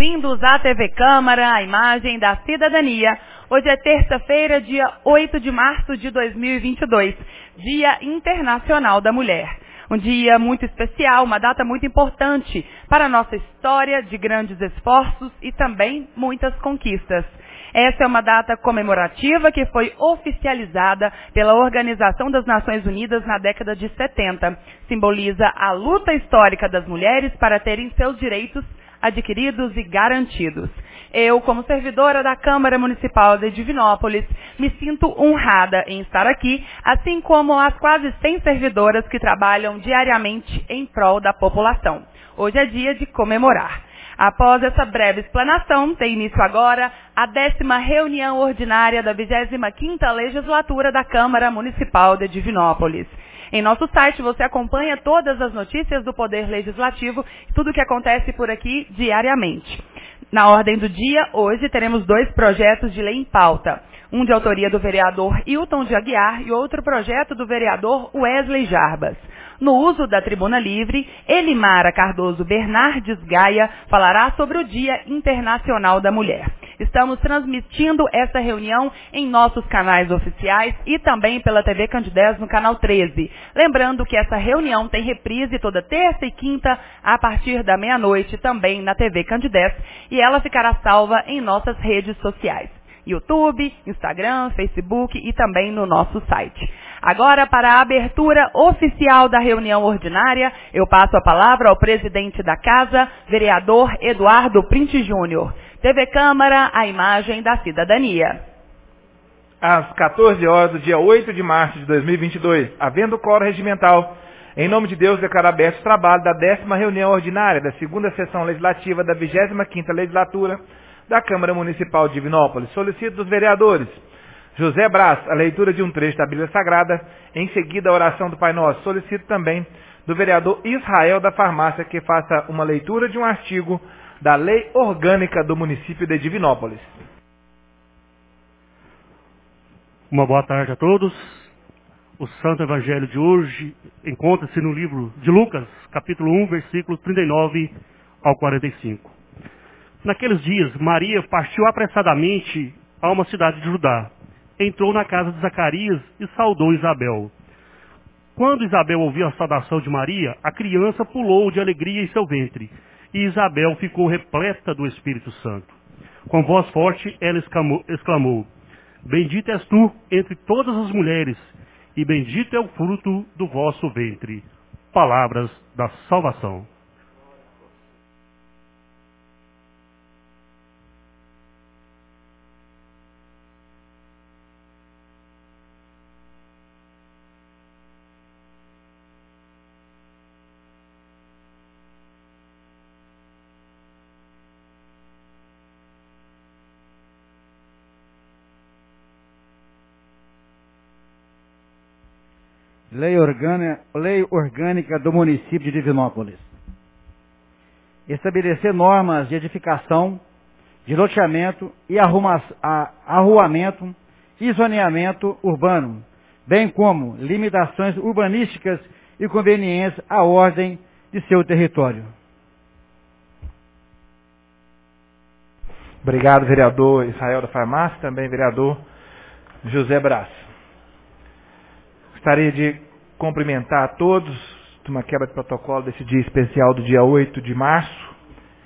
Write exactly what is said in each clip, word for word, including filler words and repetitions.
bem-vindos à T V Câmara, a imagem da cidadania. Hoje é terça-feira, dia oito de março de dois mil e vinte e dois, Dia Internacional da Mulher. Um dia muito especial, uma data muito importante para a nossa história de grandes esforços e também muitas conquistas. Essa é uma data comemorativa que foi oficializada pela Organização das Nações Unidas na década de setenta. Simboliza a luta histórica das mulheres para terem seus direitos adquiridos e garantidos. Eu, como servidora da Câmara Municipal de Divinópolis, me sinto honrada em estar aqui, assim como as quase cem servidoras que trabalham diariamente em prol da população. Hoje é dia de comemorar. Após essa breve explanação, tem início agora a décima reunião ordinária da vigésima quinta Legislatura da Câmara Municipal de Divinópolis. Em nosso site você acompanha todas as notícias do Poder Legislativo e tudo o que acontece por aqui diariamente. Na ordem do dia, hoje teremos dois projetos de lei em pauta. Um de autoria do vereador Hilton de Aguiar e outro projeto do vereador Wesley Jarbas. No uso da Tribuna Livre, Elimara Cardoso Bernardes Gaia falará sobre o Dia Internacional da Mulher. Estamos transmitindo essa reunião em nossos canais oficiais e também pela T V Candidez no canal treze. Lembrando que essa reunião tem reprise toda terça e quinta a partir da meia-noite também na T V Candidez e ela ficará salva em nossas redes sociais. YouTube, Instagram, Facebook e também no nosso site. Agora, para a abertura oficial da reunião ordinária, eu passo a palavra ao presidente da Casa, vereador Eduardo Printe Júnior. T V Câmara, a imagem da cidadania. Às quatorze horas do dia oito de março de dois mil e vinte e dois, havendo quórum regimental, em nome de Deus, declaro aberto o trabalho da décima reunião ordinária da segunda sessão legislativa da vigésima quinta Legislatura da Câmara Municipal de Divinópolis. Solicito dos vereadores José Brás, a leitura de um trecho da Bíblia Sagrada, em seguida a oração do Pai Nosso. Solicito também do vereador Israel da Farmácia que faça uma leitura de um artigo da Lei Orgânica do município de Divinópolis. Uma boa tarde a todos. O Santo Evangelho de hoje encontra-se no livro de Lucas, capítulo um, versículos trinta e nove ao quarenta e cinco. Naqueles dias, Maria partiu apressadamente a uma cidade de Judá. Entrou na casa de Zacarias e saudou Isabel. Quando Isabel ouviu a saudação de Maria, a criança pulou de alegria em seu ventre, e Isabel ficou repleta do Espírito Santo. Com voz forte, ela exclamou: Bendita és tu entre todas as mulheres, e bendito é o fruto do vosso ventre. Palavras da salvação. Lei orgânica, lei orgânica do município de Divinópolis. Estabelecer normas de edificação, de loteamento e arruma, a, arruamento e zoneamento urbano, bem como limitações urbanísticas e conveniências à ordem de seu território. Obrigado, vereador Israel da Farmácia, também vereador José Brás. Gostaria de cumprimentar a todos de uma quebra de protocolo desse dia especial do dia oito de março.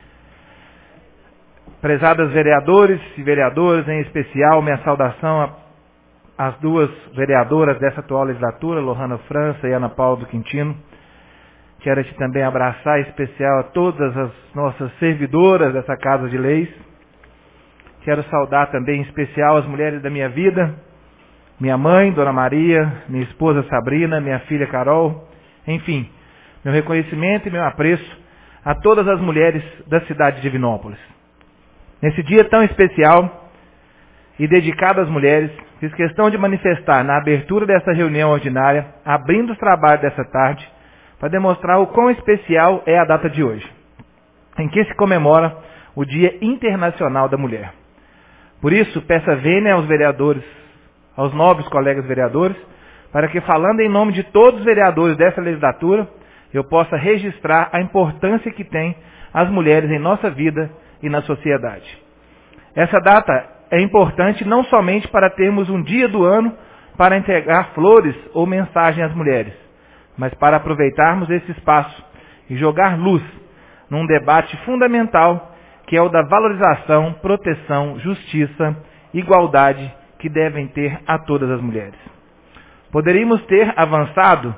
Prezadas vereadores e vereadoras, em especial, minha saudação às duas vereadoras dessa atual legislatura, Lohana França e Ana Paula do Quintino. Quero aqui também abraçar em especial a todas as nossas servidoras dessa Casa de Leis. Quero saudar também em especial as mulheres da minha vida, minha mãe, Dona Maria, minha esposa Sabrina, minha filha Carol, enfim, meu reconhecimento e meu apreço a todas as mulheres da cidade de Divinópolis. Nesse dia tão especial e dedicado às mulheres, fiz questão de manifestar na abertura dessa reunião ordinária, abrindo os trabalhos dessa tarde, para demonstrar o quão especial é a data de hoje, em que se comemora o Dia Internacional da Mulher. Por isso, peço a vênia aos vereadores, aos nobres colegas vereadores, para que, falando em nome de todos os vereadores dessa legislatura, eu possa registrar a importância que tem as mulheres em nossa vida e na sociedade. Essa data é importante não somente para termos um dia do ano para entregar flores ou mensagem às mulheres, mas para aproveitarmos esse espaço e jogar luz num debate fundamental que é o da valorização, proteção, justiça, igualdade que devem ter a todas as mulheres. Poderíamos ter avançado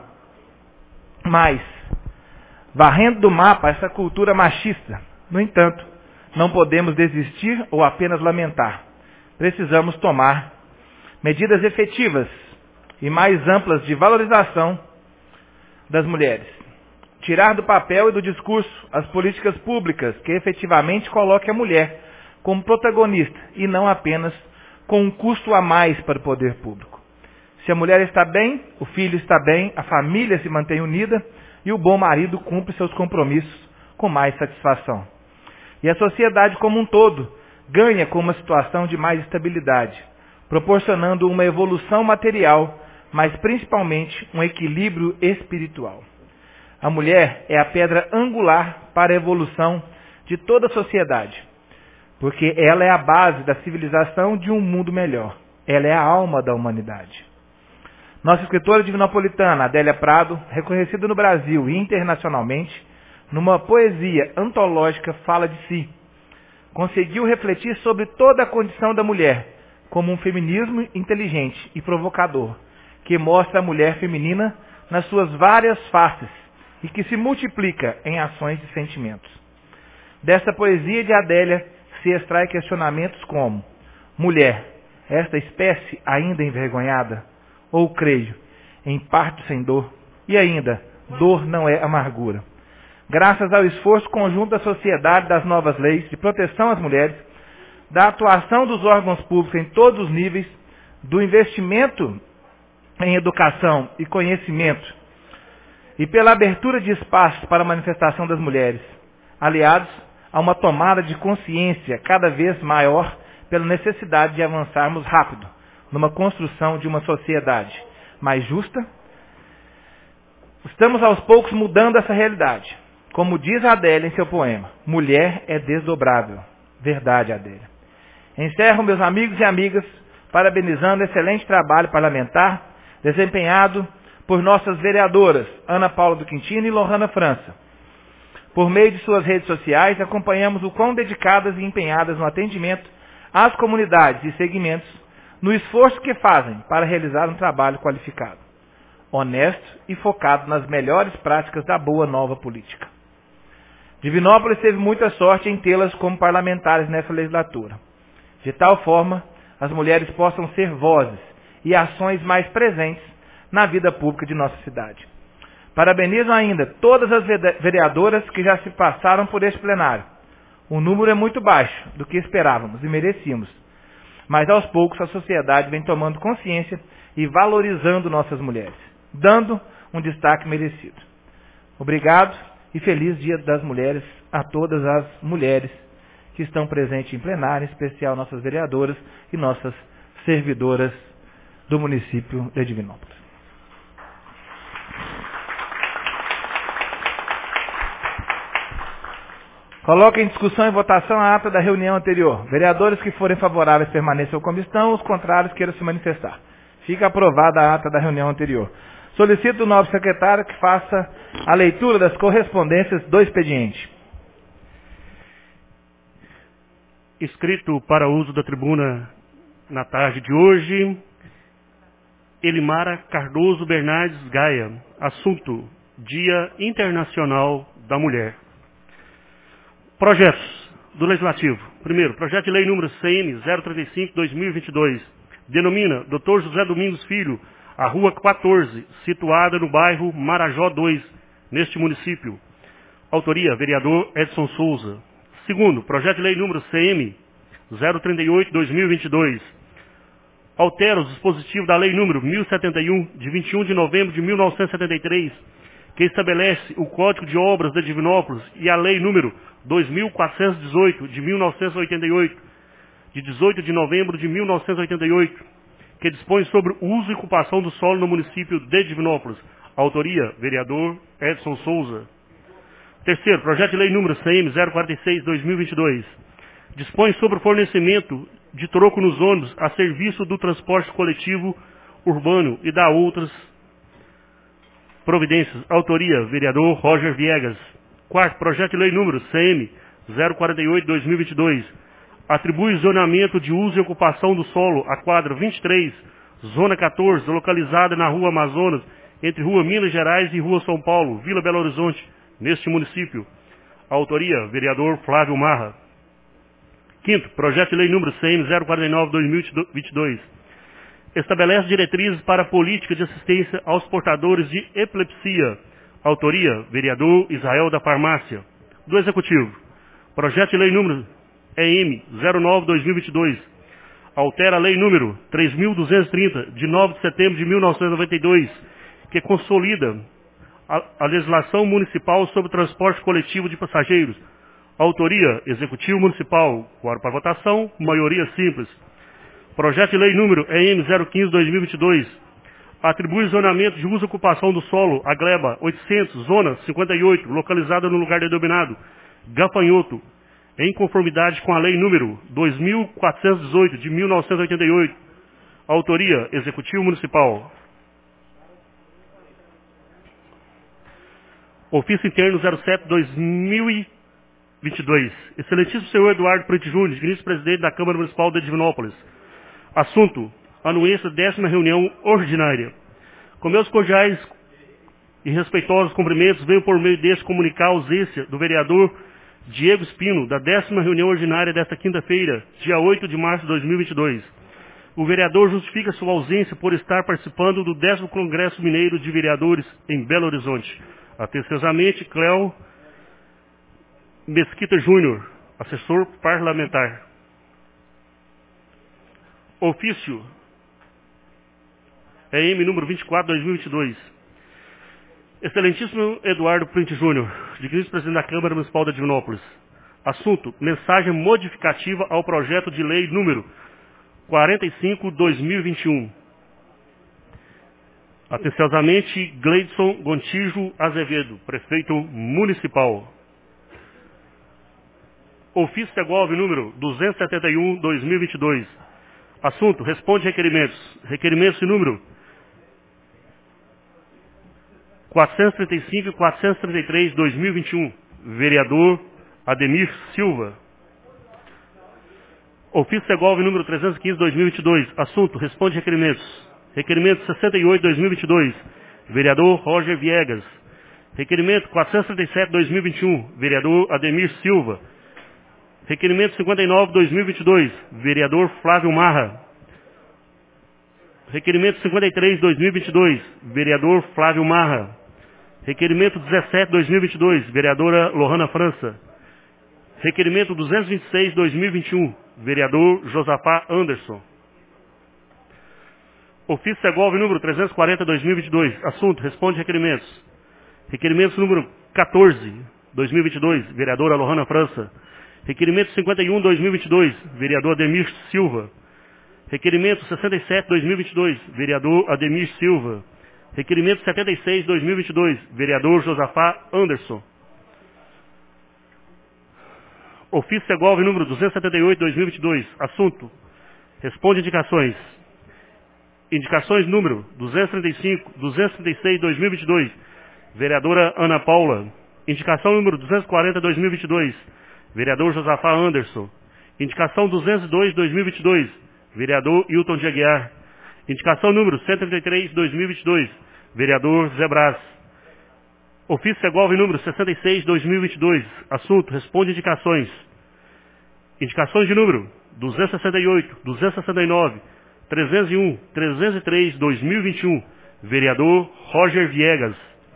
mais, varrendo do mapa essa cultura machista. No entanto, não podemos desistir ou apenas lamentar. Precisamos tomar medidas efetivas e mais amplas de valorização das mulheres. Tirar do papel e do discurso as políticas públicas que efetivamente coloquem a mulher como protagonista e não apenas com um custo a mais para o poder público. Se a mulher está bem, o filho está bem, a família se mantém unida e o bom marido cumpre seus compromissos com mais satisfação. E a sociedade como um todo ganha com uma situação de mais estabilidade, proporcionando uma evolução material, mas principalmente um equilíbrio espiritual. A mulher é a pedra angular para a evolução de toda a sociedade, porque ela é a base da civilização de um mundo melhor. Ela é a alma da humanidade. Nossa escritora divinopolitana, Adélia Prado, reconhecida no Brasil e internacionalmente, numa poesia antológica, fala de si. Conseguiu refletir sobre toda a condição da mulher, como um feminismo inteligente e provocador, que mostra a mulher feminina nas suas várias faces e que se multiplica em ações e sentimentos. Desta poesia de Adélia se extrai questionamentos como: mulher, esta espécie ainda envergonhada? Ou creio, em parto sem dor? E ainda, dor não é amargura. Graças ao esforço conjunto da sociedade, das novas leis de proteção às mulheres, da atuação dos órgãos públicos em todos os níveis, do investimento em educação e conhecimento, e pela abertura de espaços para a manifestação das mulheres, aliados a uma tomada de consciência cada vez maior pela necessidade de avançarmos rápido numa construção de uma sociedade mais justa, estamos aos poucos mudando essa realidade. Como diz Adélia em seu poema, mulher é desdobrável. Verdade, Adélia. Encerro, meus amigos e amigas, parabenizando o excelente trabalho parlamentar desempenhado por nossas vereadoras, Ana Paula do Quintino e Lohana França. Por meio de suas redes sociais, acompanhamos o quão dedicadas e empenhadas no atendimento às comunidades e segmentos, no esforço que fazem para realizar um trabalho qualificado, honesto e focado nas melhores práticas da boa nova política. Divinópolis teve muita sorte em tê-las como parlamentares nessa legislatura. De tal forma, as mulheres possam ser vozes e ações mais presentes na vida pública de nossa cidade. Parabenizo ainda todas as vereadoras que já se passaram por este plenário. O número é muito baixo do que esperávamos e merecíamos, mas aos poucos a sociedade vem tomando consciência e valorizando nossas mulheres, dando um destaque merecido. Obrigado e feliz Dia das Mulheres a todas as mulheres que estão presentes em plenário, em especial nossas vereadoras e nossas servidoras do município de Divinópolis. Coloque em discussão e votação a ata da reunião anterior. Vereadores que forem favoráveis permaneçam como estão, os contrários queiram se manifestar. Fica aprovada a ata da reunião anterior. Solicito o novo secretário que faça a leitura das correspondências do expediente. Escrito para uso da tribuna na tarde de hoje, Elimara Cardoso Bernardes Gaia. Assunto: Dia Internacional da Mulher. Projetos do Legislativo. Primeiro, projeto de lei número C M zero trinta e cinco barra dois mil e vinte e dois. Denomina doutor José Domingos Filho a Rua quatorze, situada no bairro Marajó dois, neste município. Autoria, vereador Edson Souza. Segundo, projeto de lei número C M zero trinta e oito barra dois mil e vinte e dois. Altera os dispositivos da lei número mil e setenta e um, de vinte e um de novembro de mil novecentos e setenta e três, que estabelece o Código de Obras de Divinópolis, e a lei número dois mil quatrocentos e dezoito, de mil novecentos e oitenta e oito, de dezoito de novembro de mil novecentos e oitenta e oito, que dispõe sobre o uso e ocupação do solo no município de Divinópolis. Autoria, vereador Edson Souza. Terceiro, projeto de lei número C M zero quarenta e seis barra dois mil e vinte e dois. dispõe sobre o fornecimento de troco nos ônibus a serviço do transporte coletivo urbano e dá outras providências. Autoria, vereador Roger Viegas. Quarto, projeto de lei número C M zero quarenta e oito barra dois mil e vinte e dois. Atribui zonamento de uso e ocupação do solo à quadra vinte e três, zona quatorze, localizada na rua Amazonas, entre rua Minas Gerais e rua São Paulo, Vila Belo Horizonte, neste município. Autoria, vereador Flávio Marra. Quinto, projeto de lei número C M zero quarenta e nove barra dois mil e vinte e dois. Estabelece diretrizes para a política de assistência aos portadores de epilepsia. Autoria, vereador Israel da Farmácia. Do Executivo. Projeto de lei número E M zero nove barra dois mil e vinte e dois. Altera a lei número três mil duzentos e trinta, de nove de setembro de mil novecentos e noventa e dois, que consolida a, a legislação municipal sobre transporte coletivo de passageiros. Autoria, Executivo Municipal. Quórum para votação, maioria simples. Projeto de lei número E M zero quinze barra dois mil e vinte e dois. Atribui zonamento de uso e ocupação do solo à gleba oitocentos, zona cinquenta e oito, localizada no lugar denominado Gafanhoto, em conformidade com a lei número dois mil quatrocentos e dezoito, de mil novecentos e oitenta e oito. Autoria, Executivo Municipal. Ofício Interno zero sete barra dois mil e vinte e dois. Excelentíssimo senhor Eduardo Prete Júnior, vice-presidente da Câmara Municipal de Divinópolis. Assunto: anuência da décima reunião ordinária. Com meus cordiais e respeitosos cumprimentos, venho por meio deste comunicar a ausência do vereador Diego Espino, da décima reunião ordinária desta quinta-feira, dia oito de março de dois mil e vinte e dois. O vereador justifica sua ausência por estar participando do décimo Congresso Mineiro de Vereadores em Belo Horizonte. Atenciosamente, Cléo Mesquita Júnior, assessor parlamentar. Ofício E M número vinte e quatro barra dois mil e vinte e dois. Excelentíssimo Eduardo Prente Júnior, de vice-presidente da Câmara Municipal de Divinópolis. Assunto: mensagem modificativa ao projeto de lei número quarenta e cinco barra dois mil e vinte e um. Atenciosamente, Gleidson Gontijo Azevedo, prefeito municipal. Ofício Segov número duzentos e setenta e um barra dois mil e vinte e dois. Assunto: responde requerimentos. Requerimentos de número quatrocentos e trinta e cinco e quatrocentos e trinta e três, dois mil e vinte e um. Vereador Ademir Silva. Ofício Segov número trezentos e quinze barra dois mil e vinte e dois. Assunto: responde requerimentos. Requerimento sessenta e oito barra dois mil e vinte e dois. Vereador Roger Viegas. Requerimento quatrocentos e trinta e sete barra dois mil e vinte e um. Vereador Ademir Silva. Requerimento cinquenta e nove barra dois mil e vinte e dois. Vereador Flávio Marra. Requerimento cinquenta e três barra dois mil e vinte e dois. Vereador Flávio Marra. Requerimento dezessete barra dois mil e vinte e dois. Vereadora Lohana França. Requerimento duzentos e vinte e seis barra dois mil e vinte e um. Vereador Josafá Anderson. Ofício Segov número trezentos e quarenta barra dois mil e vinte e dois. Assunto: responde requerimentos. Requerimentos número quatorze barra dois mil e vinte e dois. Vereadora Lohana França. Requerimento cinquenta e um barra dois mil e vinte e dois. Vereador Ademir Silva. Requerimento sessenta e sete barra dois mil e vinte e dois. Vereador Ademir Silva. Requerimento setenta e seis barra dois mil e vinte e dois. Vereador Josafá Anderson. Ofício Segov número duzentos e setenta e oito barra dois mil e vinte e dois. Assunto: responde indicações. Indicações número duzentos e trinta e cinco, duzentos e trinta e seis barra dois mil e vinte e dois. Vereadora Ana Paula. Indicação número duzentos e quarenta barra dois mil e vinte e dois. Vereador Josafá Anderson. Indicação duzentos e dois barra dois mil e vinte e dois. Vereador Hilton de Aguiar. Indicação número cento e trinta e três barra dois mil e vinte e dois. Vereador Zé Brás. Ofício Segov número sessenta e seis barra dois mil e vinte e dois. Assunto: responde indicações. Indicações de número duzentos e sessenta e oito, duzentos e sessenta e nove, trezentos e um, trezentos e três barra dois mil e vinte e um. Vereador Roger Viegas.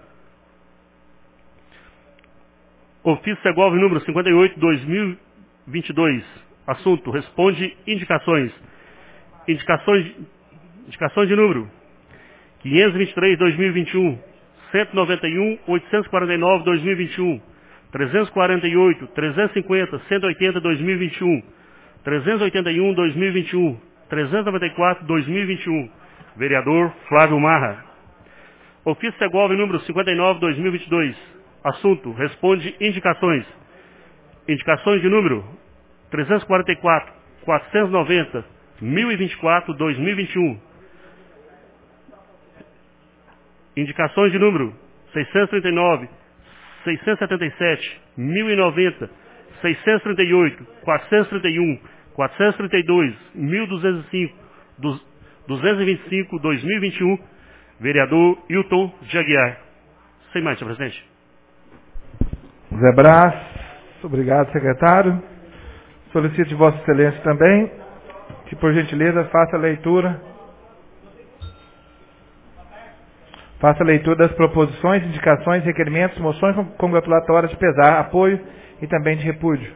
Ofício Segov número cinquenta e oito barra dois mil e vinte e dois. Assunto: responde indicações. Indicações, indicações de número quinhentos e vinte e três barra dois mil e vinte e um, cento e noventa e um, oitocentos e quarenta e nove barra dois mil e vinte e um, trezentos e quarenta e oito, trezentos e cinquenta, cento e oitenta barra dois mil e vinte e um, trezentos e oitenta e um barra dois mil e vinte e um, trezentos e noventa e quatro barra dois mil e vinte e um. Vereador Flávio Marra. Ofício Segov número cinquenta e nove barra dois mil e vinte e dois. Assunto: responde indicações. Indicações de número trezentos e quarenta e quatro, quatrocentos e noventa, mil e vinte e quatro, dois mil e vinte e um. Indicações de número seiscentos e trinta e nove, seiscentos e setenta e sete, mil e noventa, seiscentos e trinta e oito, quatrocentos e trinta e um, quatrocentos e trinta e dois, mil duzentos e cinco, duzentos e vinte e cinco, dois mil e vinte e um, vereador Hilton de Aguiar. Sem mais, senhor presidente. Zé Brás, obrigado, secretário. Solicito de Vossa Excelência também que, por gentileza, faça a leitura. Faça a leitura das proposições, indicações, requerimentos, moções congratulatórias de pesar, apoio e também de repúdio.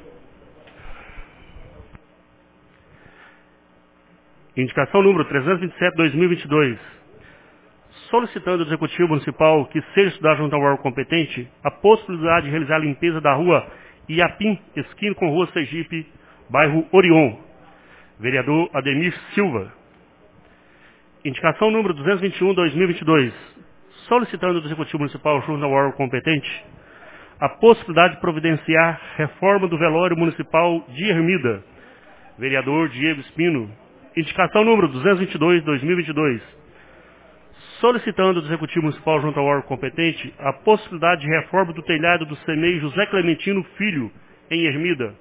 Indicação número trezentos e vinte e sete, dois mil e vinte e dois. Solicitando ao Executivo Municipal que seja estudado junto ao órgão competente a possibilidade de realizar a limpeza da rua Iapim, esquina com rua Sergipe, bairro Orion. Vereador Ademir Silva. Indicação número duzentos e vinte e um, dois mil e vinte e dois. Solicitando ao Executivo Municipal junto ao órgão competente a possibilidade de providenciar reforma do velório municipal de Ermida. Vereador Diego Espino. Indicação número duzentos e vinte e dois, dois mil e vinte e dois. Solicitando ao Executivo Municipal junto ao órgão competente a possibilidade de reforma do telhado do C M E I José Clementino Filho, em Ermida.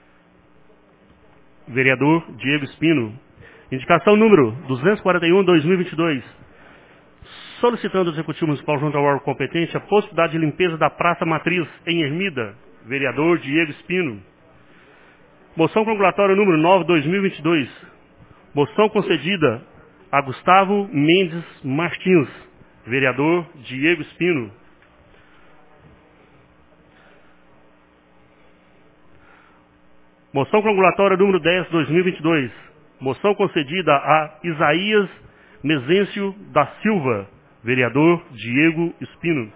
Vereador Diego Espino. Indicação número duzentos e quarenta e um, dois mil e vinte e dois. Solicitando ao Executivo Municipal junto ao órgão competente a possibilidade de limpeza da Praça Matriz, em Ermida. Vereador Diego Espino. Moção congratulatória número nove, dois mil e vinte e dois. Moção concedida a Gustavo Mendes Martins. Vereador Diego Espino. Moção congratulatória número dez, dois mil e vinte e dois. Moção concedida a Isaías Mezencio da Silva. Vereador Diego Espino.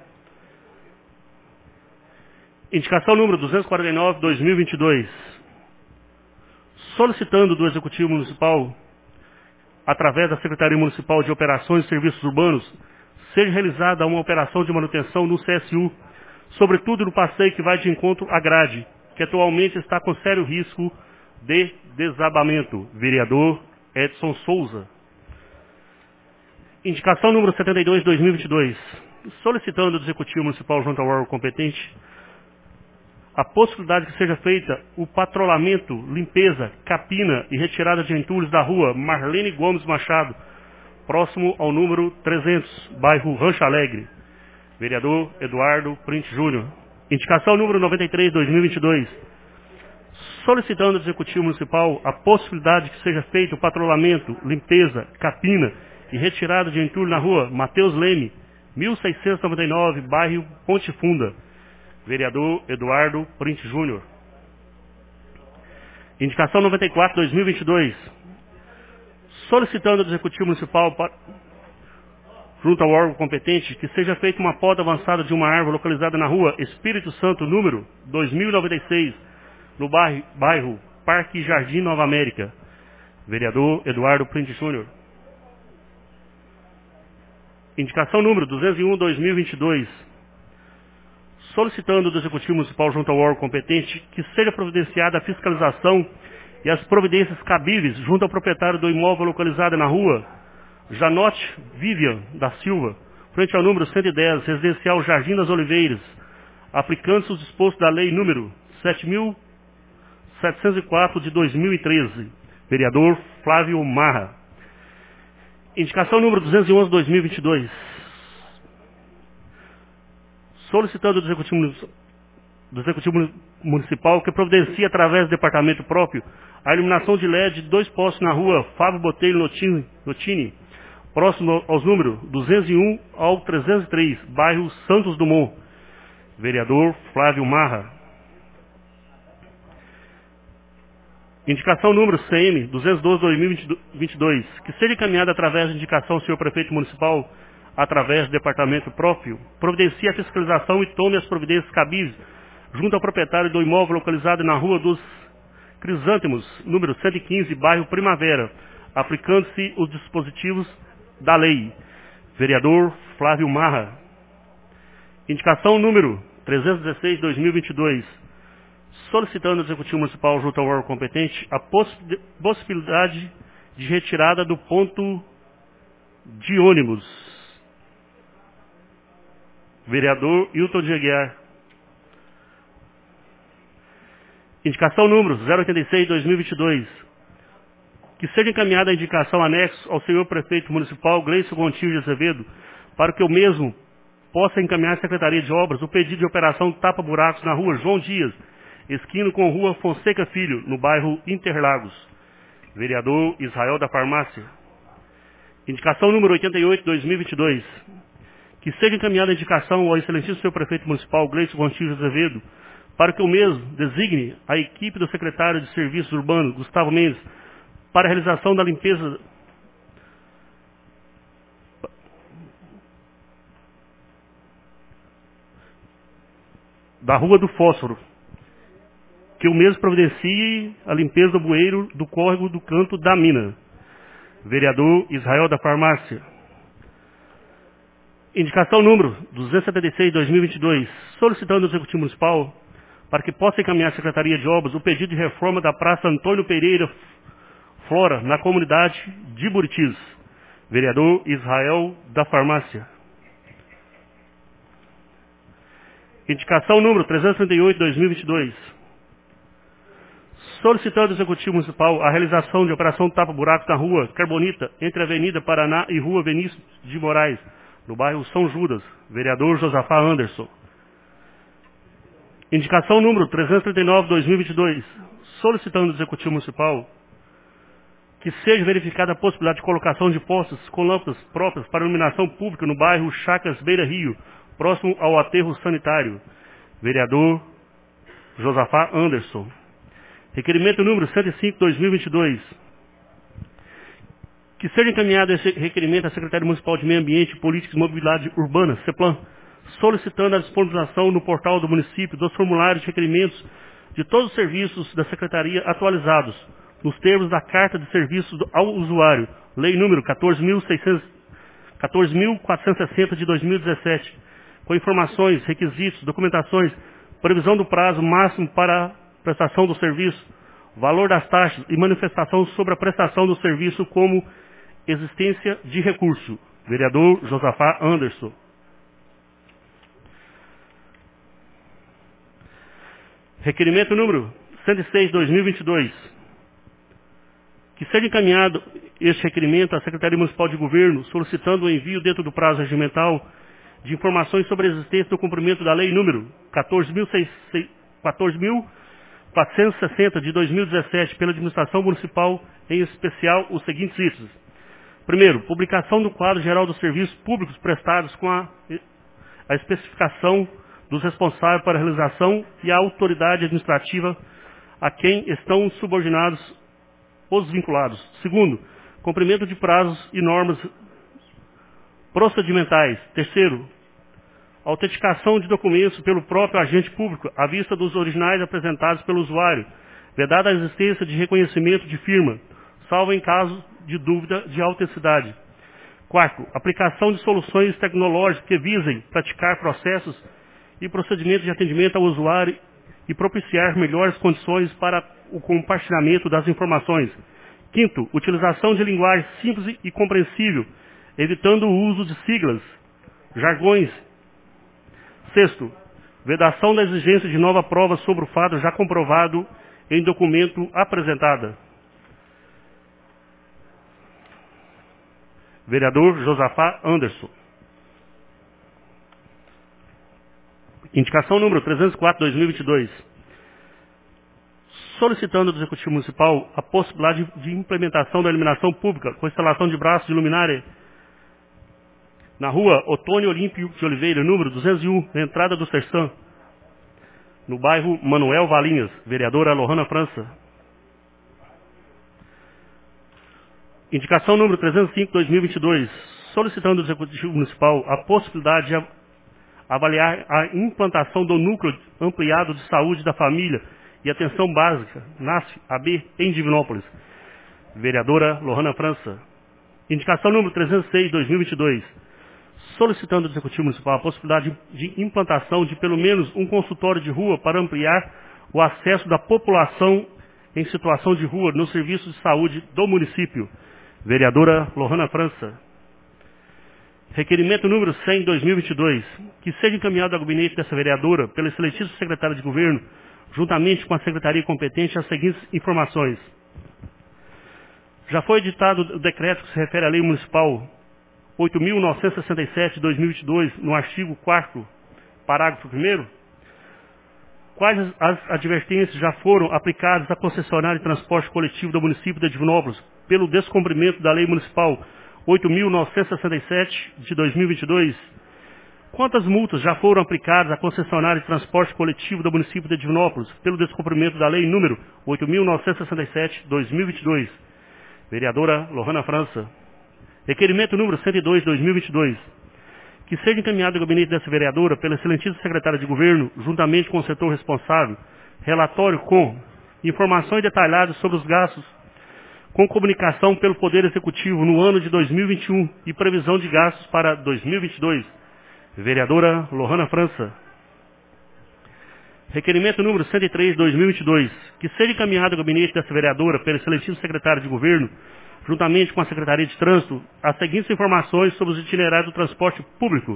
Indicação número duzentos e quarenta e nove, dois mil e vinte e dois. Solicitando do Executivo Municipal, através da Secretaria Municipal de Operações e Serviços Urbanos, seja realizada uma operação de manutenção no C S U, sobretudo no passeio que vai de encontro à grade, que atualmente está com sério risco de desabamento. Vereador Edson Souza. Indicação número setenta e dois, dois mil e vinte e dois. Solicitando do Executivo Municipal junto ao órgão competente a possibilidade que seja feita o patrulhamento, limpeza, capina e retirada de entulhos da rua Marlene Gomes Machado, próximo ao número trezentos, bairro Rancho Alegre. Vereador Eduardo Print Júnior. Indicação número noventa e três, dois mil e vinte e dois. Solicitando ao Executivo Municipal a possibilidade que seja feito o patrulhamento, limpeza, capina e retirada de entulho na rua Mateus Leme, mil seiscentos e noventa e nove, bairro Ponte Funda. Vereador Eduardo Print Júnior. Indicação noventa e quatro, dois mil e vinte e dois. Solicitando ao Executivo Municipal, para, junto ao órgão competente, que seja feita uma poda avançada de uma árvore localizada na rua Espírito Santo, número dois mil e noventa e seis, no bairro, bairro Parque Jardim Nova América. Vereador Eduardo Print Júnior. Indicação número duzentos e um, dois mil e vinte e dois. Solicitando do Executivo Municipal junto ao órgão competente que seja providenciada a fiscalização e as providências cabíveis junto ao proprietário do imóvel localizado na rua Janote Vivian da Silva, frente ao número cento e dez, residencial Jardim das Oliveiras, aplicando-se os dispostos da lei número sete mil setecentos e quatro de dois mil e treze. Vereador Flávio Marra. Indicação número duzentos e onze, dois mil e vinte e dois. Solicitando do Executivo, do Executivo Municipal que providencie, através do departamento próprio, a iluminação de L E D de dois postes na rua Fábio Botelho Notini, Notini, próximo aos números duzentos e um ao trezentos e três, bairro Santos Dumont. Vereador Flávio Marra. Indicação número C M duzentos e doze, dois mil e vinte e dois, que seja encaminhada através de indicação ao senhor prefeito municipal, através do departamento próprio, providencie a fiscalização e tome as providências cabíveis junto ao proprietário do imóvel localizado na Rua dos Crisântemos, número cento e quinze, bairro Primavera, aplicando-se os dispositivos da lei. Vereador Flávio Marra. Indicação número trezentos e dezesseis, dois mil e vinte e dois. solicitando ao Executivo Municipal junto ao órgão competente a possi- possibilidade de retirada do ponto de ônibus. Vereador Hilton de Aguiar. Indicação número zero oitenta e seis, dois mil e vinte e dois. Que seja encaminhada a indicação anexo ao senhor prefeito municipal Gleison Gontijo de Azevedo, para que o mesmo possa encaminhar à Secretaria de Obras o pedido de operação tapa-buracos na rua João Dias, esquina com rua Fonseca Filho, no bairro Interlagos. Vereador Israel da Farmácia. Indicação número oitenta e oito, dois mil e vinte e dois. Que seja encaminhada a indicação ao excelentíssimo senhor prefeito municipal Gleison Gontijo de Azevedo, para que o mesmo designe a equipe do secretário de Serviços Urbanos, Gustavo Mendes, para a realização da limpeza da Rua do Fósforo, que o mesmo providencie a limpeza do bueiro do córrego do Canto da Mina. Vereador Israel da Farmácia. Indicação número duzentos e setenta e seis, dois mil e vinte e dois, solicitando ao Executivo Municipal para que possa encaminhar à Secretaria de Obras o pedido de reforma da Praça Antônio Pereira Flora, na comunidade de Buritis. Vereador Israel da Farmácia. Indicação número trezentos e trinta e oito, dois mil e vinte e dois. Solicitando ao Executivo Municipal a realização de operação tapa-buracos na rua Carbonita, entre a Avenida Paraná e Rua Vinícius de Moraes, no bairro São Judas. Vereador Josafá Anderson. Indicação número trezentos e trinta e nove, dois mil e vinte e dois. Solicitando ao Executivo Municipal que seja verificada a possibilidade de colocação de postes com lâmpadas próprias para iluminação pública no bairro Chacras Beira Rio, próximo ao aterro sanitário. Vereador Josafá Anderson. Requerimento número cento e cinco, dois mil e vinte e dois. Que seja encaminhado esse requerimento à Secretaria Municipal de Meio Ambiente, Políticas e Mobilidade Urbana, CEPLAN, solicitando a disponibilização no portal do município dos formulários de requerimentos de todos os serviços da Secretaria atualizados, nos termos da Carta de Serviços ao Usuário, Lei número quatorze mil quatrocentos e sessenta de dois mil e dezessete, com informações, requisitos, documentações, previsão do prazo máximo para a prestação do serviço, valor das taxas e manifestação sobre a prestação do serviço como existência de recurso. Vereador Josafá Anderson. Requerimento número cento e seis, dois mil e vinte e dois. Que seja encaminhado este requerimento à Secretaria Municipal de Governo, solicitando o envio dentro do prazo regimental de informações sobre a existência do cumprimento da Lei número quatorze mil quatrocentos e sessenta de dois mil e dezessete pela Administração Municipal, em especial os seguintes itens. Primeiro, publicação do quadro geral dos serviços públicos prestados com a, a especificação dos responsáveis para a realização e a autoridade administrativa a quem estão subordinados os vinculados. Segundo, cumprimento de prazos e normas procedimentais. Terceiro, autenticação de documentos pelo próprio agente público à vista dos originais apresentados pelo usuário, vedada a existência de reconhecimento de firma, salvo em caso de dúvida de autenticidade. Quarto, aplicação de soluções tecnológicas que visem praticar processos e procedimentos de atendimento ao usuário e propiciar melhores condições para o compartilhamento das informações. Quinto, utilização de linguagem simples e compreensível, evitando o uso de siglas, jargões. Sexto, vedação da exigência de nova prova sobre o fato já comprovado em documento apresentada. Vereador Josafá Anderson. Indicação número trezentos e quatro, dois mil e vinte e dois. Solicitando do Executivo Municipal a possibilidade de implementação da iluminação pública com instalação de braços de luminária na rua Otônio Olímpio de Oliveira, número duzentos e um, na entrada do Sertã, no bairro Manuel Valinhas. Vereadora Lohana França. Indicação número trezentos e cinco, dois mil e vinte e dois. Solicitando do Executivo Municipal a possibilidade de avaliar a implantação do Núcleo Ampliado de Saúde da Família e Atenção Básica, NASF-A B, em Divinópolis. Vereadora Lohana França. Indicação número trezentos e seis, dois mil e vinte e dois. Solicitando do Executivo Municipal a possibilidade de implantação de pelo menos um consultório de rua para ampliar o acesso da população em situação de rua nos serviços de saúde do município. Vereadora Lohana França. Requerimento número cem, dois mil e vinte e dois, que seja encaminhado ao gabinete dessa vereadora, pelo excelentíssimo secretário de governo, juntamente com a secretaria competente, as seguintes informações. Já foi editado o decreto que se refere à lei municipal oito mil novecentos e sessenta e sete de dois mil e vinte e dois, no artigo quarto, parágrafo primeiro. Quais as advertências já foram aplicadas à concessionária de transporte coletivo do município de Divinópolis pelo descumprimento da lei municipal oito mil novecentos e sessenta e sete de dois mil e vinte e dois? Quantas multas já foram aplicadas à concessionária de transporte coletivo do município de Divinópolis pelo descumprimento da lei número oito mil novecentos e sessenta e sete de dois mil e vinte e dois? Vereadora Lohana França. Requerimento número cento e dois, dois mil e vinte e dois. Que seja encaminhado ao gabinete dessa vereadora, pela excelentíssima secretária de governo, juntamente com o setor responsável, relatório com informações detalhadas sobre os gastos com comunicação pelo Poder Executivo no ano de dois mil e vinte e um e previsão de gastos para dois mil e vinte e dois. Vereadora Lohana França. Requerimento número cento e três, dois mil e vinte e dois. Que seja encaminhado ao gabinete dessa vereadora, pelo excelentíssimo secretário de governo, juntamente com a Secretaria de Trânsito, as seguintes informações sobre os itinerários do transporte público.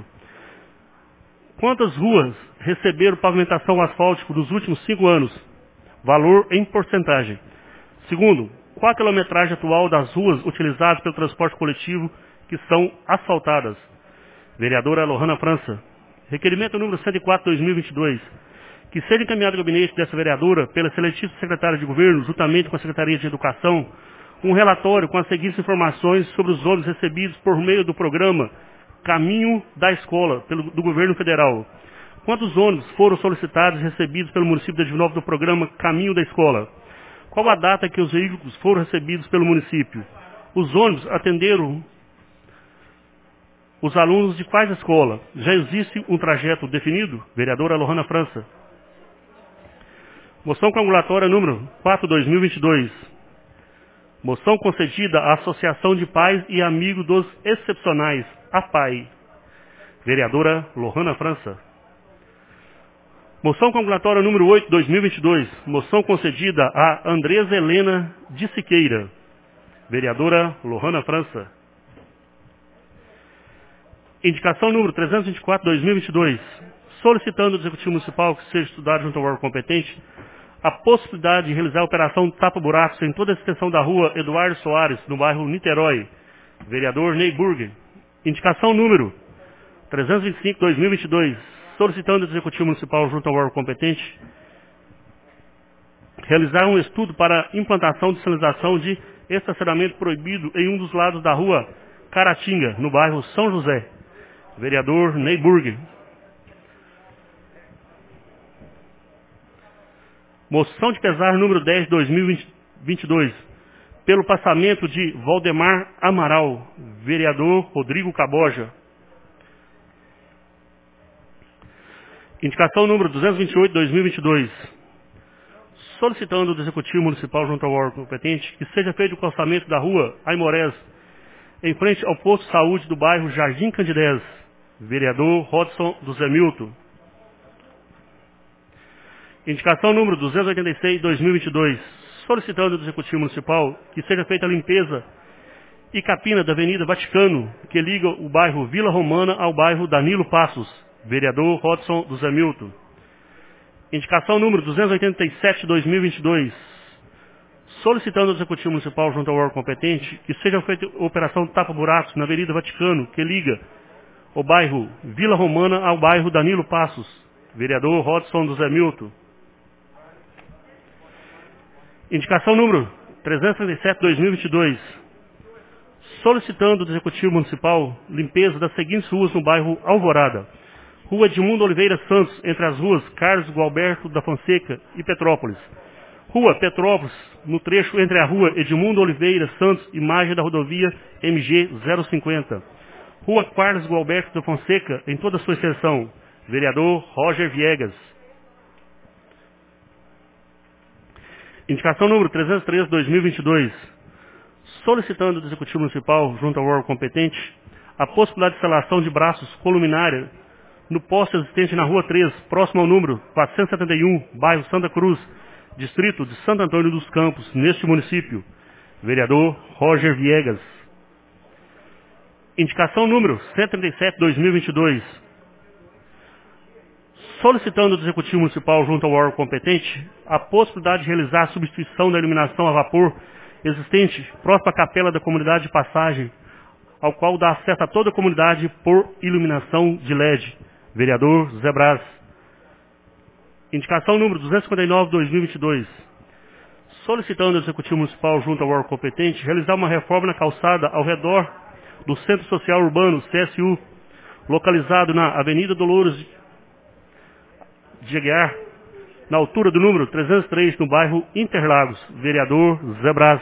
Quantas ruas receberam pavimentação asfáltica nos últimos cinco anos? Valor em porcentagem. Segundo, qual a quilometragem atual das ruas utilizadas pelo transporte coletivo que são asfaltadas? Vereadora Lohana França. Requerimento número cento e quatro, dois mil e vinte e dois. Que seja encaminhado ao gabinete dessa vereadora, pela excelentíssima secretária de governo, juntamente com a Secretaria de Educação, um relatório com as seguintes informações sobre os ônibus recebidos por meio do programa Caminho da Escola, pelo, do governo federal. Quantos ônibus foram solicitados e recebidos pelo município de Divinópolis do programa Caminho da Escola? Qual a data que os veículos foram recebidos pelo município? Os ônibus atenderam os alunos de quais escolas? Já existe um trajeto definido? Vereadora Lohana França. Moção coagulatória número quatro, dois mil e vinte e dois. Moção concedida à Associação de Pais e Amigos dos Excepcionais, a P A I. Vereadora Lohana França. Moção coagulatória número oito, dois mil e vinte e dois. Moção concedida a Andresa Helena de Siqueira. Vereadora Lohana França. Indicação número trezentos e vinte e quatro, dois mil e vinte e dois. Solicitando ao Executivo Municipal que seja estudado junto ao órgão competente a possibilidade de realizar a operação tapa-buracos em toda a extensão da rua Eduardo Soares, no bairro Niterói. Vereador Ney Burger. Indicação número trezentos e vinte e cinco, dois mil e vinte e dois. Solicitando ao Executivo Municipal junto ao órgão competente realizar um estudo para implantação de sinalização de estacionamento proibido em um dos lados da rua Caratinga, no bairro São José. Vereador Ney Burger. Moção de pesar número dez, dois mil e vinte e dois, pelo passamento de Valdemar Amaral, vereador Rodrigo Caboja. Indicação número duzentos e vinte e oito, dois mil e vinte e dois, solicitando do Executivo Municipal junto ao órgão competente que seja feito o calçamento da rua Aimorés, em frente ao posto de saúde do bairro Jardim Candidez. Vereador Rodson do Zé Milton. Indicação número duzentos e oitenta e seis, dois mil e vinte e dois, solicitando do Executivo Municipal que seja feita a limpeza e capina da Avenida Vaticano, que liga o bairro Vila Romana ao bairro Danilo Passos. Vereador Rodson do Zé Milton. Indicação número duzentos e oitenta e sete, dois mil e vinte e dois, solicitando ao Executivo Municipal junto ao órgão competente que seja feita a operação tapa-buracos na Avenida Vaticano, que liga o bairro Vila Romana ao bairro Danilo Passos. Vereador Rodson do Zé Milton. Indicação número trezentos e trinta e sete, dois mil e vinte e dois, solicitando do Executivo Municipal limpeza das seguintes ruas no bairro Alvorada. Rua Edmundo Oliveira Santos, entre as ruas Carlos Gualberto da Fonseca e Petrópolis. Rua Petrópolis, no trecho entre a rua Edmundo Oliveira Santos e margem da rodovia M G zero cinquenta. Rua Carlos Gualberto da Fonseca, em toda a sua extensão. Vereador Roger Viegas. Indicação número trezentos e três, dois mil e vinte e dois, solicitando do Executivo Municipal, junto ao órgão competente, a possibilidade de instalação de braços columinária no poste existente na Rua três, próximo ao número quatrocentos e setenta e um, bairro Santa Cruz, distrito de Santo Antônio dos Campos, neste município. Vereador Roger Viegas. Indicação número cento e trinta e sete barra dois mil e vinte e dois. Solicitando do Executivo Municipal junto ao órgão competente a possibilidade de realizar a substituição da iluminação a vapor existente próximo à capela da comunidade de passagem, ao qual dá acesso a toda a comunidade por iluminação de L E D. Vereador Zé Braz. Indicação número duzentos e cinquenta e nove barra dois mil e vinte e dois. Solicitando ao Executivo Municipal junto ao órgão competente realizar uma reforma na calçada ao redor do Centro Social Urbano, C S U, localizado na Avenida Dolores de Aguiar, na altura do número trezentos e três, no bairro Interlagos. Vereador Zé Braz.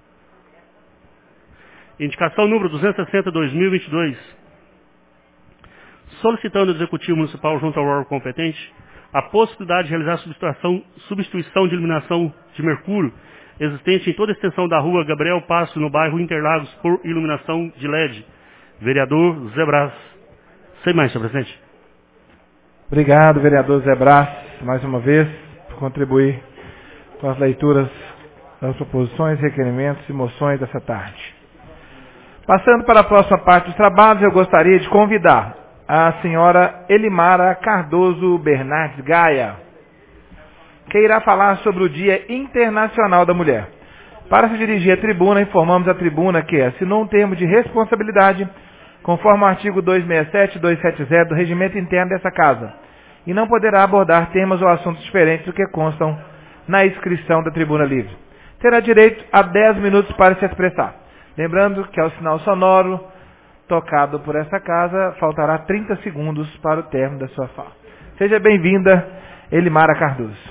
Indicação número duzentos e sessenta barra dois mil e vinte e dois. Solicitando ao Executivo Municipal junto ao órgão competente a possibilidade de realizar a substituição, substituição de iluminação de mercúrio existente em toda a extensão da rua Gabriel Passo, no bairro Interlagos, por iluminação de L E D. Vereador Zé Braz. Sem mais, senhor presidente. Obrigado, vereador Zé Braz, mais uma vez, por contribuir com as leituras das proposições, requerimentos e moções dessa tarde. Passando para a próxima parte dos trabalhos, eu gostaria de convidar a senhora Elimara Cardoso Bernardes Gaia, que irá falar sobre o Dia Internacional da Mulher. Para se dirigir à tribuna, informamos a tribuna que assinou um termo de responsabilidade conforme o artigo duzentos e sessenta e sete e duzentos e setenta do Regimento Interno dessa Casa, e não poderá abordar temas ou assuntos diferentes do que constam na inscrição da tribuna livre. Terá direito a dez minutos para se expressar. Lembrando que ao sinal sonoro tocado por essa casa, faltará trinta segundos para o término da sua fala. Seja bem-vinda, Elimara Cardoso.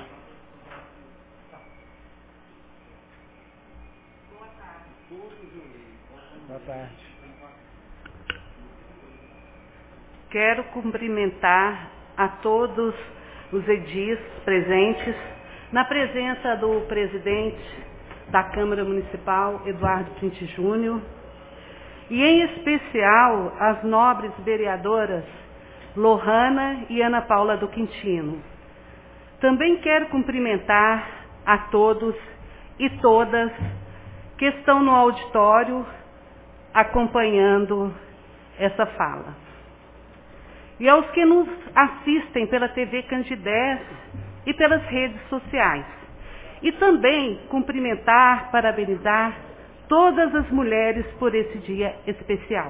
Boa tarde. Quero cumprimentar a todos os edis presentes, na presença do presidente da Câmara Municipal, Eduardo Printe Júnior, e em especial as nobres vereadoras Lohana e Ana Paula do Quintino. Também quero cumprimentar a todos e todas que estão no auditório acompanhando essa fala. E aos que nos assistem pela T V Candidez e pelas redes sociais. E também cumprimentar, parabenizar todas as mulheres por esse dia especial.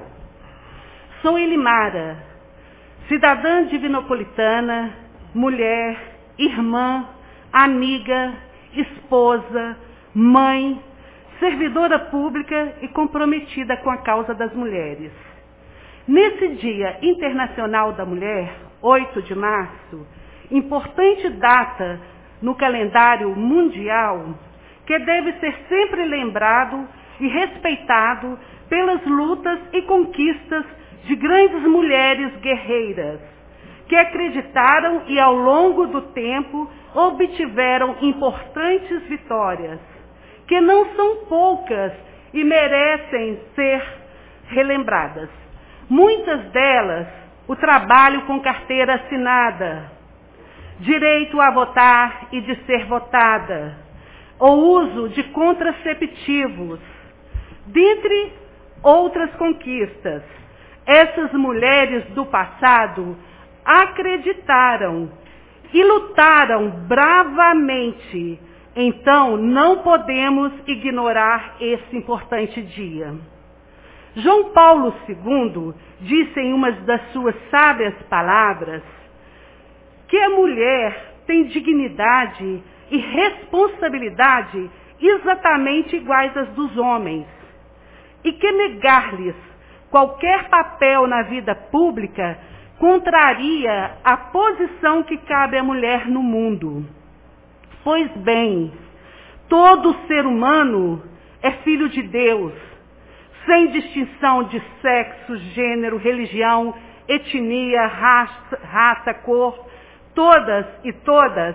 Sou Elimara, cidadã divinopolitana, mulher, irmã, amiga, esposa, mãe, servidora pública e comprometida com a causa das mulheres. Nesse Dia Internacional da Mulher, oito de março, importante data no calendário mundial, que deve ser sempre lembrado e respeitado pelas lutas e conquistas de grandes mulheres guerreiras, que acreditaram e ao longo do tempo obtiveram importantes vitórias, que não são poucas e merecem ser relembradas. Muitas delas, o trabalho com carteira assinada, direito a votar e de ser votada, o uso de contraceptivos, dentre outras conquistas. Essas mulheres do passado acreditaram e lutaram bravamente. Então, não podemos ignorar esse importante dia. João Paulo segundo disse em uma das suas sábias palavras que a mulher tem dignidade e responsabilidade exatamente iguais às dos homens, e que negar-lhes qualquer papel na vida pública contraria a posição que cabe à mulher no mundo. Pois bem, todo ser humano é filho de Deus, sem distinção de sexo, gênero, religião, etnia, raça, raça, cor. Todas e todas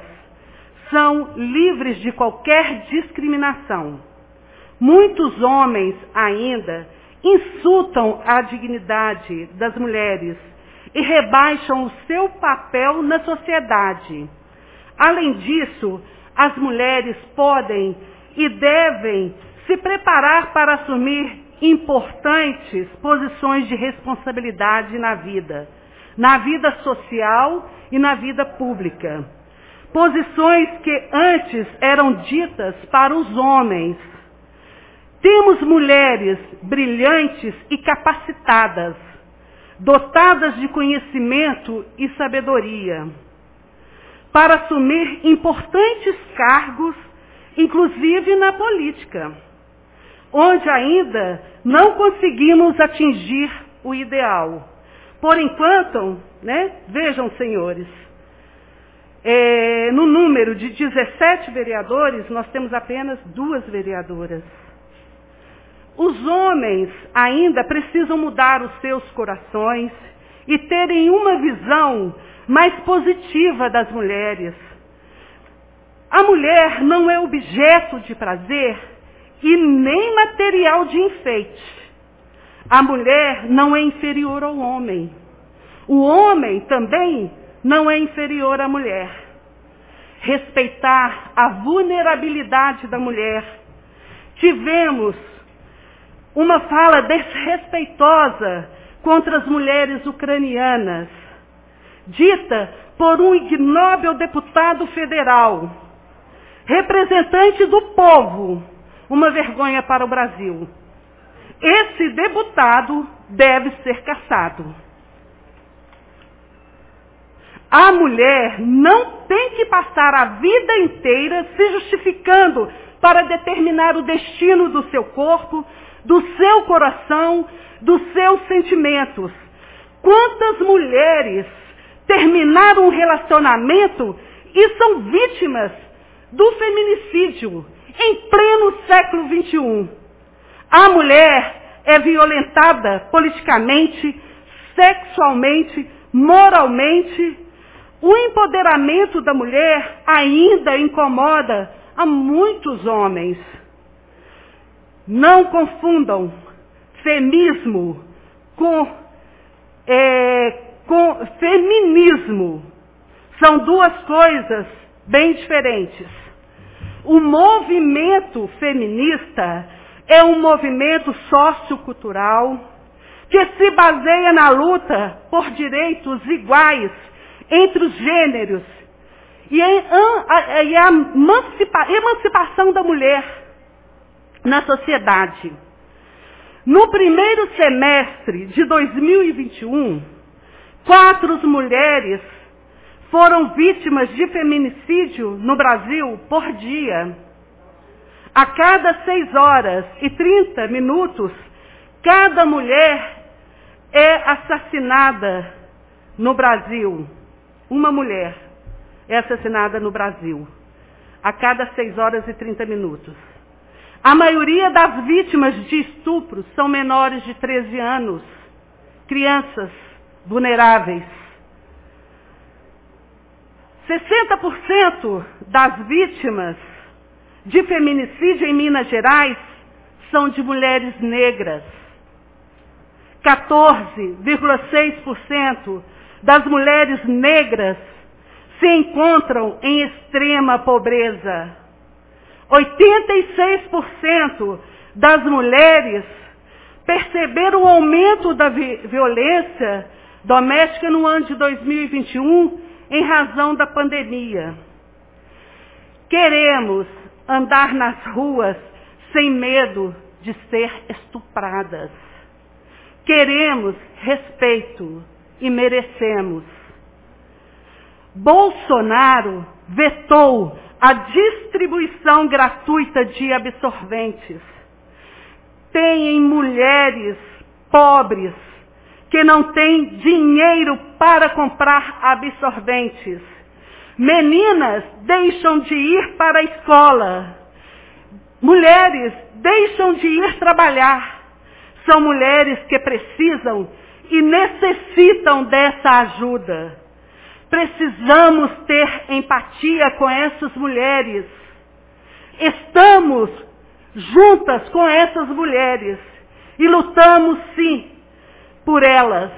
são livres de qualquer discriminação. Muitos homens ainda insultam a dignidade das mulheres e rebaixam o seu papel na sociedade. Além disso, as mulheres podem e devem se preparar para assumir importantes posições de responsabilidade na vida, na vida social e na vida pública. Posições que antes eram ditas para os homens. Temos mulheres brilhantes e capacitadas, dotadas de conhecimento e sabedoria, para assumir importantes cargos, inclusive na política, onde ainda não conseguimos atingir o ideal. Por enquanto, né, vejam, senhores, é, no número de dezessete vereadores, nós temos apenas duas vereadoras. Os homens ainda precisam mudar os seus corações e terem uma visão mais positiva das mulheres. A mulher não é objeto de prazer e nem material de enfeite. A mulher não é inferior ao homem. O homem também não é inferior à mulher. Respeitar a vulnerabilidade da mulher. Tivemos uma fala desrespeitosa contra as mulheres ucranianas, dita por um ignóbil deputado federal, representante do povo, uma vergonha para o Brasil. Esse deputado deve ser cassado. A mulher não tem que passar a vida inteira se justificando para determinar o destino do seu corpo, do seu coração, dos seus sentimentos. Quantas mulheres terminaram um relacionamento e são vítimas do feminicídio em pleno século vinte e um? A mulher é violentada politicamente, sexualmente, moralmente. O empoderamento da mulher ainda incomoda a muitos homens. Não confundam feminismo com, é, com feminismo. São duas coisas bem diferentes. O movimento feminista é um movimento sociocultural que se baseia na luta por direitos iguais entre os gêneros e a emancipação da mulher na sociedade. No primeiro semestre de dois mil e vinte e um, quatro mulheres foram vítimas de feminicídio no Brasil por dia. A cada seis horas e trinta minutos, cada mulher é assassinada no Brasil. Uma mulher é assassinada no Brasil a cada seis horas e trinta minutos. A maioria das vítimas de estupro são menores de treze anos, crianças vulneráveis. sessenta por cento das vítimas de feminicídio em Minas Gerais são de mulheres negras. quatorze vírgula seis por cento das mulheres negras se encontram em extrema pobreza. oitenta e seis por cento das mulheres perceberam o aumento da vi- violência doméstica no ano de dois mil e vinte e um em razão da pandemia. Queremos andar nas ruas sem medo de ser estupradas. Queremos respeito e merecemos. Bolsonaro vetou a distribuição gratuita de absorventes. Tem mulheres pobres que não têm dinheiro para comprar absorventes. Meninas deixam de ir para a escola. Mulheres deixam de ir trabalhar. São mulheres que precisam e necessitam dessa ajuda. Precisamos ter empatia com essas mulheres. Estamos juntas com essas mulheres e lutamos sim por elas.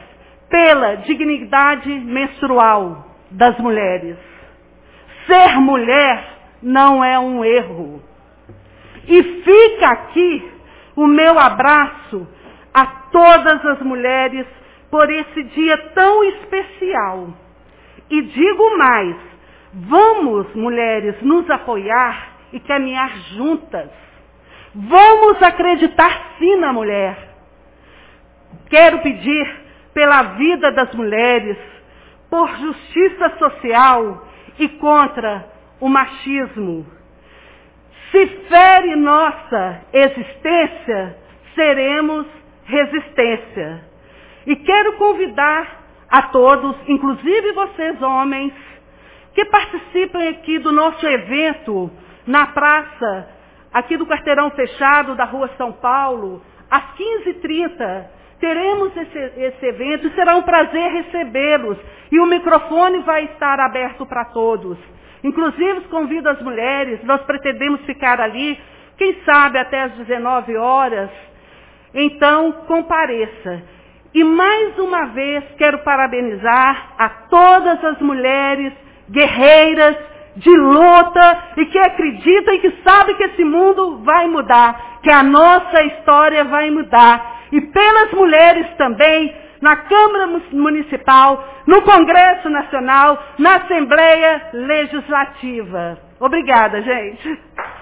pela dignidade menstrual das mulheres. Ser mulher não é um erro. E fica aqui o meu abraço a todas as mulheres por esse dia tão especial. E digo mais, vamos, mulheres, nos apoiar e caminhar juntas. Vamos acreditar sim na mulher. Quero pedir pela vida das mulheres, por justiça social e contra o machismo. Se fere nossa existência, seremos resistência. E quero convidar a todos, inclusive vocês homens, que participem aqui do nosso evento na praça, aqui do Quarteirão Fechado da Rua São Paulo, às quinze e trinta. Teremos esse, esse evento e será um prazer recebê-los. E o microfone vai estar aberto para todos. Inclusive, convido as mulheres, nós pretendemos ficar ali, quem sabe até às dezenove horas. Então, compareça. E mais uma vez, quero parabenizar a todas as mulheres guerreiras, de luta, e que acreditam e que sabem que esse mundo vai mudar, que a nossa história vai mudar. E pelas mulheres também, na Câmara Municipal, no Congresso Nacional, na Assembleia Legislativa. Obrigada, gente.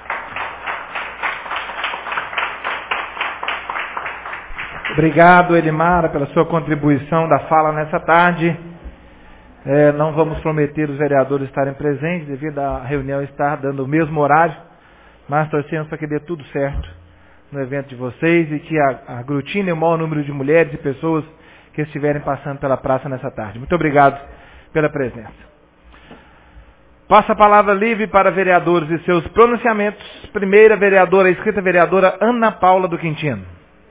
Obrigado, Elimara, pela sua contribuição da fala nessa tarde. É, não vamos prometer os vereadores estarem presentes, devido à reunião estar dando o mesmo horário, mas torcemos para que dê tudo certo no evento de vocês e que aglutine o maior número de mulheres e pessoas que estiverem passando pela praça nessa tarde. Muito obrigado pela presença. Passo a palavra livre para vereadores e seus pronunciamentos. Primeira vereadora, inscrita vereadora Ana Paula do Quintino.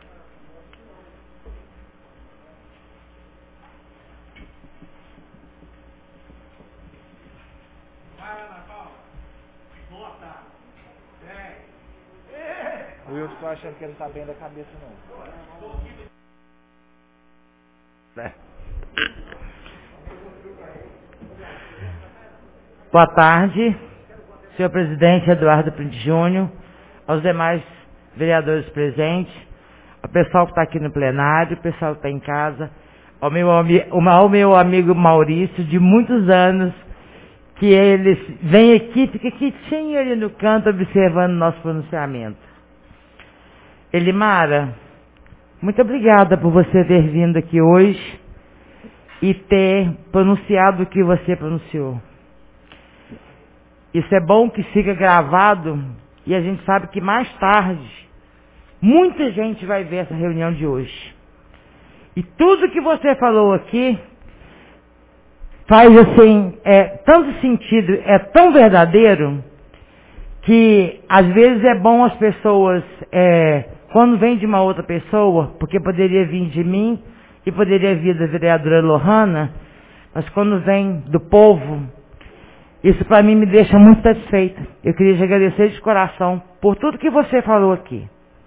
O Wilson está achando que ele não está bem da cabeça, não. É. Boa tarde, senhor presidente Eduardo Pinto Júnior, aos demais vereadores presentes, ao pessoal que está aqui no plenário, o pessoal que está em casa, ao meu, ao meu amigo Maurício, de muitos anos, que ele vem aqui, fica quietinho ali no canto, observando nosso pronunciamento. Elimara, muito obrigada por você ter vindo aqui hoje e ter pronunciado o que você pronunciou. Isso é bom que fica gravado e a gente sabe que mais tarde muita gente vai ver essa reunião de hoje. E tudo que você falou aqui faz assim, é tanto sentido, é tão verdadeiro que às vezes é bom as pessoas... É, quando vem de uma outra pessoa, porque poderia vir de mim e poderia vir da vereadora Lohana, mas quando vem do povo, isso para mim me deixa muito satisfeita. Eu queria te agradecer de coração por tudo que você falou aqui.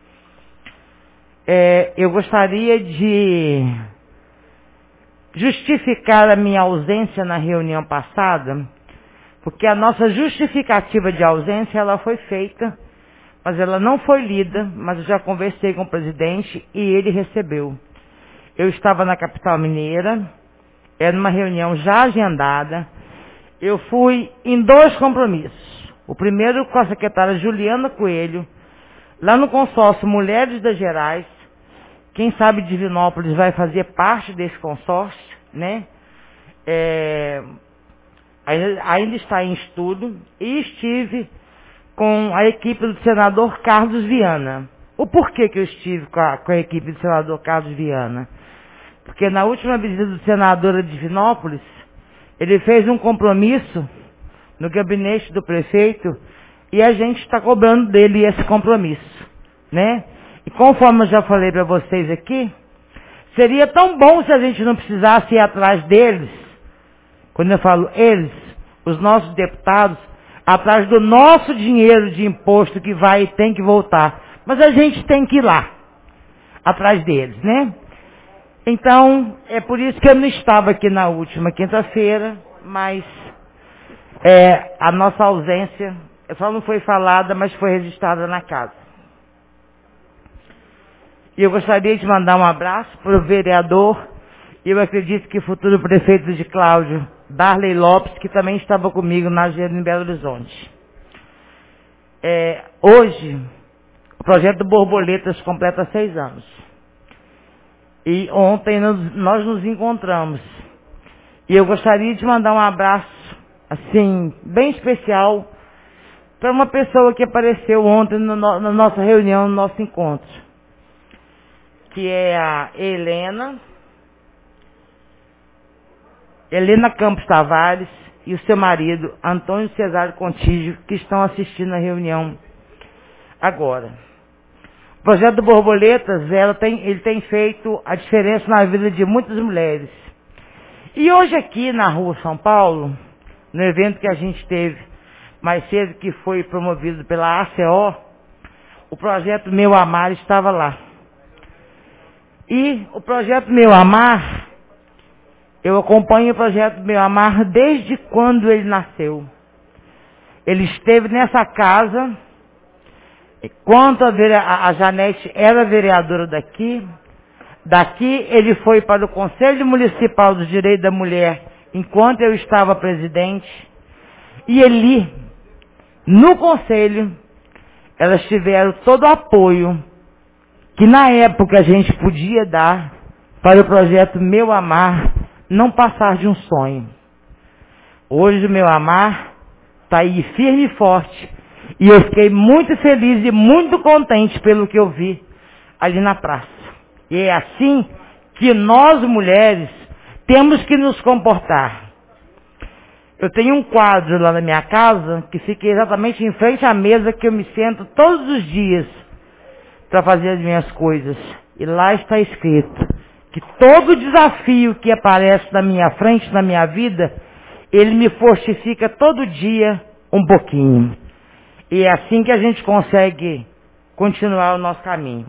É, eu gostaria de justificar a minha ausência na reunião passada, porque a nossa justificativa de ausência ela foi feita, mas ela não foi lida, mas eu já conversei com o presidente e ele recebeu. Eu estava na capital mineira, era uma reunião já agendada, eu fui em dois compromissos. O primeiro com a secretária Juliana Coelho, lá no consórcio Mulheres das Gerais, quem sabe Divinópolis vai fazer parte desse consórcio, né? É, ainda, ainda está em estudo, e estive com a equipe do senador Carlos Viana. O porquê que eu estive com a, com a equipe do senador Carlos Viana? Porque na última visita do senador a Divinópolis, ele fez um compromisso no gabinete do prefeito e a gente está cobrando dele esse compromisso, né? E conforme eu já falei para vocês aqui, seria tão bom se a gente não precisasse ir atrás deles, quando eu falo eles, os nossos deputados, atrás do nosso dinheiro de imposto que vai e tem que voltar. Mas a gente tem que ir lá, atrás deles, né? Então, é por isso que eu não estava aqui na última quinta-feira, mas é, a nossa ausência só não foi falada, mas foi registrada na casa. E eu gostaria de mandar um abraço para o vereador, eu acredito que futuro prefeito de Cláudio, Darley Lopes, que também estava comigo na agenda em Belo Horizonte. É, hoje, o projeto Borboletas completa seis anos. E ontem nos, nós nos encontramos. E eu gostaria de mandar um abraço, assim, bem especial, para uma pessoa que apareceu ontem no, no, na nossa reunião, no nosso encontro. Que é a Helena, Helena Campos Tavares e o seu marido, Antônio Cesário Contígio, que estão assistindo a reunião agora. O projeto do Borboletas, ela tem, ele tem feito a diferença na vida de muitas mulheres. E hoje aqui na Rua São Paulo, no evento que a gente teve mais cedo, que foi promovido pela A C O, o projeto Meu Amar estava lá. E o projeto Meu Amar, eu acompanho o projeto Meu Amar desde quando ele nasceu. Ele esteve nessa casa, enquanto a, a Janete era vereadora daqui, daqui ele foi para o Conselho Municipal do Direito da Mulher, enquanto eu estava presidente, e ali, no Conselho, elas tiveram todo o apoio que na época a gente podia dar para o projeto Meu Amar não passar de um sonho. Hoje o Meu Amar está aí firme e forte, e eu fiquei muito feliz e muito contente pelo que eu vi ali na praça. E é assim que nós, mulheres, temos que nos comportar. Eu tenho um quadro lá na minha casa, que fica exatamente em frente à mesa que eu me sento todos os dias para fazer as minhas coisas. E lá está escrito que todo desafio que aparece na minha frente, na minha vida, ele me fortifica todo dia um pouquinho. E é assim que a gente consegue continuar o nosso caminho.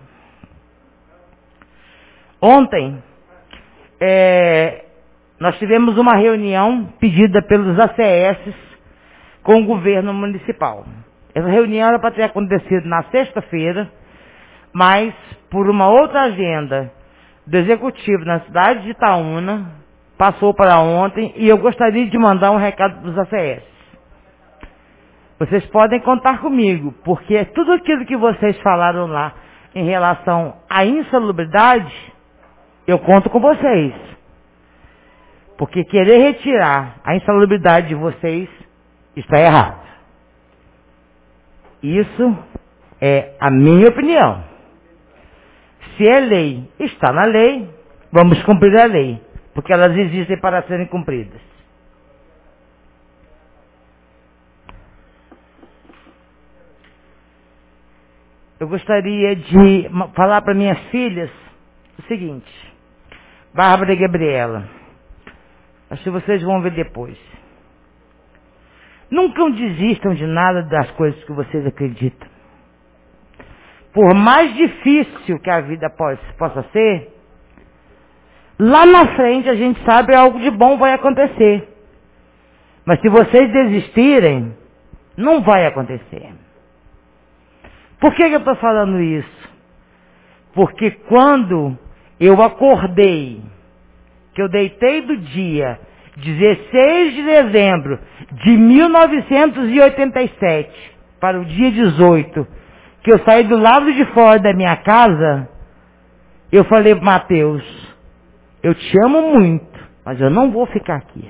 Ontem, é, nós tivemos uma reunião pedida pelos A C S com o governo municipal. Essa reunião era para ter acontecido na sexta-feira, mas por uma outra agenda do executivo na cidade de Itaúna, passou para ontem, e eu gostaria de mandar um recado para os A C S. Vocês podem contar comigo, porque tudo aquilo que vocês falaram lá em relação à insalubridade, eu conto com vocês. Porque querer retirar a insalubridade de vocês está errado. Isso é a minha opinião. Se é lei, está na lei, vamos cumprir a lei, porque elas existem para serem cumpridas. Eu gostaria de falar para minhas filhas o seguinte, Bárbara e Gabriela, acho que vocês vão ver depois. Nunca desistam de nada das coisas que vocês acreditam. Por mais difícil que a vida possa ser, lá na frente a gente sabe que algo de bom vai acontecer. Mas se vocês desistirem, não vai acontecer. Por que, que eu estou falando isso? Porque quando eu acordei, que eu deitei do dia dezesseis de dezembro de mil novecentos e oitenta e sete para o dia dezoito, que eu saí do lado de fora da minha casa, eu falei para Mateus, eu te amo muito, mas eu não vou ficar aqui.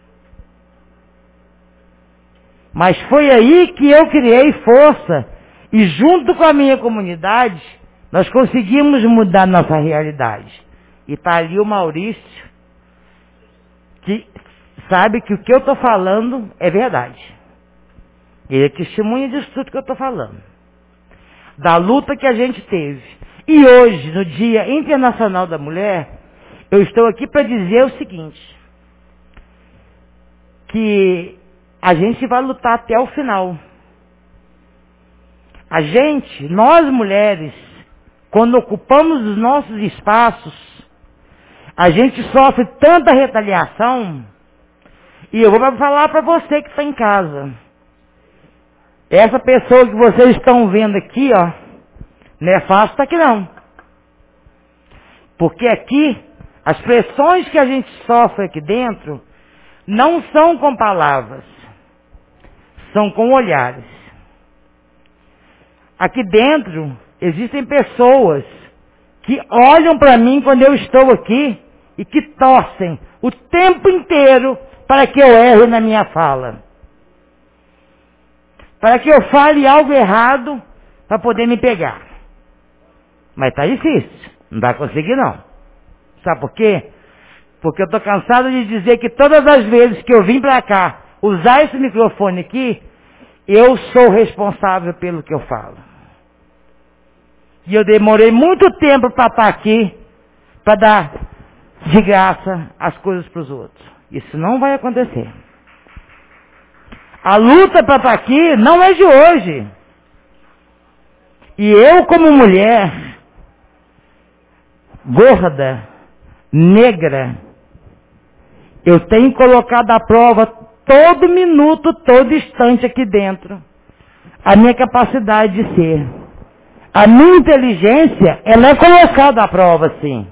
Mas foi aí que eu criei força, e junto com a minha comunidade, nós conseguimos mudar nossa realidade. E está ali o Maurício, que sabe que o que eu estou falando é verdade. Ele é testemunha disso tudo que eu estou falando. Da luta que a gente teve. E hoje, no Dia Internacional da Mulher, eu estou aqui para dizer o seguinte, que a gente vai lutar até o final. A gente, nós mulheres, quando ocupamos os nossos espaços, A gente sofre tanta retaliação, e eu vou falar para você que está em casa. Essa pessoa que vocês estão vendo aqui, ó, não é fácil estar aqui não. Porque aqui, as pressões que a gente sofre aqui dentro, não são com palavras, são com olhares. Aqui dentro, existem pessoas que olham para mim quando eu estou aqui e que torcem o tempo inteiro para que eu erre na minha fala. Para que eu fale algo errado para poder me pegar. Mas está difícil, não vai conseguir não. Sabe por quê? Porque eu estou cansado de dizer que todas as vezes que eu vim para cá usar esse microfone aqui, eu sou responsável pelo que eu falo. E eu demorei muito tempo para estar aqui, para dar de graça as coisas para os outros. Isso não vai acontecer. A luta para estar aqui não é de hoje. E eu, como mulher, gorda, negra, eu tenho colocado à prova todo minuto, todo instante aqui dentro a minha capacidade de ser. A minha inteligência, ela é colocada à prova, sim.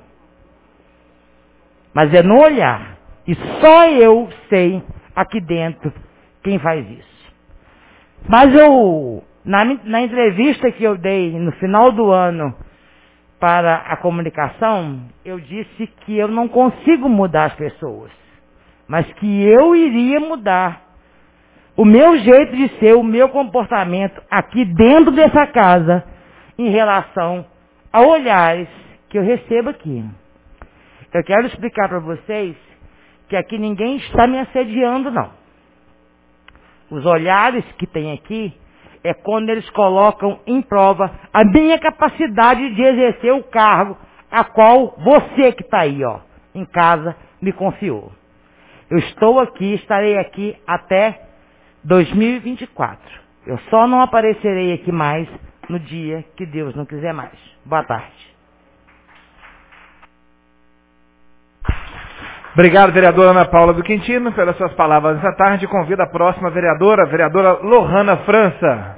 Mas é no olhar. E só eu sei aqui dentro quem faz isso. Mas eu, na, na entrevista que eu dei no final do ano para a comunicação, eu disse que eu não consigo mudar as pessoas, mas que eu iria mudar o meu jeito de ser, o meu comportamento aqui dentro dessa casa em relação a olhares que eu recebo aqui. Eu quero explicar para vocês que aqui ninguém está me assediando, não. Os olhares que tem aqui é quando eles colocam em prova a minha capacidade de exercer o cargo a qual você que está aí, ó, em casa, me confiou. Eu estou aqui, estarei aqui até dois mil e vinte e quatro. Eu só não aparecerei aqui mais no dia que Deus não quiser mais. Boa tarde. Obrigado, vereadora Ana Paula do Quintino, pelas suas palavras essa tarde. Convido a próxima vereadora, a vereadora Lohana França.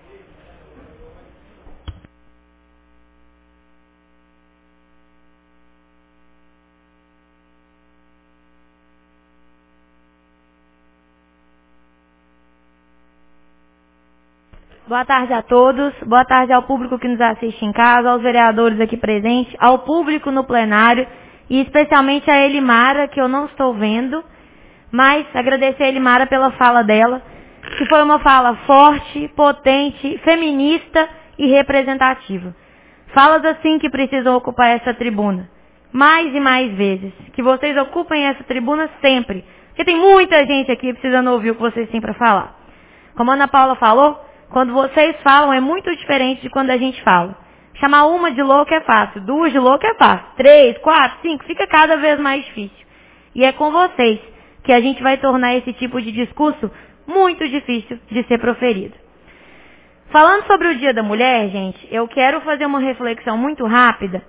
Boa tarde a todos, boa tarde ao público que nos assiste em casa, aos vereadores aqui presentes, ao público no plenário e especialmente a Elimara, que eu não estou vendo, mas agradecer a Elimara pela fala dela, que foi uma fala forte, potente, feminista e representativa. Falas assim que precisam ocupar essa tribuna, mais e mais vezes, que vocês ocupem essa tribuna sempre, porque tem muita gente aqui precisando ouvir o que vocês têm para falar. Como a Ana Paula falou, quando vocês falam é muito diferente de quando a gente fala. Chamar uma de louca é fácil, duas de louca é fácil, três, quatro, cinco, fica cada vez mais difícil. E é com vocês que a gente vai tornar esse tipo de discurso muito difícil de ser proferido. Falando sobre o Dia da Mulher, gente, eu quero fazer uma reflexão muito rápida.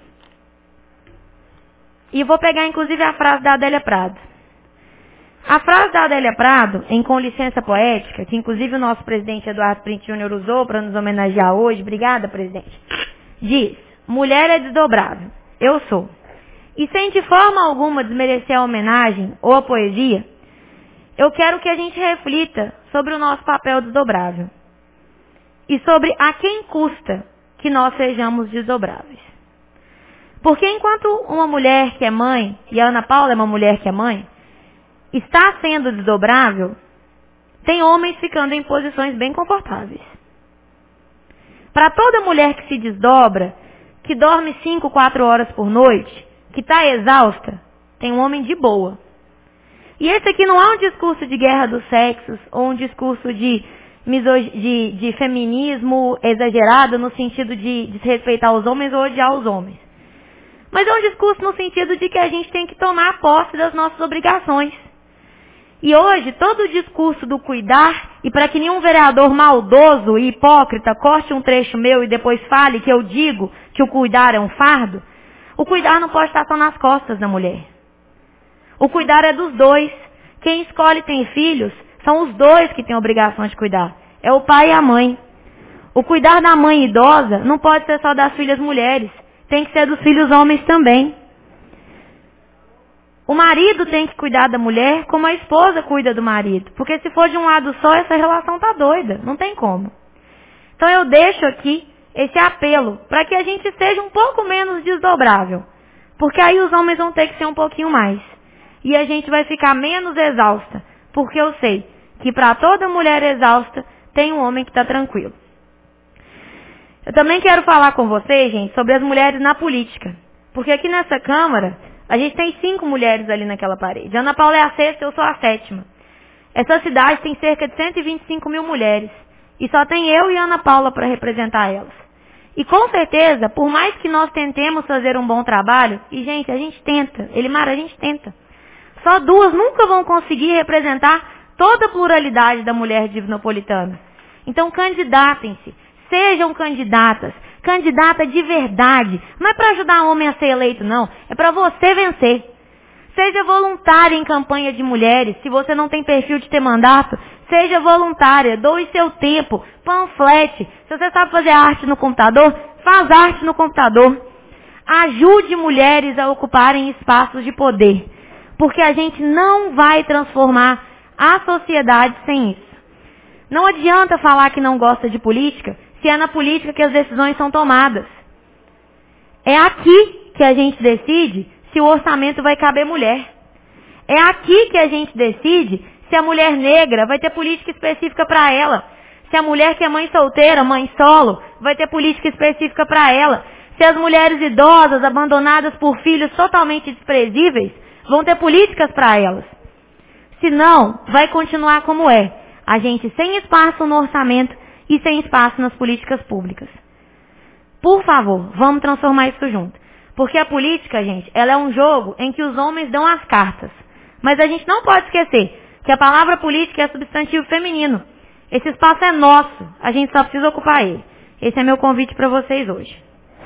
E vou pegar inclusive a frase da Adélia Prado. A frase da Adélia Prado, em Com Licença Poética, que inclusive o nosso presidente Eduardo Print Júnior usou para nos homenagear hoje, obrigada, presidente, diz: mulher é desdobrável, eu sou. E sem de forma alguma desmerecer a homenagem ou a poesia, eu quero que a gente reflita sobre o nosso papel desdobrável. E sobre a quem custa que nós sejamos desdobráveis. Porque enquanto uma mulher que é mãe, e a Ana Paula é uma mulher que é mãe, está sendo desdobrável, tem homens ficando em posições bem confortáveis. Para toda mulher que se desdobra, que dorme cinco, quatro horas por noite, que está exausta, tem um homem de boa. E esse aqui não é um discurso de guerra dos sexos, ou um discurso de, de, de feminismo exagerado no sentido de desrespeitar os homens ou odiar os homens. Mas é um discurso no sentido de que a gente tem que tomar posse das nossas obrigações. E hoje, todo o discurso do cuidar, e para que nenhum vereador maldoso e hipócrita corte um trecho meu e depois fale que eu digo que o cuidar é um fardo, O cuidar não pode estar só nas costas da mulher. O cuidar é dos dois. Quem escolhe ter filhos são os dois que têm a obrigação de cuidar. É o pai e a mãe. O cuidar da mãe idosa não pode ser só das filhas mulheres. Tem que ser dos filhos homens também. O marido tem que cuidar da mulher como a esposa cuida do marido. Porque se for de um lado só, essa relação tá doida. Não tem como. Então eu deixo aqui esse apelo para que a gente seja um pouco menos desdobrável. Porque aí os homens vão ter que ser um pouquinho mais. E a gente vai ficar menos exausta. Porque eu sei que para toda mulher exausta tem um homem que está tranquilo. Eu também quero falar com vocês, gente, sobre as mulheres na política. Porque aqui nessa Câmara, a gente tem cinco mulheres ali naquela parede. Ana Paula é a sexta, eu sou a sétima. Essa cidade tem cerca de cento e vinte e cinco mil mulheres. E só tem eu e Ana Paula para representar elas. E com certeza, por mais que nós tentemos fazer um bom trabalho, e gente, a gente tenta, Elimar, a gente tenta. Só duas nunca vão conseguir representar toda a pluralidade da mulher divinopolitana. Então candidatem-se, sejam candidatas, candidata de verdade. Não é para ajudar homem a ser eleito, não, é para você vencer. Seja voluntária em campanha de mulheres, se você não tem perfil de ter mandato, seja voluntária, doe seu tempo, panflete. Se você sabe fazer arte no computador, faz arte no computador. Ajude mulheres a ocuparem espaços de poder, porque a gente não vai transformar a sociedade sem isso. Não adianta falar que não gosta de política, se é na política que as decisões são tomadas. É aqui que a gente decide se o orçamento vai caber mulher. É aqui que a gente decide se a mulher negra vai ter política específica para ela. Se a mulher que é mãe solteira, mãe solo, vai ter política específica para ela. Se as mulheres idosas, abandonadas por filhos totalmente desprezíveis, vão ter políticas para elas. Se não, vai continuar como é. A gente sem espaço no orçamento e sem espaço nas políticas públicas. Por favor, vamos transformar isso junto. Porque a política, gente, ela é um jogo em que os homens dão as cartas. Mas a gente não pode esquecer que a palavra política é substantivo feminino. Esse espaço é nosso, a gente só precisa ocupar ele. Esse é meu convite para vocês hoje.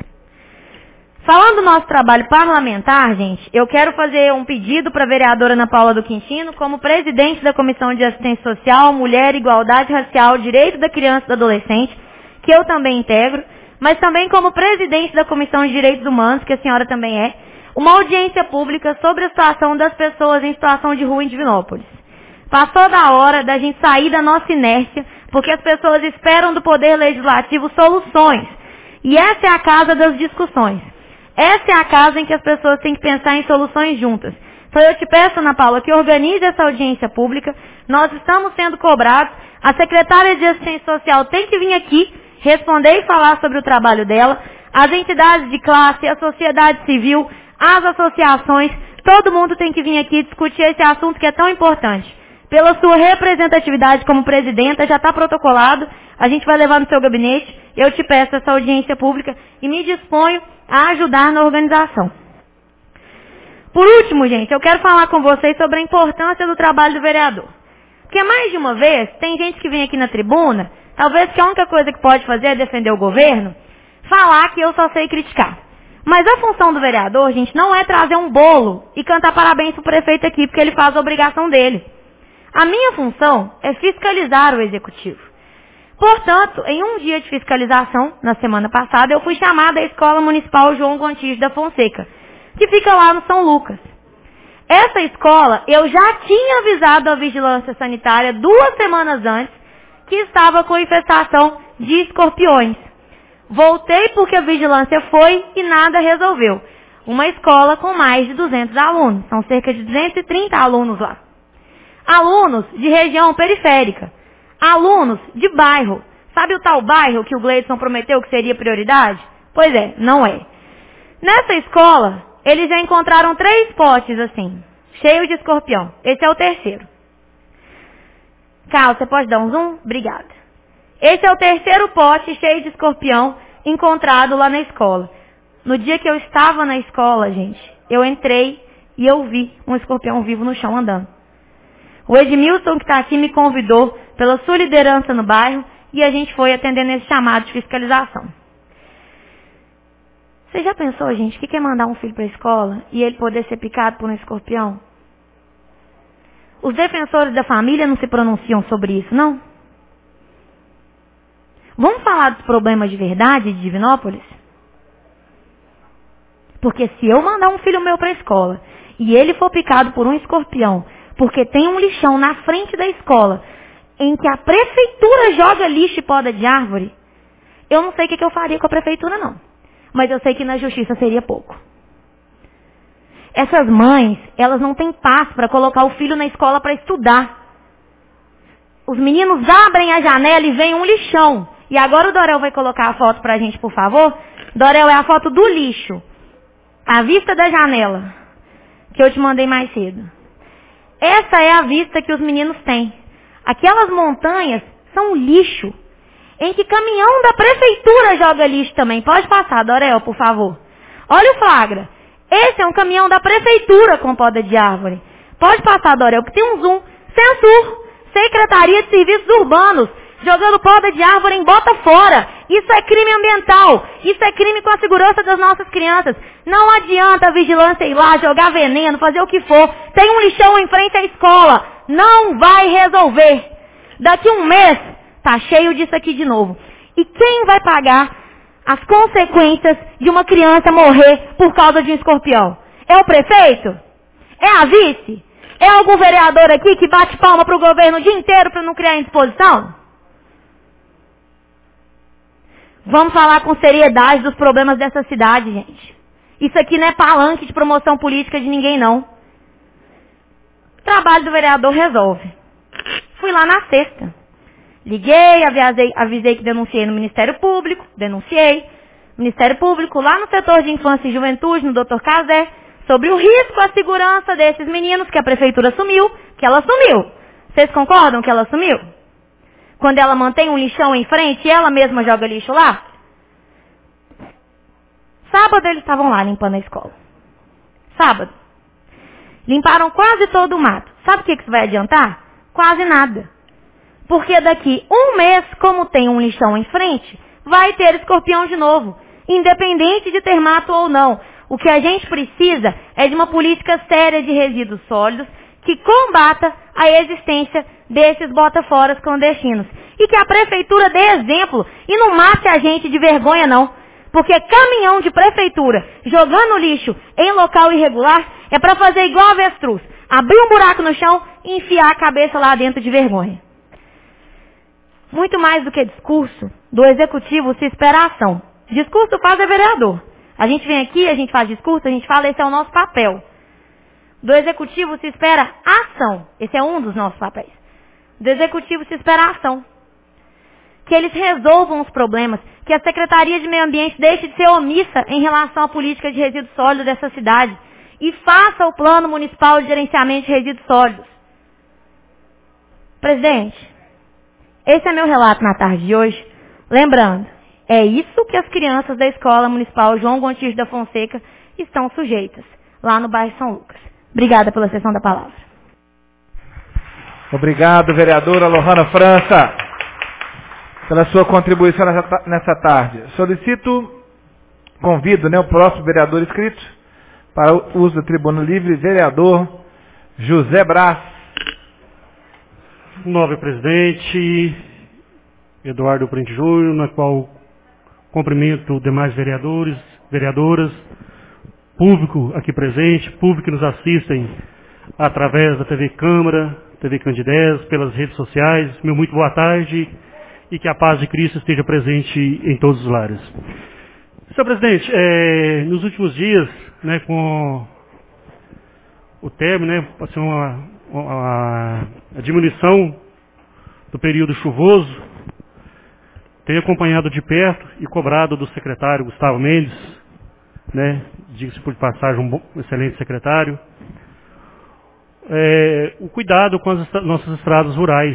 Falando do nosso trabalho parlamentar, gente, eu quero fazer um pedido para a vereadora Ana Paula do Quintino, como presidente da Comissão de Assistência Social, Mulher, Igualdade Racial, Direito da Criança e do Adolescente, que eu também integro, mas também como presidente da Comissão de Direitos Humanos, que a senhora também é, uma audiência pública sobre a situação das pessoas em situação de rua em Divinópolis. Passou da hora da gente sair da nossa inércia, porque as pessoas esperam do Poder Legislativo soluções. E essa é a casa das discussões. Essa é a casa em que as pessoas têm que pensar em soluções juntas. Então eu te peço, Ana Paula, que organize essa audiência pública. Nós estamos sendo cobrados. A secretária de Assistência Social tem que vir aqui responder e falar sobre o trabalho dela. As entidades de classe, a sociedade civil, as associações, todo mundo tem que vir aqui discutir esse assunto que é tão importante. Pela sua representatividade como presidenta, já está protocolado, a gente vai levar no seu gabinete, eu te peço essa audiência pública e me disponho a ajudar na organização. Por último, gente, eu quero falar com vocês sobre a importância do trabalho do vereador. Porque mais de uma vez, tem gente que vem aqui na tribuna, talvez que a única coisa que pode fazer é defender o governo, falar que eu só sei criticar. Mas a função do vereador, gente, não é trazer um bolo e cantar parabéns pro prefeito aqui, porque ele faz a obrigação dele. A minha função é fiscalizar o executivo. Portanto, em um dia de fiscalização, na semana passada, eu fui chamada à Escola Municipal João Gontijo da Fonseca, que fica lá no São Lucas. Essa escola, eu já tinha avisado a vigilância sanitária duas semanas antes que estava com infestação de escorpiões. Voltei porque a vigilância foi e nada resolveu. Uma escola com mais de duzentos alunos, são cerca de duzentos e trinta alunos lá. Alunos de região periférica, alunos de bairro. Sabe o tal bairro que o Gleidson prometeu que seria prioridade? Pois é, não é. Nessa escola, eles já encontraram três potes assim, cheios de escorpião. Esse é o terceiro. Carlos, você pode dar um zoom? Obrigada. Esse é o terceiro pote cheio de escorpião encontrado lá na escola. No dia que eu estava na escola, gente, eu entrei e eu vi um escorpião vivo no chão andando. O Edmilson, que está aqui, me convidou pela sua liderança no bairro e a gente foi atendendo esse chamado de fiscalização. Você já pensou, gente, que quer mandar um filho para a escola e ele poder ser picado por um escorpião? Os defensores da família não se pronunciam sobre isso, não? Vamos falar dos problemas de verdade de Divinópolis? Porque se eu mandar um filho meu para a escola e ele for picado por um escorpião, porque tem um lixão na frente da escola em que a prefeitura joga lixo e poda de árvore, eu não sei o que eu faria com a prefeitura, não. Mas eu sei que na justiça seria pouco. Essas mães, elas não têm paz para colocar o filho na escola para estudar. Os meninos abrem a janela e vem um lixão. E agora o Dorel vai colocar a foto pra gente, por favor. Dorel, é a foto do lixo. A vista da janela, que eu te mandei mais cedo. Essa é a vista que os meninos têm. Aquelas montanhas são lixo, em que caminhão da prefeitura joga lixo também. Pode passar, Dorel, por favor. Olha o flagra. Esse é um caminhão da prefeitura com poda de árvore. Pode passar, Dorel, que tem um zoom. Censur, Secretaria de Serviços Urbanos, jogando poda de árvore em bota fora. Isso é crime ambiental. Isso é crime com a segurança das nossas crianças. Não adianta a vigilância ir lá, jogar veneno, fazer o que for. Tem um lixão em frente à escola. Não vai resolver. Daqui um mês, tá cheio disso aqui de novo. E quem vai pagar as consequências de uma criança morrer por causa de um escorpião? É o prefeito? É a vice? É algum vereador aqui que bate palma pro governo o dia inteiro para não criar indisposição? Vamos falar com seriedade dos problemas dessa cidade, gente. Isso aqui não é palanque de promoção política de ninguém, não. O trabalho do vereador resolve. Fui lá na sexta. Liguei, avisei, avisei que denunciei no Ministério Público, denunciei. Ministério Público, lá no setor de infância e juventude, no doutor Casé, sobre o risco à segurança desses meninos que a prefeitura assumiu, que ela assumiu. Vocês concordam que ela assumiu? Quando ela mantém um lixão em frente e ela mesma joga lixo lá? Sábado eles estavam lá limpando a escola. Sábado. Limparam quase todo o mato. Sabe o que isso vai adiantar? Quase nada. Porque daqui um mês, como tem um lixão em frente, vai ter escorpião de novo. Independente de ter mato ou não. O que a gente precisa é de uma política séria de resíduos sólidos que combata a existência desses bota-foras clandestinos. E que a prefeitura dê exemplo e não mate a gente de vergonha, não. Porque caminhão de prefeitura jogando lixo em local irregular é para fazer igual a avestruz. Abrir um buraco no chão e enfiar a cabeça lá dentro de vergonha. Muito mais do que discurso, do executivo se espera ação. Discurso faz é vereador. A gente vem aqui, a gente faz discurso, a gente fala, esse é o nosso papel. Do executivo se espera ação. Esse é um dos nossos papéis. Do executivo se espera ação. Que eles resolvam os problemas. Que a Secretaria de Meio Ambiente deixe de ser omissa em relação à política de resíduos sólidos dessa cidade. E faça o plano municipal de gerenciamento de resíduos sólidos. Presidente, esse é meu relato na tarde de hoje. Lembrando, é isso que as crianças da Escola Municipal João Gontijo da Fonseca estão sujeitas, lá no bairro São Lucas. Obrigada pela sessão da palavra. Obrigado, vereadora Lohana França, pela sua contribuição nessa, nessa tarde. Solicito, convido né, o próximo vereador inscrito para o uso da tribuna livre, vereador José Brás. Nobre presidente, Eduardo Prente Júnior, na qual cumprimento demais vereadores, vereadoras, público aqui presente, público que nos assistem através da T V Câmara, T V Candidez, pelas redes sociais. Meu muito boa tarde e que a paz de Cristo esteja presente em todos os lares. Senhor presidente, é, nos últimos dias, né, com o término, né, assim, uma, uma, a diminuição do período chuvoso, tenho acompanhado de perto e cobrado do secretário Gustavo Mendes, né, diga-se por passagem, um bom, excelente secretário, é, o cuidado com as estra- nossas estradas rurais.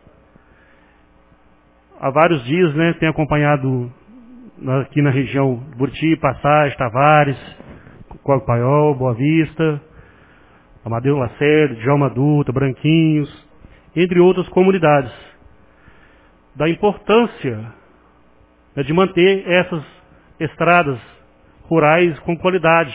Há vários dias, né, tenho acompanhado na, aqui na região de Buriti, Passagem, Tavares, Córrego Paiol, Boa Vista, Amadeu Lacerda, Djalma Dutra, Branquinhos, entre outras comunidades, da importância, né, de manter essas estradas rurais com qualidade.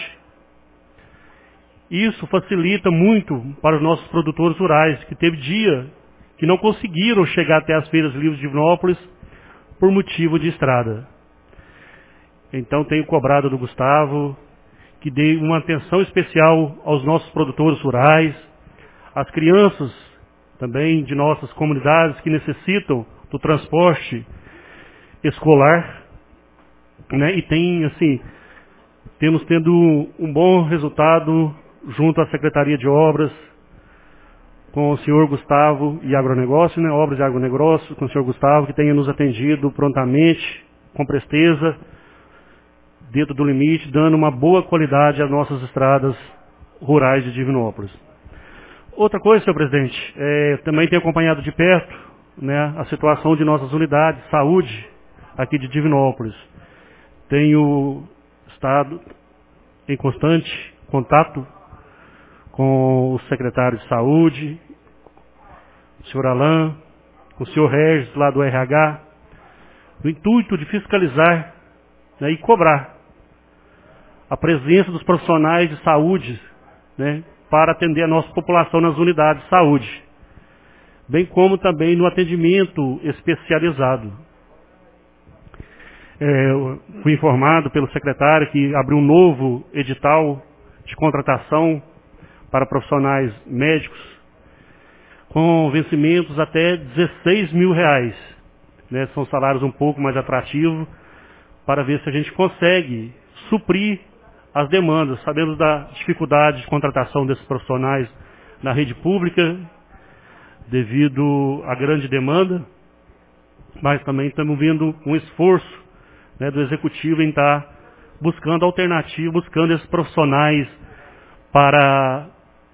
Isso facilita muito para os nossos produtores rurais, que teve dia que não conseguiram chegar até as feiras livres de Divinópolis por motivo de estrada. Então tenho cobrado do Gustavo que dê uma atenção especial aos nossos produtores rurais, às crianças também de nossas comunidades que necessitam do transporte escolar, né? E tem, assim, temos tendo um bom resultado junto à Secretaria de Obras, com o senhor Gustavo e Agronegócio, né? Obras de Agronegócio, com o senhor Gustavo, que tenha nos atendido prontamente, com presteza, dentro do limite, dando uma boa qualidade às nossas estradas rurais de Divinópolis. Outra coisa, senhor presidente, é, também tenho acompanhado de perto, né, a situação de nossas unidades de saúde aqui de Divinópolis. Tenho estado em constante contato com o secretário de saúde, o senhor Alain, com o senhor Regis, lá do R H, no intuito de fiscalizar, né, e cobrar a presença dos profissionais de saúde, né, para atender a nossa população nas unidades de saúde, bem como também no atendimento especializado. É, eu fui informado pelo secretário que abriu um novo edital de contratação para profissionais médicos com vencimentos até dezesseis mil reais. Né, são salários um pouco mais atrativos para ver se a gente consegue suprir as demandas. Sabemos da dificuldade de contratação desses profissionais na rede pública, devido à grande demanda, mas também estamos vendo um esforço, né, do Executivo em estar buscando alternativas, buscando esses profissionais para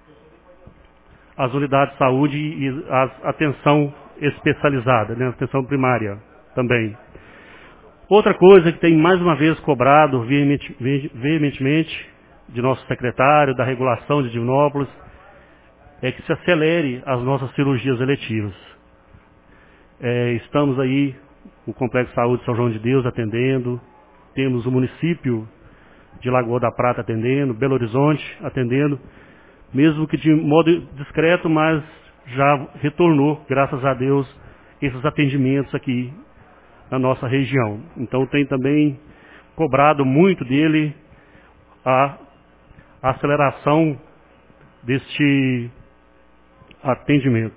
as unidades de saúde e a atenção especializada, né, atenção primária também. Outra coisa que tem mais uma vez cobrado veementemente de nosso secretário da regulação de Divinópolis é que se acelere as nossas cirurgias eletivas. É, estamos aí, o Complexo de Saúde São João de Deus atendendo, temos o município de Lagoa da Prata atendendo, Belo Horizonte atendendo, mesmo que de modo discreto, mas já retornou, graças a Deus, esses atendimentos aqui na nossa região. Então tem também cobrado muito dele a aceleração deste atendimento.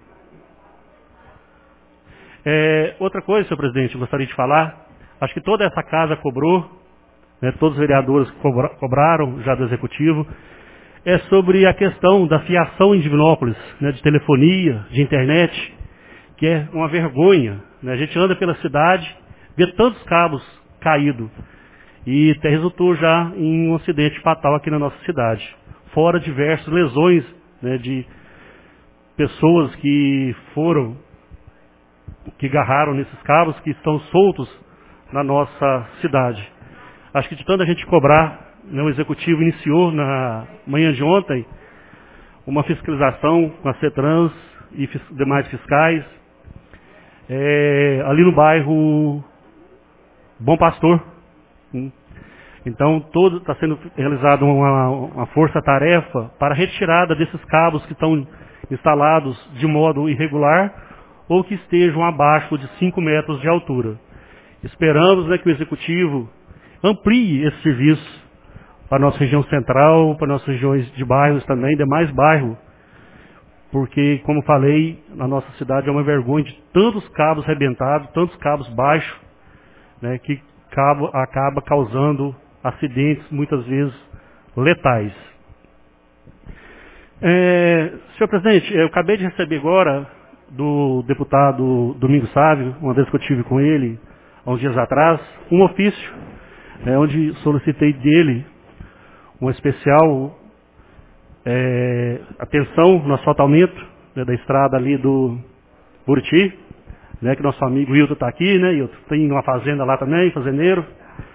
É, outra coisa, senhor presidente, eu gostaria de falar, acho que toda essa casa cobrou, né, todos os vereadores cobra, cobraram já do Executivo, é sobre a questão da fiação em Divinópolis, né, de telefonia, de internet, que é uma vergonha. Né? A gente anda pela cidade, vê tantos cabos caídos, e até resultou já em um acidente fatal aqui na nossa cidade. Fora diversas lesões, né, de pessoas que foram, que agarraram nesses cabos, que estão soltos na nossa cidade. Acho que de tanta gente cobrar, né, o Executivo iniciou na manhã de ontem uma fiscalização com a CETRANS e fis, demais fiscais, é, ali no bairro Bom Pastor. Então, todo está sendo realizada uma, uma força-tarefa para a retirada desses cabos que estão instalados de modo irregular ou que estejam abaixo de cinco metros de altura. Esperamos, né, que o Executivo amplie esse serviço para a nossa região central, para nossas regiões de bairros também, demais bairros, porque, como falei, na nossa cidade é uma vergonha de tantos cabos rebentados, tantos cabos baixos, né, que acaba, acaba causando acidentes, muitas vezes letais. É, senhor presidente, eu acabei de receber agora do deputado Domingos Sávio, uma vez que eu tive com ele, há uns dias atrás, um ofício, né, onde solicitei dele uma especial é, atenção no asfaltamento, né, da estrada ali do Buriti, né, que nosso amigo Wilton está aqui, né, Wilton tem uma fazenda lá também, fazendeiro.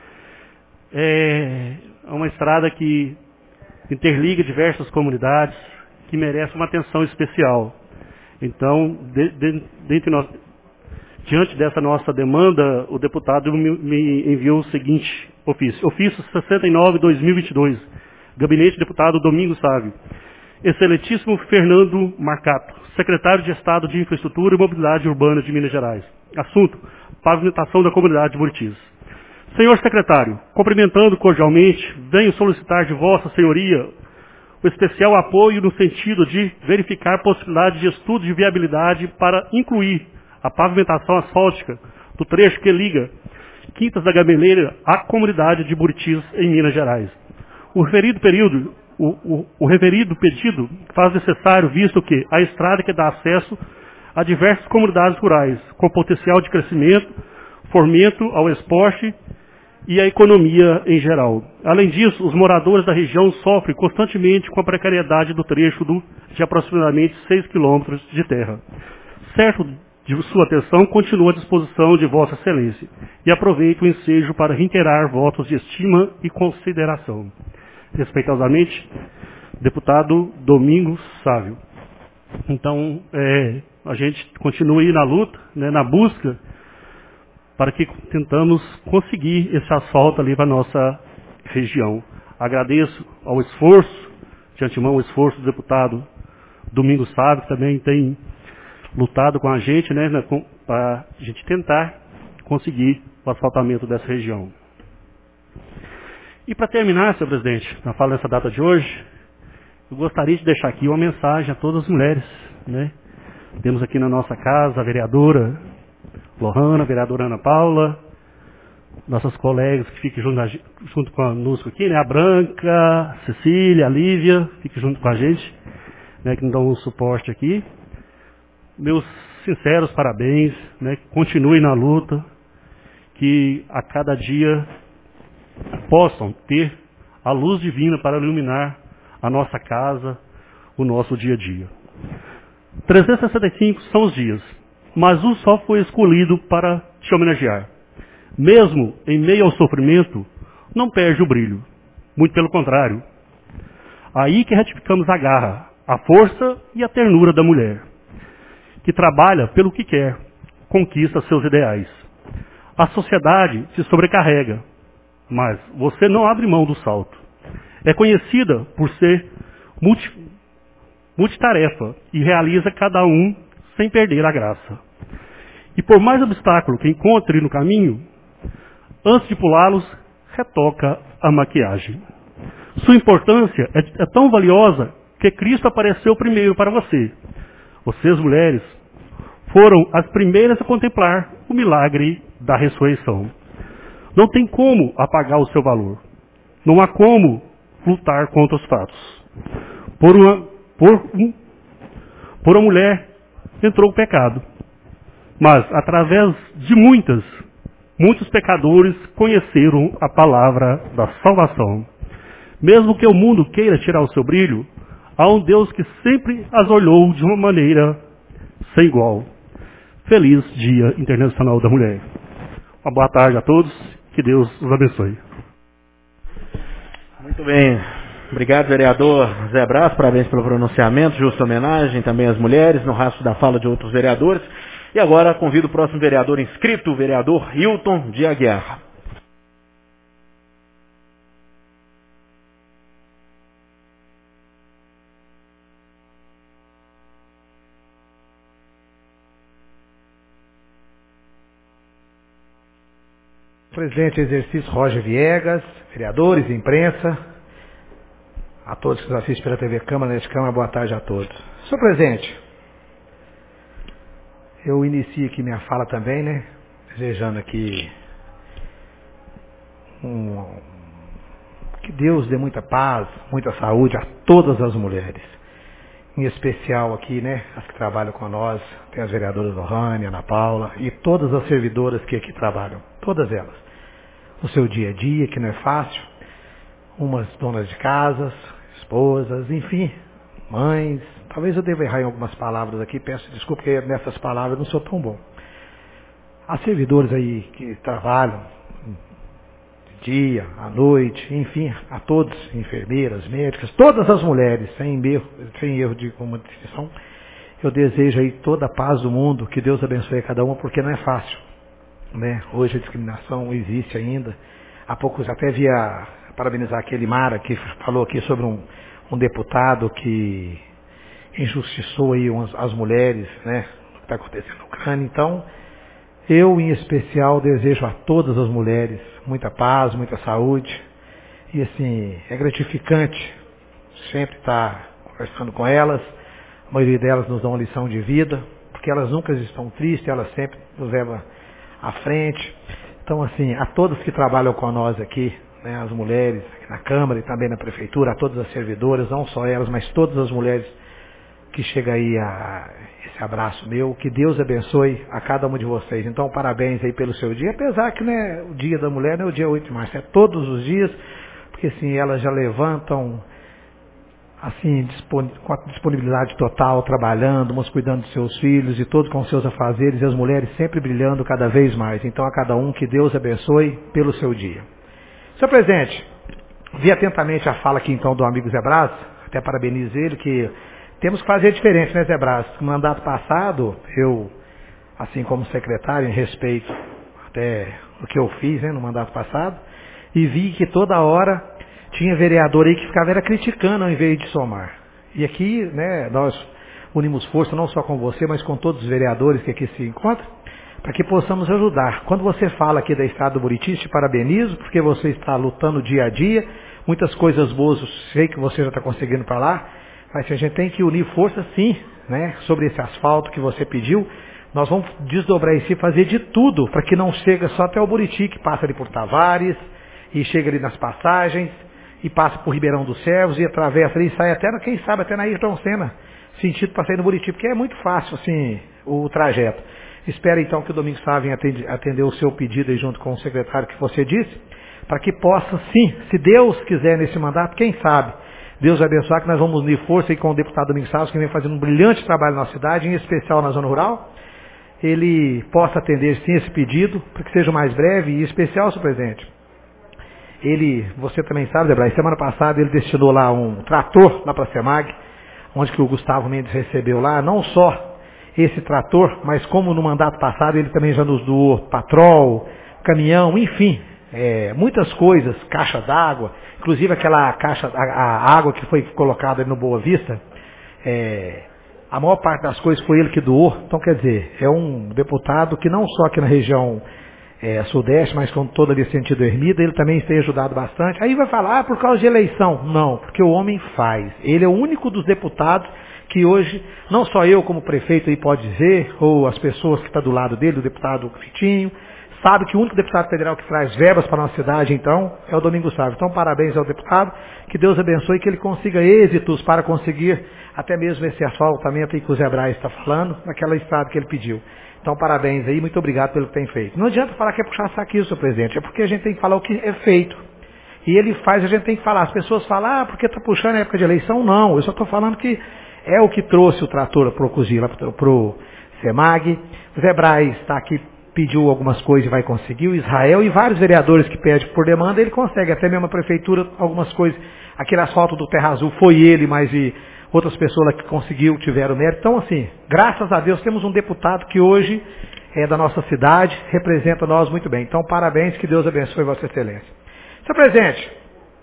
É uma estrada que interliga diversas comunidades, que merece uma atenção especial. Então, de, de, de nós, diante dessa nossa demanda, o deputado me, me enviou o seguinte ofício. Ofício sessenta e nove, dois mil e vinte e dois. Gabinete Deputado Domingos Sávio. Excelentíssimo Fernando Marcato, Secretário de Estado de Infraestrutura e Mobilidade Urbana de Minas Gerais. Assunto: pavimentação da comunidade de Buritis. Senhor Secretário, cumprimentando cordialmente, venho solicitar de Vossa Senhoria o especial apoio no sentido de verificar a possibilidade de estudo de viabilidade para incluir a pavimentação asfáltica do trecho que liga Quintas da Gameleira à comunidade de Buritis, em Minas Gerais. O referido período, o, o, o referido pedido faz necessário, visto que a estrada que dá acesso a diversas comunidades rurais, com potencial de crescimento, fomento ao esporte e à economia em geral. Além disso, os moradores da região sofrem constantemente com a precariedade do trecho do, de aproximadamente seis quilômetros de terra. Certo de sua atenção, continuo à disposição de Vossa Excelência e aproveito o ensejo para reiterar votos de estima e consideração. Respeitosamente, deputado Domingos Sávio. Então, é, a gente continua aí na luta, né, na busca, para que tentamos conseguir esse asfalto ali para a nossa região. Agradeço ao esforço, de antemão, o esforço do deputado Domingos Sávio, que também tem lutado com a gente, né, para a gente tentar conseguir o asfaltamento dessa região. E para terminar, senhor presidente, na fala dessa data de hoje, eu gostaria de deixar aqui uma mensagem a todas as mulheres, né? Temos aqui na nossa casa a vereadora Lohana, a vereadora Ana Paula, nossas colegas que ficam junto, a, junto conosco aqui, né? A Branca, a Cecília, a Lívia, ficam junto com a gente, né? Que nos dão um suporte aqui. Meus sinceros parabéns, né? Continuem na luta, que a cada dia possam ter a luz divina para iluminar a nossa casa, o nosso dia a dia. trezentos e sessenta e cinco são os dias, mas um só foi escolhido para te homenagear. Mesmo em meio ao sofrimento, não perde o brilho. Muito pelo contrário. Aí que retificamos a garra, a força e a ternura da mulher, que trabalha pelo que quer, conquista seus ideais. A sociedade se sobrecarrega, mas você não abre mão do salto. É conhecida por ser multi, multitarefa e realiza cada um sem perder a graça. E por mais obstáculo que encontre no caminho, antes de pulá-los, retoca a maquiagem. Sua importância é, é tão valiosa que Cristo apareceu primeiro para você. Vocês, mulheres, foram as primeiras a contemplar o milagre da ressurreição. Não tem como apagar o seu valor. Não há como lutar contra os fatos. Por uma, por um, por uma mulher entrou o pecado. Mas, através de muitas, muitos pecadores conheceram a palavra da salvação. Mesmo que o mundo queira tirar o seu brilho, há um Deus que sempre as olhou de uma maneira sem igual. Feliz Dia Internacional da Mulher. Uma boa tarde a todos. Que Deus os abençoe. Muito bem. Obrigado, vereador Zé Brás. Parabéns pelo pronunciamento. Justa homenagem também às mulheres, no rastro da fala de outros vereadores. E agora convido o próximo vereador inscrito, o vereador Hilton de Aguiar. Presidente exercício Roger Viegas, vereadores, imprensa, a todos que nos assistem pela T V Câmara, Neste Câmara, boa tarde a todos. Senhor presidente, eu inicio aqui minha fala também, né, desejando aqui um, que Deus dê muita paz, muita saúde a todas as mulheres, em especial aqui, né, as que trabalham com nós, tem as vereadoras Lohane, Ana Paula e todas as servidoras que aqui trabalham, todas elas, no seu dia a dia, que não é fácil, umas donas de casas, esposas, enfim, mães. Talvez eu deva errar em algumas palavras aqui, peço desculpa porque nessas palavras eu não sou tão bom. As servidoras aí que trabalham de dia, à noite, enfim, a todos, enfermeiras, médicas, todas as mulheres, sem erro, sem erro de uma definição, eu desejo aí toda a paz do mundo, que Deus abençoe cada uma, porque não é fácil, né? Hoje a discriminação existe ainda, há pouco eu até via parabenizar aquele Mara que falou aqui sobre um, um deputado que injustiçou aí umas, as mulheres, né? O que está acontecendo na Ucrânia. Então, eu em especial desejo a todas as mulheres muita paz, muita saúde. E assim, é gratificante sempre estar conversando com elas. A maioria delas nos dá uma lição de vida, porque elas nunca estão tristes, elas sempre nos levam à frente. Então, assim, a todas que trabalham com nós aqui, né, as mulheres aqui na Câmara e também na Prefeitura, a todas as servidoras, não só elas, mas todas as mulheres que chegam aí a esse abraço meu, que Deus abençoe a cada uma de vocês. Então, parabéns aí pelo seu dia, apesar que né, o dia da mulher não é o dia oito de março, é todos os dias, porque assim, elas já levantam assim, com a disponibilidade total, trabalhando, umas cuidando dos seus filhos e todos com seus afazeres, e as mulheres sempre brilhando cada vez mais. Então, a cada um, que Deus abençoe pelo seu dia. Senhor presidente, vi atentamente a fala aqui então do amigo Zé Braz, até parabenizo ele, que temos que fazer diferente, né, Zé Braz? No mandato passado, eu, assim como secretário, em respeito até o que eu fiz, né, no mandato passado, e vi que toda hora tinha vereador aí que ficava era criticando ao invés de somar. E aqui, né, nós unimos força não só com você, mas com todos os vereadores que aqui se encontram, para que possamos ajudar. Quando você fala aqui da Estrada do Buriti, te parabenizo, porque você está lutando dia a dia, muitas coisas boas eu sei que você já está conseguindo para lá, mas a gente tem que unir força sim, né, sobre esse asfalto que você pediu. Nós vamos desdobrar isso e fazer de tudo para que não chegue só até o Buriti, que passa ali por Tavares, e chega ali nas passagens, e passa por Ribeirão dos Servos, e atravessa ali, e sai até, quem sabe, até na Ayrton Senna, sentido para sair no Buriti, porque é muito fácil, assim, o trajeto. Espero, então, que o Domingos Sá venha atender o seu pedido aí junto com o secretário que você disse, para que possa, sim, se Deus quiser nesse mandato, quem sabe, Deus vai abençoar, que nós vamos unir força aí com o deputado Domingos Sá, que vem fazendo um brilhante trabalho na cidade, em especial na zona rural, ele possa atender, sim, esse pedido, para que seja o mais breve, e especial, senhor presidente. Ele, você também sabe, Debra, semana passada ele destinou lá um trator lá para a Semag, onde que o Gustavo Mendes recebeu lá, não só esse trator, mas como no mandato passado ele também já nos doou patrol, caminhão, enfim, é, muitas coisas, caixa d'água, inclusive aquela caixa, a, a água que foi colocada ali no Boa Vista, é, a maior parte das coisas foi ele que doou. Então, quer dizer, é um deputado que não só aqui na região É, sudeste, mas com todo ali sentido ermida, ele também tem ajudado bastante. Aí vai falar, ah, por causa de eleição. Não, porque o homem faz. Ele é o único dos deputados que hoje, não só eu como prefeito aí pode dizer, ou as pessoas que estão do lado dele, o deputado Vitinho, sabe que o único deputado federal que traz verbas para a nossa cidade, então, é o Domingos Sá. Então, parabéns ao deputado, que Deus abençoe, que ele consiga êxitos para conseguir até mesmo esse asfaltamento aí que o Zé Braz está falando, naquela estrada que ele pediu. Então, parabéns aí, muito obrigado pelo que tem feito. Não adianta falar que é puxar saquinho, senhor presidente, é porque a gente tem que falar o que é feito. E ele faz, a gente tem que falar. As pessoas falam, ah, porque está puxando na época de eleição? Não, eu só estou falando que é o que trouxe o trator para o Cozila, para o Semag. O Zé Braz está aqui, pediu algumas coisas e vai conseguir. O Israel e vários vereadores que pedem por demanda, ele consegue. Até mesmo a prefeitura, algumas coisas. Aquele asfalto do Terra Azul foi ele, mas e outras pessoas que conseguiu, tiveram mérito. Então, assim, graças a Deus, temos um deputado que hoje é da nossa cidade, representa nós muito bem. Então, parabéns, que Deus abençoe Vossa Excelência. Senhor presidente,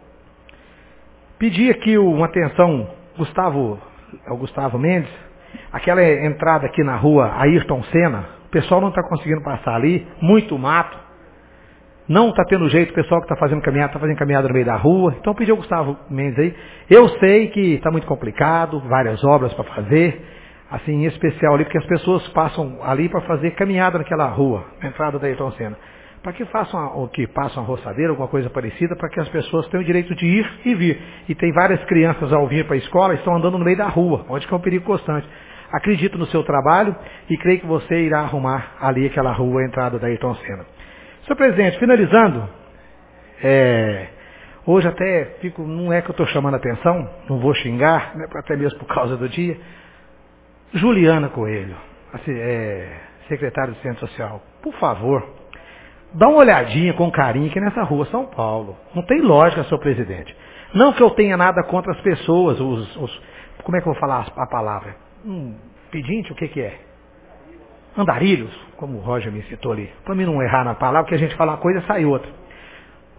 pedi aqui uma atenção, Gustavo, é o Gustavo Mendes, aquela entrada aqui na rua Ayrton Senna, o pessoal não está conseguindo passar ali, muito mato. Não está tendo jeito, o pessoal que está fazendo caminhada, está fazendo caminhada no meio da rua. Então pediu ao Gustavo Mendes aí. Eu sei que está muito complicado, várias obras para fazer, assim, em especial ali, porque as pessoas passam ali para fazer caminhada naquela rua, na entrada da Ayrton Senna. Para que façam, a, ou que passam a roçadeira, alguma coisa parecida, para que as pessoas tenham o direito de ir e vir. E tem várias crianças ao vir para a escola, estão andando no meio da rua, onde que é um perigo constante. Acredito no seu trabalho e creio que você irá arrumar ali aquela rua, a entrada da Ayrton Senna. Senhor presidente, finalizando, é, hoje até fico, não é que eu estou chamando a atenção, não vou xingar, né, até mesmo por causa do dia, Juliana Coelho, assim, é, secretária do Centro Social, por favor, dá uma olhadinha com carinho aqui nessa rua São Paulo. Não tem lógica, senhor presidente. Não que eu tenha nada contra as pessoas, os, os como é que eu vou falar a palavra? Hum, pedinte, o que que é? Andarilhos, como o Roger me citou ali. Para mim não errar na palavra, porque a gente fala uma coisa e sai outra.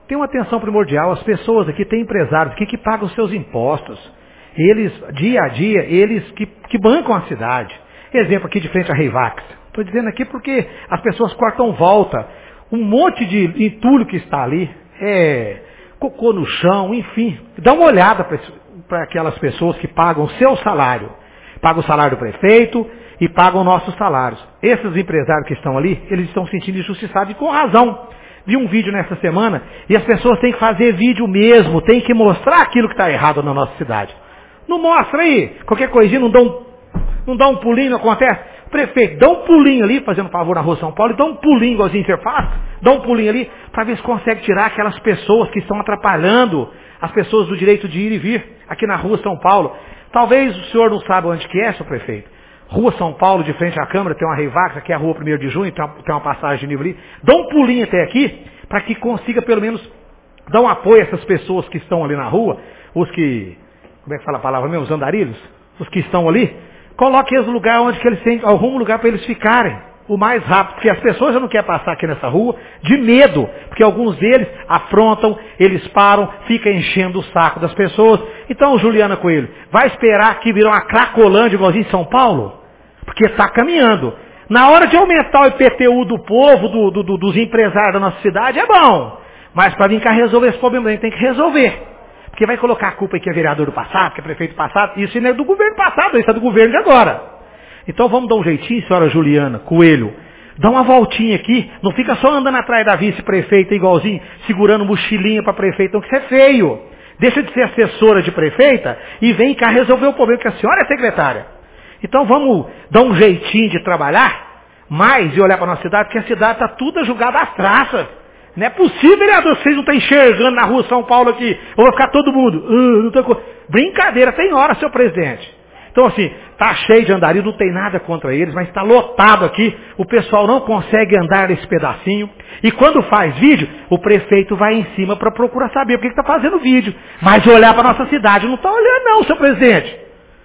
tem uma atenção primordial. As pessoas aqui, tem empresários aqui que pagam os seus impostos. Eles, dia a dia, eles que, que bancam a cidade. Exemplo aqui de frente à Reivax. Estou dizendo aqui porque as pessoas cortam volta. Um monte de entulho que está ali, é, cocô no chão, enfim. Dá uma olhada para aquelas pessoas que pagam o seu salário. Pagam o salário do prefeito e pagam nossos salários. Esses empresários que estão ali, eles estão se sentindo injustiçados e com razão. Vi um vídeo nessa semana e as pessoas têm que fazer vídeo mesmo, têm que mostrar aquilo que está errado na nossa cidade. Não mostra aí, qualquer coisinha, não dá um, não dá um pulinho, não acontece. Prefeito, dá um pulinho ali, fazendo favor na rua São Paulo, e dá um pulinho igualzinho você faz, dá um pulinho ali, para ver se consegue tirar aquelas pessoas que estão atrapalhando as pessoas do direito de ir e vir aqui na rua São Paulo. Talvez o senhor não saiba onde que é, seu prefeito. Rua São Paulo, de frente à Câmara, tem uma Reivax, aqui é a rua primeiro de junho, tem uma, tem uma passagem de nível ali. Dá um pulinho até aqui, para que consiga pelo menos dar um apoio a essas pessoas que estão ali na rua, os que, como é que fala a palavra mesmo, os andarilhos, os que estão ali, coloque eles no lugar onde que eles têm, arrume um lugar para eles ficarem, o mais rápido, porque as pessoas já não querem passar aqui nessa rua de medo, porque alguns deles afrontam, eles param, ficam enchendo o saco das pessoas. Então, Juliana Coelho, vai esperar que virar uma cracolândia igualzinho em São Paulo? Porque está caminhando. Na hora de aumentar o I P T U do povo, do, do, do, dos empresários da nossa cidade, é bom. Mas para vir cá resolver esse problema, a gente tem que resolver. Porque vai colocar a culpa aí que é vereador do passado, que é prefeito do passado. Isso não é do governo passado, isso é do governo de agora. Então vamos dar um jeitinho, senhora Juliana Coelho. Dá uma voltinha aqui. Não fica só andando atrás da vice-prefeita igualzinho, segurando mochilinha para prefeita. Não, que isso é feio. Deixa de ser assessora de prefeita e vem cá resolver o problema, que a senhora é secretária. Então vamos dar um jeitinho de trabalhar mais e olhar para a nossa cidade, porque a cidade está toda julgada às traças. Não é possível, vereador, vocês não estão enxergando na rua São Paulo aqui. Eu vou ficar todo mundo. Uh, não tô... Brincadeira, tem hora, seu presidente. Então assim, está cheio de andarilho, não tem nada contra eles, mas está lotado aqui. O pessoal não consegue andar esse pedacinho. E quando faz vídeo, o prefeito vai em cima para procurar saber o que está fazendo vídeo. Mas olhar para a nossa cidade, não está olhando não, seu presidente.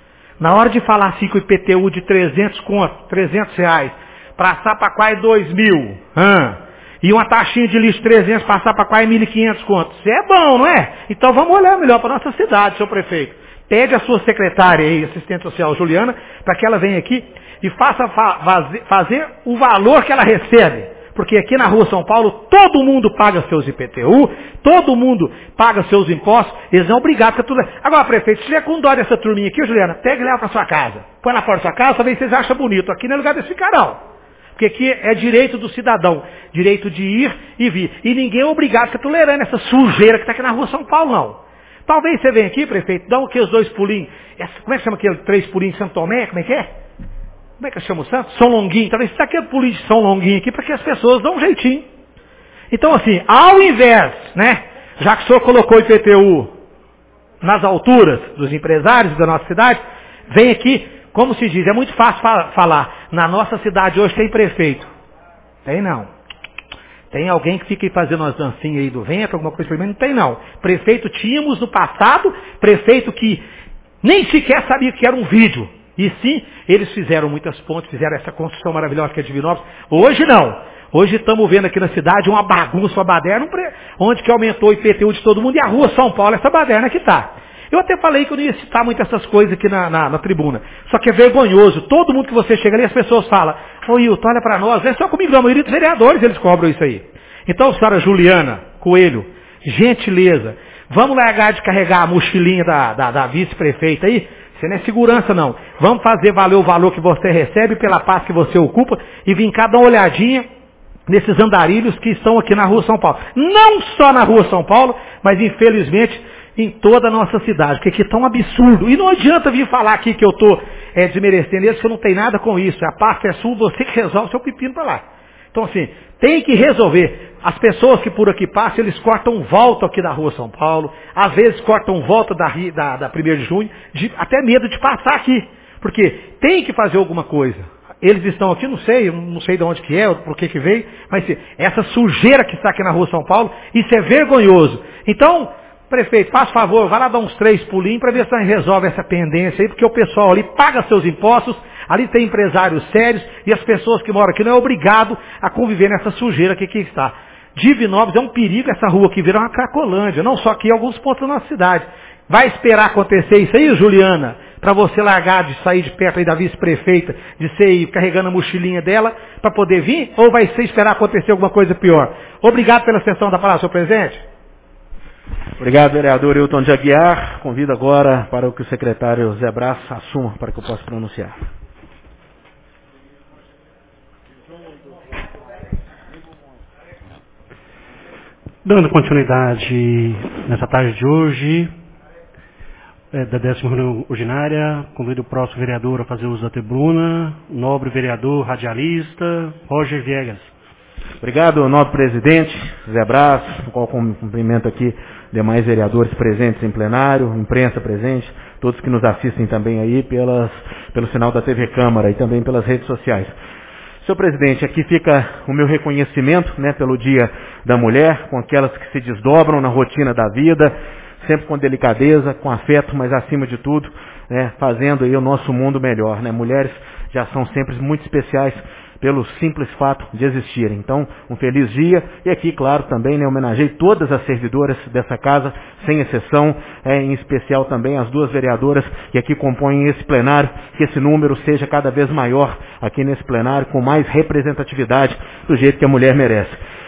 Na hora de falar assim com o I P T U de trezentos conto, trezentos reais, passar para quase dois mil, hum, e uma taxinha de lixo trezentos, passar para quase mil e quinhentos contos. Isso é bom, não é? Então vamos olhar melhor para a nossa cidade, seu prefeito. Pede a sua secretária aí, assistente social Juliana, para que ela venha aqui e faça fa fazer o valor que ela recebe. Porque aqui na rua São Paulo, todo mundo paga seus I P T U, todo mundo paga seus impostos, eles não obrigados a tudo. Agora, prefeito, se tiver com dó dessa turminha aqui, Juliana, pega e leva para sua casa. Põe na porta da sua casa, talvez vocês achem bonito. Aqui não é lugar desse ficar, não. Porque aqui é direito do cidadão, direito de ir e vir. E ninguém é obrigado a ficar tolerando essa sujeira que está aqui na rua São Paulo, não. Talvez você venha aqui, prefeito, dá o que os dois pulinhos. Essa, como é que chama aquele três pulinhos de Santo Tomé? Como é que é? Como é que chama o santo? São Longuinho. Talvez você dá aquele pulinho de São Longuinho aqui para que as pessoas dão um jeitinho. Então assim, ao invés, né? Já que o senhor colocou o I P T U nas alturas dos empresários da nossa cidade, vem aqui, como se diz, é muito fácil falar, na nossa cidade hoje tem prefeito. Tem não. Tem alguém que fica aí fazendo umas dancinhas aí do vento, alguma coisa, mas não tem não. Prefeito tínhamos no passado, prefeito que nem sequer sabia que era um vídeo. E sim, eles fizeram muitas pontes, fizeram essa construção maravilhosa que é Divinópolis. Hoje não. Hoje estamos vendo aqui na cidade uma bagunça, uma baderna, onde que aumentou o I P T U de todo mundo, e a rua São Paulo, essa baderna que está. Eu até falei que eu não ia citar muito essas coisas aqui na, na, na tribuna. Só que é vergonhoso. Todo mundo que você chega ali, as pessoas falam, ô Hilton, olha para nós, é só comigo, não, a maioria dos vereadores eles cobram isso aí. Então, senhora Juliana Coelho, gentileza, vamos largar de carregar a mochilinha da, da, da vice-prefeita aí? Você não é segurança não. Vamos fazer valer o valor que você recebe pela paz que você ocupa e vir cá dar uma olhadinha nesses andarilhos que estão aqui na rua São Paulo. Não só na rua São Paulo, mas infelizmente em toda a nossa cidade, porque aqui está um absurdo. E não adianta vir falar aqui que eu estou é, desmerecendo eles, que eu não tenho nada com isso. A pasta é sua, você que resolve o seu pepino para lá. Então assim, tem que resolver. As pessoas que por aqui passam, eles cortam volta aqui da rua São Paulo, às vezes cortam volta da, da, da primeiro de junho, de, até medo de passar aqui. Porque tem que fazer alguma coisa. Eles estão aqui, não sei, não sei de onde que é, por que que veio, mas essa sujeira que está aqui na rua São Paulo, isso é vergonhoso. Então, prefeito, faz favor, vai lá dar uns três pulinhos para ver se a gente resolve essa pendência aí, porque o pessoal ali paga seus impostos, ali tem empresários sérios, e as pessoas que moram aqui não é obrigado a conviver nessa sujeira que aqui está. Divinópolis é um perigo, essa rua aqui vira uma Cracolândia, não só aqui, em alguns pontos da nossa cidade. Vai esperar acontecer isso aí, Juliana, para você largar de sair de perto aí da vice-prefeita, de ser ir carregando a mochilinha dela, para poder vir, ou vai ser esperar acontecer alguma coisa pior? Obrigado pela sessão da palavra, senhor presidente. Obrigado, vereador Hilton de Aguiar. Convido agora para que o secretário Zé Brás assuma para que eu possa pronunciar. Dando continuidade nessa tarde de hoje, é, da décima reunião ordinária, convido o próximo vereador a fazer uso da tribuna, nobre vereador radialista, Roger Viegas. Obrigado, nobre presidente, Zé Brás, o qual cumprimento aqui demais vereadores presentes em plenário, imprensa presente, todos que nos assistem também aí pelas, pelo sinal da T V Câmara e também pelas redes sociais. Senhor presidente, aqui fica o meu reconhecimento, né, pelo Dia da Mulher, com aquelas que se desdobram na rotina da vida, sempre com delicadeza, com afeto, mas acima de tudo, né, fazendo aí o nosso mundo melhor, né? Mulheres já são sempre muito especiais pelo simples fato de existirem. Então, um feliz dia. E aqui, claro, também, né, homenageei todas as servidoras dessa casa, sem exceção, é, em especial também as duas vereadoras que aqui compõem esse plenário, que esse número seja cada vez maior aqui nesse plenário, com mais representatividade do jeito que a mulher merece.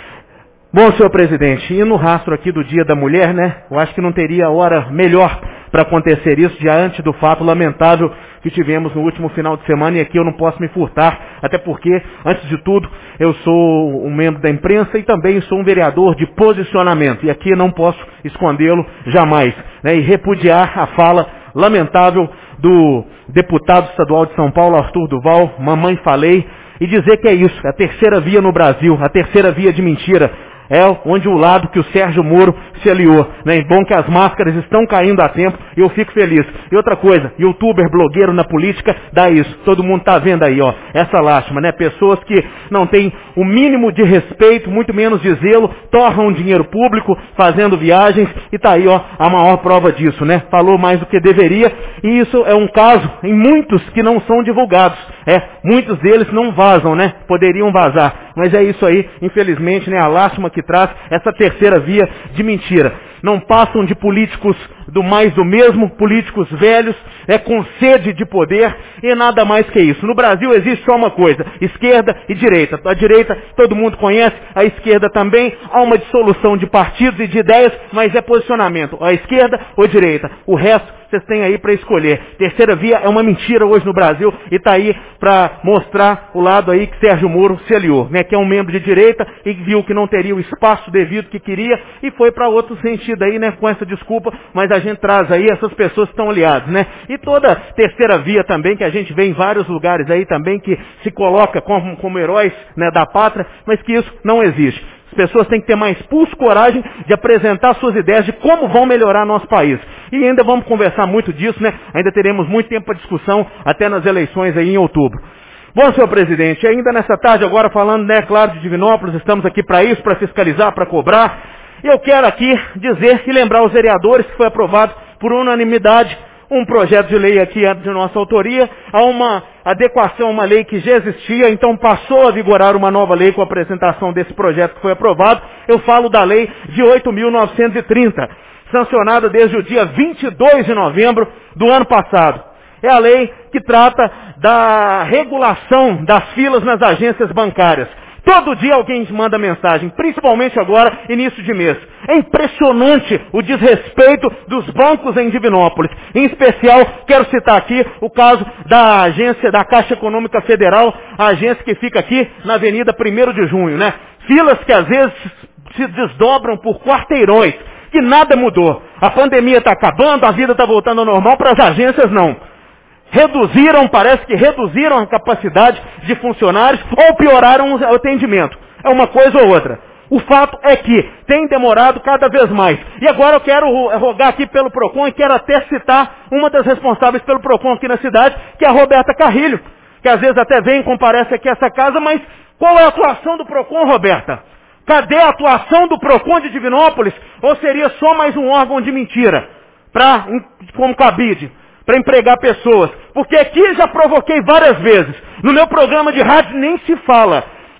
Bom, senhor presidente, e no rastro aqui do Dia da Mulher, né, eu acho que não teria hora melhor para acontecer isso diante do fato lamentável que tivemos no último final de semana, e aqui eu não posso me furtar, até porque, antes de tudo, eu sou um membro da imprensa e também sou um vereador de posicionamento, e aqui não posso escondê-lo jamais, né, e repudiar a fala lamentável do deputado estadual de São Paulo, Arthur Duval, mamãe falei, e dizer que é isso, a terceira via no Brasil, a terceira via de mentira. É onde o lado que o Sérgio Moro se aliou, né? Bom que as máscaras estão caindo a tempo e eu fico feliz. E outra coisa, youtuber, blogueiro na política, dá isso. Todo mundo está vendo aí, ó, essa lástima, né? Pessoas que não têm o mínimo de respeito, muito menos de zelo, torram dinheiro público, fazendo viagens, e tá aí, ó, a maior prova disso, né? Falou mais do que deveria, e isso é um caso em muitos que não são divulgados. É, muitos deles não vazam, né? Poderiam vazar. Mas é isso aí, infelizmente, né? A lástima que traz essa terceira via de mentira. Não passam de políticos do mais do mesmo, políticos velhos, é, com sede de poder, e nada mais que isso. No Brasil existe só uma coisa, esquerda e direita. A direita todo mundo conhece, a esquerda também. Há uma dissolução de partidos e de ideias, mas é posicionamento, a esquerda ou a direita. O resto vocês têm aí para escolher. Terceira via é uma mentira hoje no Brasil, e está aí para mostrar o lado aí que Sérgio Moro se aliou, né, que é um membro de direita e viu que não teria o espaço devido que queria e foi para outro sentido aí, né, com essa desculpa, mas a gente traz aí essas pessoas que estão aliadas, né? E toda terceira via também, que a gente vê em vários lugares aí também, que se coloca como, como heróis, né, da pátria, mas que isso não existe. As pessoas têm que ter mais pulso, coragem de apresentar suas ideias de como vão melhorar nosso país. E ainda vamos conversar muito disso, né? Ainda teremos muito tempo para discussão até nas eleições aí em outubro. Bom, senhor presidente, ainda nessa tarde agora falando, né, claro, de Divinópolis, estamos aqui para isso, para fiscalizar, para cobrar. E eu quero aqui dizer e lembrar aos vereadores que foi aprovado por unanimidade um projeto de lei aqui de nossa autoria, a uma adequação a uma lei que já existia, então passou a vigorar uma nova lei com a apresentação desse projeto que foi aprovado. Eu falo da lei de oito mil novecentos e trinta, sancionada desde o dia vinte e dois de novembro do ano passado. É a lei que trata da regulação das filas nas agências bancárias. Todo dia alguém manda mensagem, principalmente agora, início de mês. É impressionante o desrespeito dos bancos em Divinópolis. Em especial, quero citar aqui o caso da agência da Caixa Econômica Federal, a agência que fica aqui na Avenida primeiro de junho, né? Filas que às vezes se desdobram por quarteirões, que nada mudou. A pandemia está acabando, a vida está voltando ao normal, para as agências não. Reduziram, parece que reduziram a capacidade de funcionários ou pioraram o atendimento. É uma coisa ou outra. O fato é que tem demorado cada vez mais. E agora eu quero rogar aqui pelo PROCON e quero até citar uma das responsáveis pelo PROCON aqui na cidade, que é a Roberta Carrilho, que às vezes até vem e comparece aqui a essa casa, mas qual é a atuação do PROCON, Roberta? Cadê a atuação do PROCON de Divinópolis? Ou seria só mais um órgão de mentira? Pra, como cabide? Para empregar pessoas. Porque aqui já provoquei várias vezes. No meu programa de rádio nem se fala.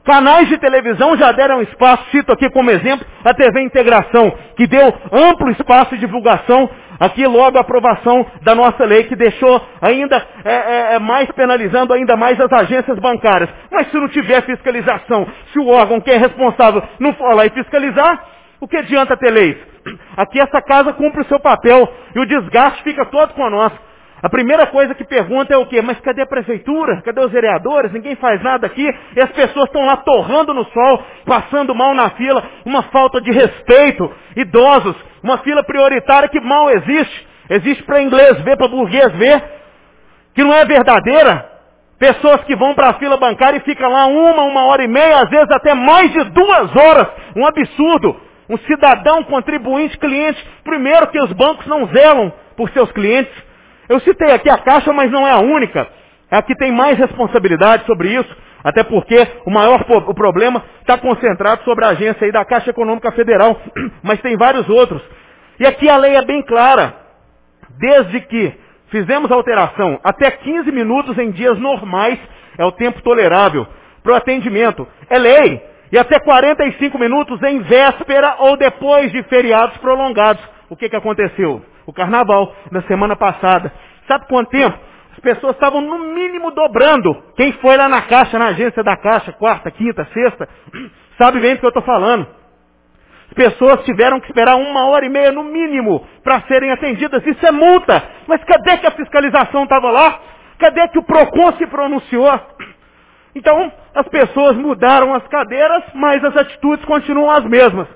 Canais de televisão já deram espaço, cito aqui como exemplo a T V Integração, que deu amplo espaço de divulgação, aqui logo a aprovação da nossa lei, que deixou ainda é, é, mais penalizando ainda mais as agências bancárias. Mas se não tiver fiscalização, se o órgão que é responsável não for lá e fiscalizar, o que adianta ter leis? Aqui essa casa cumpre o seu papel e o desgaste fica todo com nós. A primeira coisa que pergunta é o quê? Mas cadê a prefeitura? Cadê os vereadores? Ninguém faz nada aqui. E as pessoas estão lá torrando no sol, passando mal na fila. Uma falta de respeito. Idosos. Uma fila prioritária que mal existe. Existe para inglês ver, para burguês ver. Que não é verdadeira. Pessoas que vão para a fila bancária e ficam lá uma, uma hora e meia, às vezes até mais de duas horas. Um absurdo. Um cidadão, contribuinte, cliente. Primeiro que os bancos não zelam por seus clientes. Eu citei aqui a Caixa, mas não é a única. É a que tem mais responsabilidade sobre isso, até porque o maior o problema está concentrado sobre a agência aí da Caixa Econômica Federal, mas tem vários outros. E aqui a lei é bem clara. Desde que fizemos a alteração, até quinze minutos em dias normais é o tempo tolerável para o atendimento. É lei. E até quarenta e cinco minutos em véspera ou depois de feriados prolongados. O que, que aconteceu? O carnaval, na semana passada. Sabe quanto tempo? As pessoas estavam no mínimo dobrando. Quem foi lá na Caixa, na agência da Caixa, quarta, quinta, sexta, sabe bem do que eu estou falando. As pessoas tiveram que esperar uma hora e meia no mínimo para serem atendidas. Isso é multa. Mas cadê que a fiscalização estava lá? Cadê que o PROCON se pronunciou? Então, as pessoas mudaram as cadeiras, mas as atitudes continuam as mesmas.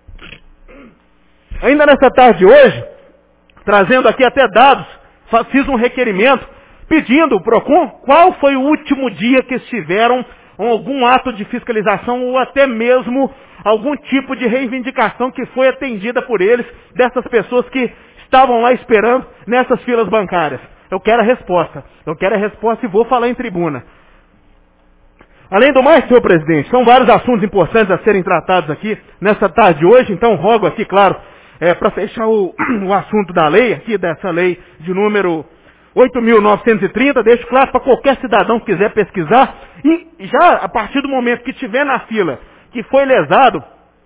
Ainda nessa tarde de hoje, trazendo aqui até dados, fiz um requerimento pedindo ao PROCON qual foi o último dia que estiveram algum ato de fiscalização ou até mesmo algum tipo de reivindicação que foi atendida por eles, dessas pessoas que estavam lá esperando nessas filas bancárias. Eu quero a resposta. Eu quero a resposta e vou falar em tribuna. Além do mais, senhor presidente, são vários assuntos importantes a serem tratados aqui nessa tarde de hoje, então rogo aqui, claro, é, para fechar o, o assunto da lei, aqui dessa lei de número oito mil novecentos e trinta, deixo claro para qualquer cidadão que quiser pesquisar, e já a partir do momento que estiver na fila, que foi lesado,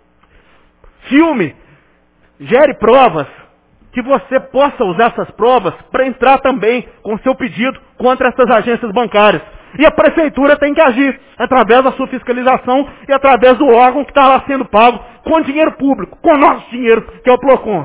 filme, gere provas, que você possa usar essas provas para entrar também com seu pedido contra essas agências bancárias. E a prefeitura tem que agir através da sua fiscalização e através do órgão que está lá sendo pago com dinheiro público, com o nosso dinheiro, que é o PROCON.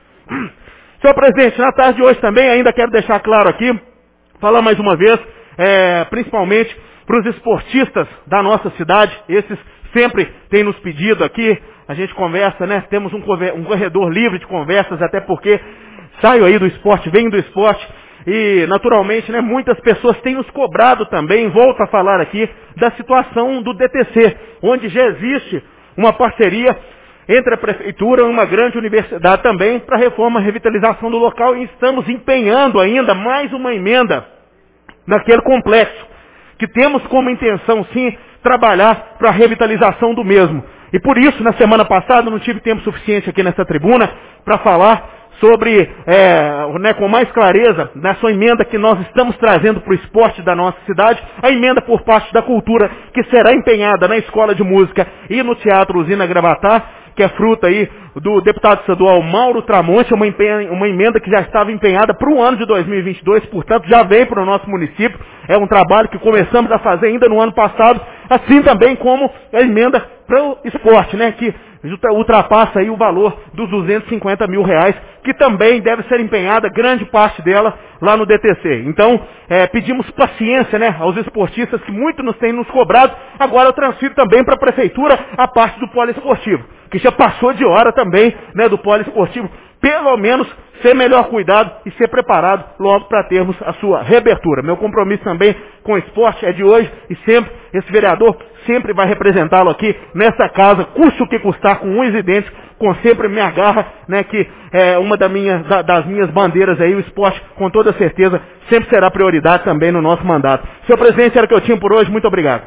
Senhor presidente, na tarde de hoje também ainda quero deixar claro aqui, falar mais uma vez, é, principalmente para os esportistas da nossa cidade, esses sempre têm nos pedido aqui, a gente conversa, né? Temos um, um corredor livre de conversas, até porque saio aí do esporte, venho do esporte, e naturalmente, né, muitas pessoas têm nos cobrado também, volto a falar aqui, da situação do D T C, onde já existe uma parceria entre a prefeitura e uma grande universidade também para a reforma e revitalização do local, e estamos empenhando ainda mais uma emenda naquele complexo, que temos como intenção sim trabalhar para a revitalização do mesmo. E por isso, na semana passada, não tive tempo suficiente aqui nessa tribuna para falar sobre, é, né, com mais clareza, nessa emenda que nós estamos trazendo para o esporte da nossa cidade, a emenda por parte da cultura, que será empenhada na Escola de Música e no Teatro Usina Gravatá, que é fruta aí do deputado estadual Mauro Tramonte, uma, empenha, uma emenda que já estava empenhada para o ano de dois mil e vinte e dois, portanto já veio para o nosso município, é um trabalho que começamos a fazer ainda no ano passado, assim também como a emenda para o esporte, né, que ultrapassa aí o valor dos duzentos e cinquenta mil reais, que também deve ser empenhada, grande parte dela, lá no D T C. Então, é, pedimos paciência, né, aos esportistas que muito nos têm nos cobrado, agora eu transfiro também para a prefeitura a parte do poliesportivo, que já passou de hora também, né, do poliesportivo, pelo menos ser melhor cuidado e ser preparado logo para termos a sua reabertura. Meu compromisso também com o esporte é de hoje e sempre, esse vereador sempre vai representá-lo aqui nessa casa, custe o que custar, com unhas e dentes, com sempre minha garra, né, que é uma da minha, da, das minhas bandeiras aí, o esporte, com toda certeza, sempre será prioridade também no nosso mandato. Senhor presidente, era o que eu tinha por hoje, muito obrigado.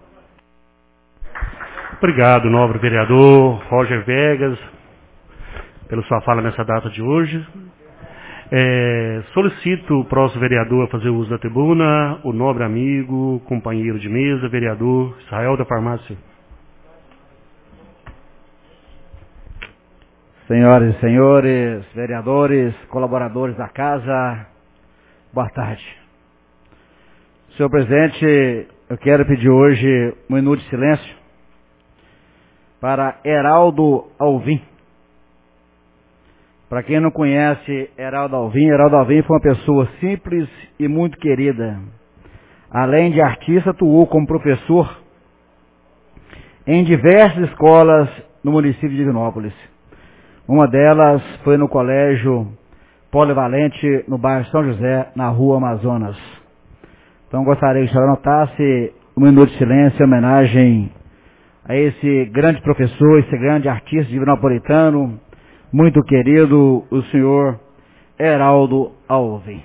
Obrigado, nobre vereador Roger Vegas, pela sua fala nessa data de hoje. É, solicito o próximo vereador a fazer uso da tribuna, o nobre amigo, companheiro de mesa, vereador Israel da Farmácia. Senhoras e senhores, vereadores, colaboradores da casa, boa tarde. Senhor presidente, eu quero pedir hoje um minuto de silêncio para Heraldo Alvim. Para quem não conhece Heraldo Alvim, Heraldo Alvim foi uma pessoa simples e muito querida. Além de artista, atuou como professor em diversas escolas no município de Divinópolis. Uma delas foi no Colégio Polivalente, no bairro São José, na Rua Amazonas. Então gostaria que o senhor anotasse um minuto de silêncio em homenagem a esse grande professor, esse grande artista divinopolitano, muito querido, o senhor Heraldo Alvim.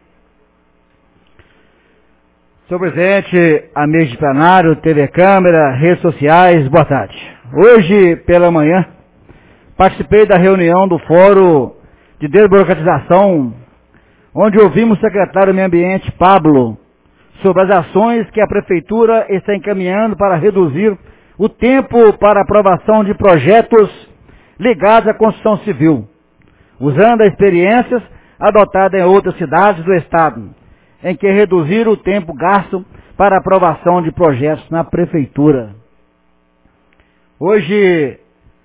Senhor presidente, amigos de plenário, T V Câmara, redes sociais, boa tarde. Hoje, pela manhã, participei da reunião do Fórum de Desburocratização, onde ouvimos o secretário do Meio Ambiente, Pablo, sobre as ações que a Prefeitura está encaminhando para reduzir o tempo para aprovação de projetos ligados à construção civil, usando as experiências adotadas em outras cidades do Estado, em que reduziram o tempo gasto para aprovação de projetos na Prefeitura. Hoje,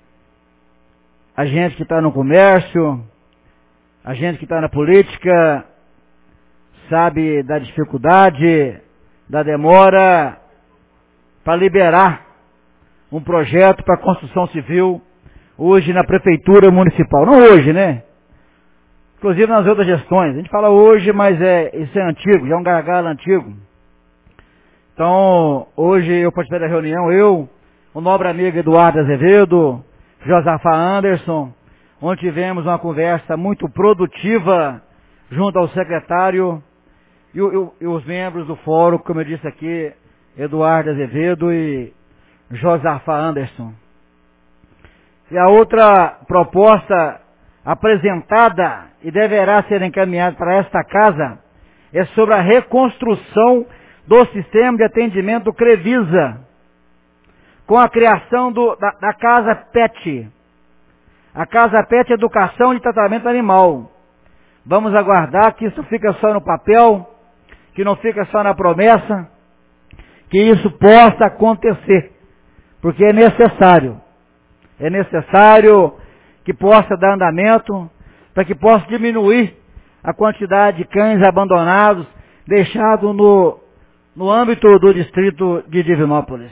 a gente que está no comércio, a gente que está na política, sabe da dificuldade, da demora para liberar um projeto para construção civil hoje na Prefeitura Municipal. Não hoje, né? Inclusive nas outras gestões. A gente fala hoje, mas é, isso é antigo, já é um gargalo antigo. Então, hoje eu participei da reunião, eu, o nobre amigo Eduardo Azevedo, Josafa Anderson, onde tivemos uma conversa muito produtiva junto ao secretário e, e, e os membros do fórum, como eu disse aqui, Eduardo Azevedo e Josafa Anderson. E a outra proposta apresentada e deverá ser encaminhada para esta casa é sobre a reconstrução do sistema de atendimento do Crevisa, com a criação do, da, da Casa Pet. A Casa Pet Educação e Tratamento Animal. Vamos aguardar que isso fica só no papel, que não fica só na promessa, que isso possa acontecer, porque é necessário. É necessário que possa dar andamento, para que possa diminuir a quantidade de cães abandonados, deixados no, no âmbito do distrito de Divinópolis.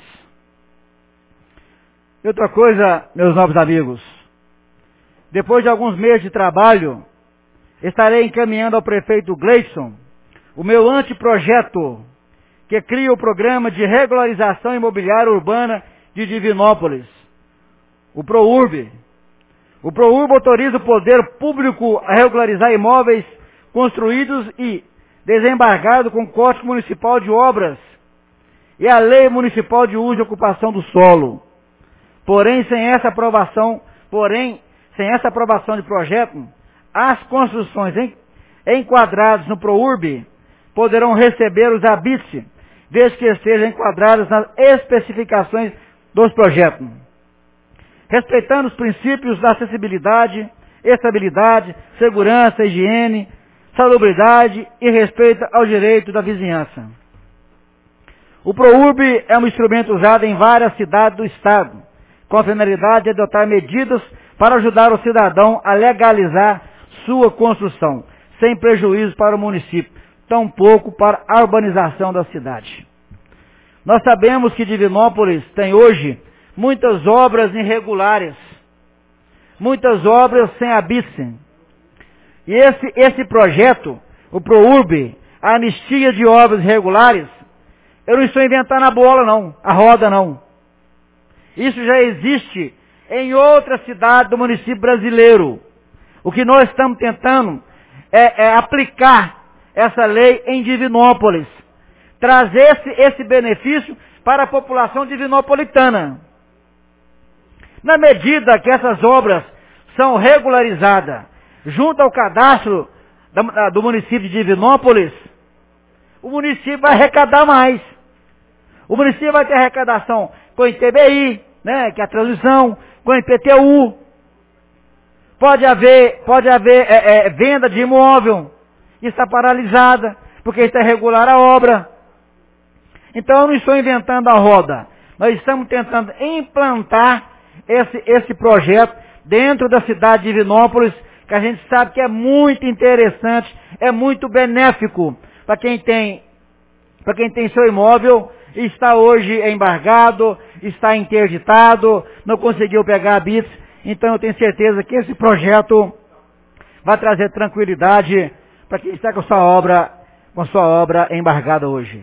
E outra coisa, meus nobres amigos, depois de alguns meses de trabalho, estarei encaminhando ao prefeito Gleison o meu anteprojeto, que cria o programa de regularização imobiliária urbana de Divinópolis, o ProURB. O ProURB autoriza o poder público a regularizar imóveis construídos e desembargados com Código Municipal de Obras e a Lei Municipal de Uso e Ocupação do Solo. Porém, sem essa aprovação, porém, sem essa aprovação de projeto, as construções enquadradas no ProURB poderão receber os habites, desde que estejam enquadradas nas especificações dos projetos, respeitando os princípios da acessibilidade, estabilidade, segurança, higiene, salubridade e respeito ao direito da vizinhança. O ProURB é um instrumento usado em várias cidades do Estado, com a finalidade de adotar medidas para ajudar o cidadão a legalizar sua construção, sem prejuízo para o município, tampouco para a urbanização da cidade. Nós sabemos que Divinópolis tem hoje muitas obras irregulares, muitas obras sem habites. E esse, esse projeto, o ProURB, a anistia de obras irregulares, eu não estou inventando a bola não, a roda não. Isso já existe em outras cidades do município brasileiro. O que nós estamos tentando é, é aplicar essa lei em Divinópolis, trazer esse, esse benefício para a população divinopolitana. Na medida que essas obras são regularizadas junto ao cadastro da, do município de Divinópolis, o município vai arrecadar mais. O município vai ter arrecadação com o I T B I, né, que é a transmissão, com o I P T U. Pode haver, pode haver é, é, venda de imóvel, está paralisada, porque está irregular a obra. Então eu não estou inventando a roda. Nós estamos tentando implantar esse, esse projeto dentro da cidade de Divinópolis, que a gente sabe que é muito interessante, é muito benéfico para quem tem, para quem tem seu imóvel e está hoje embargado, está interditado, não conseguiu pegar bits. Então eu tenho certeza que esse projeto vai trazer tranquilidade para quem está com sua obra, com sua obra embargada hoje.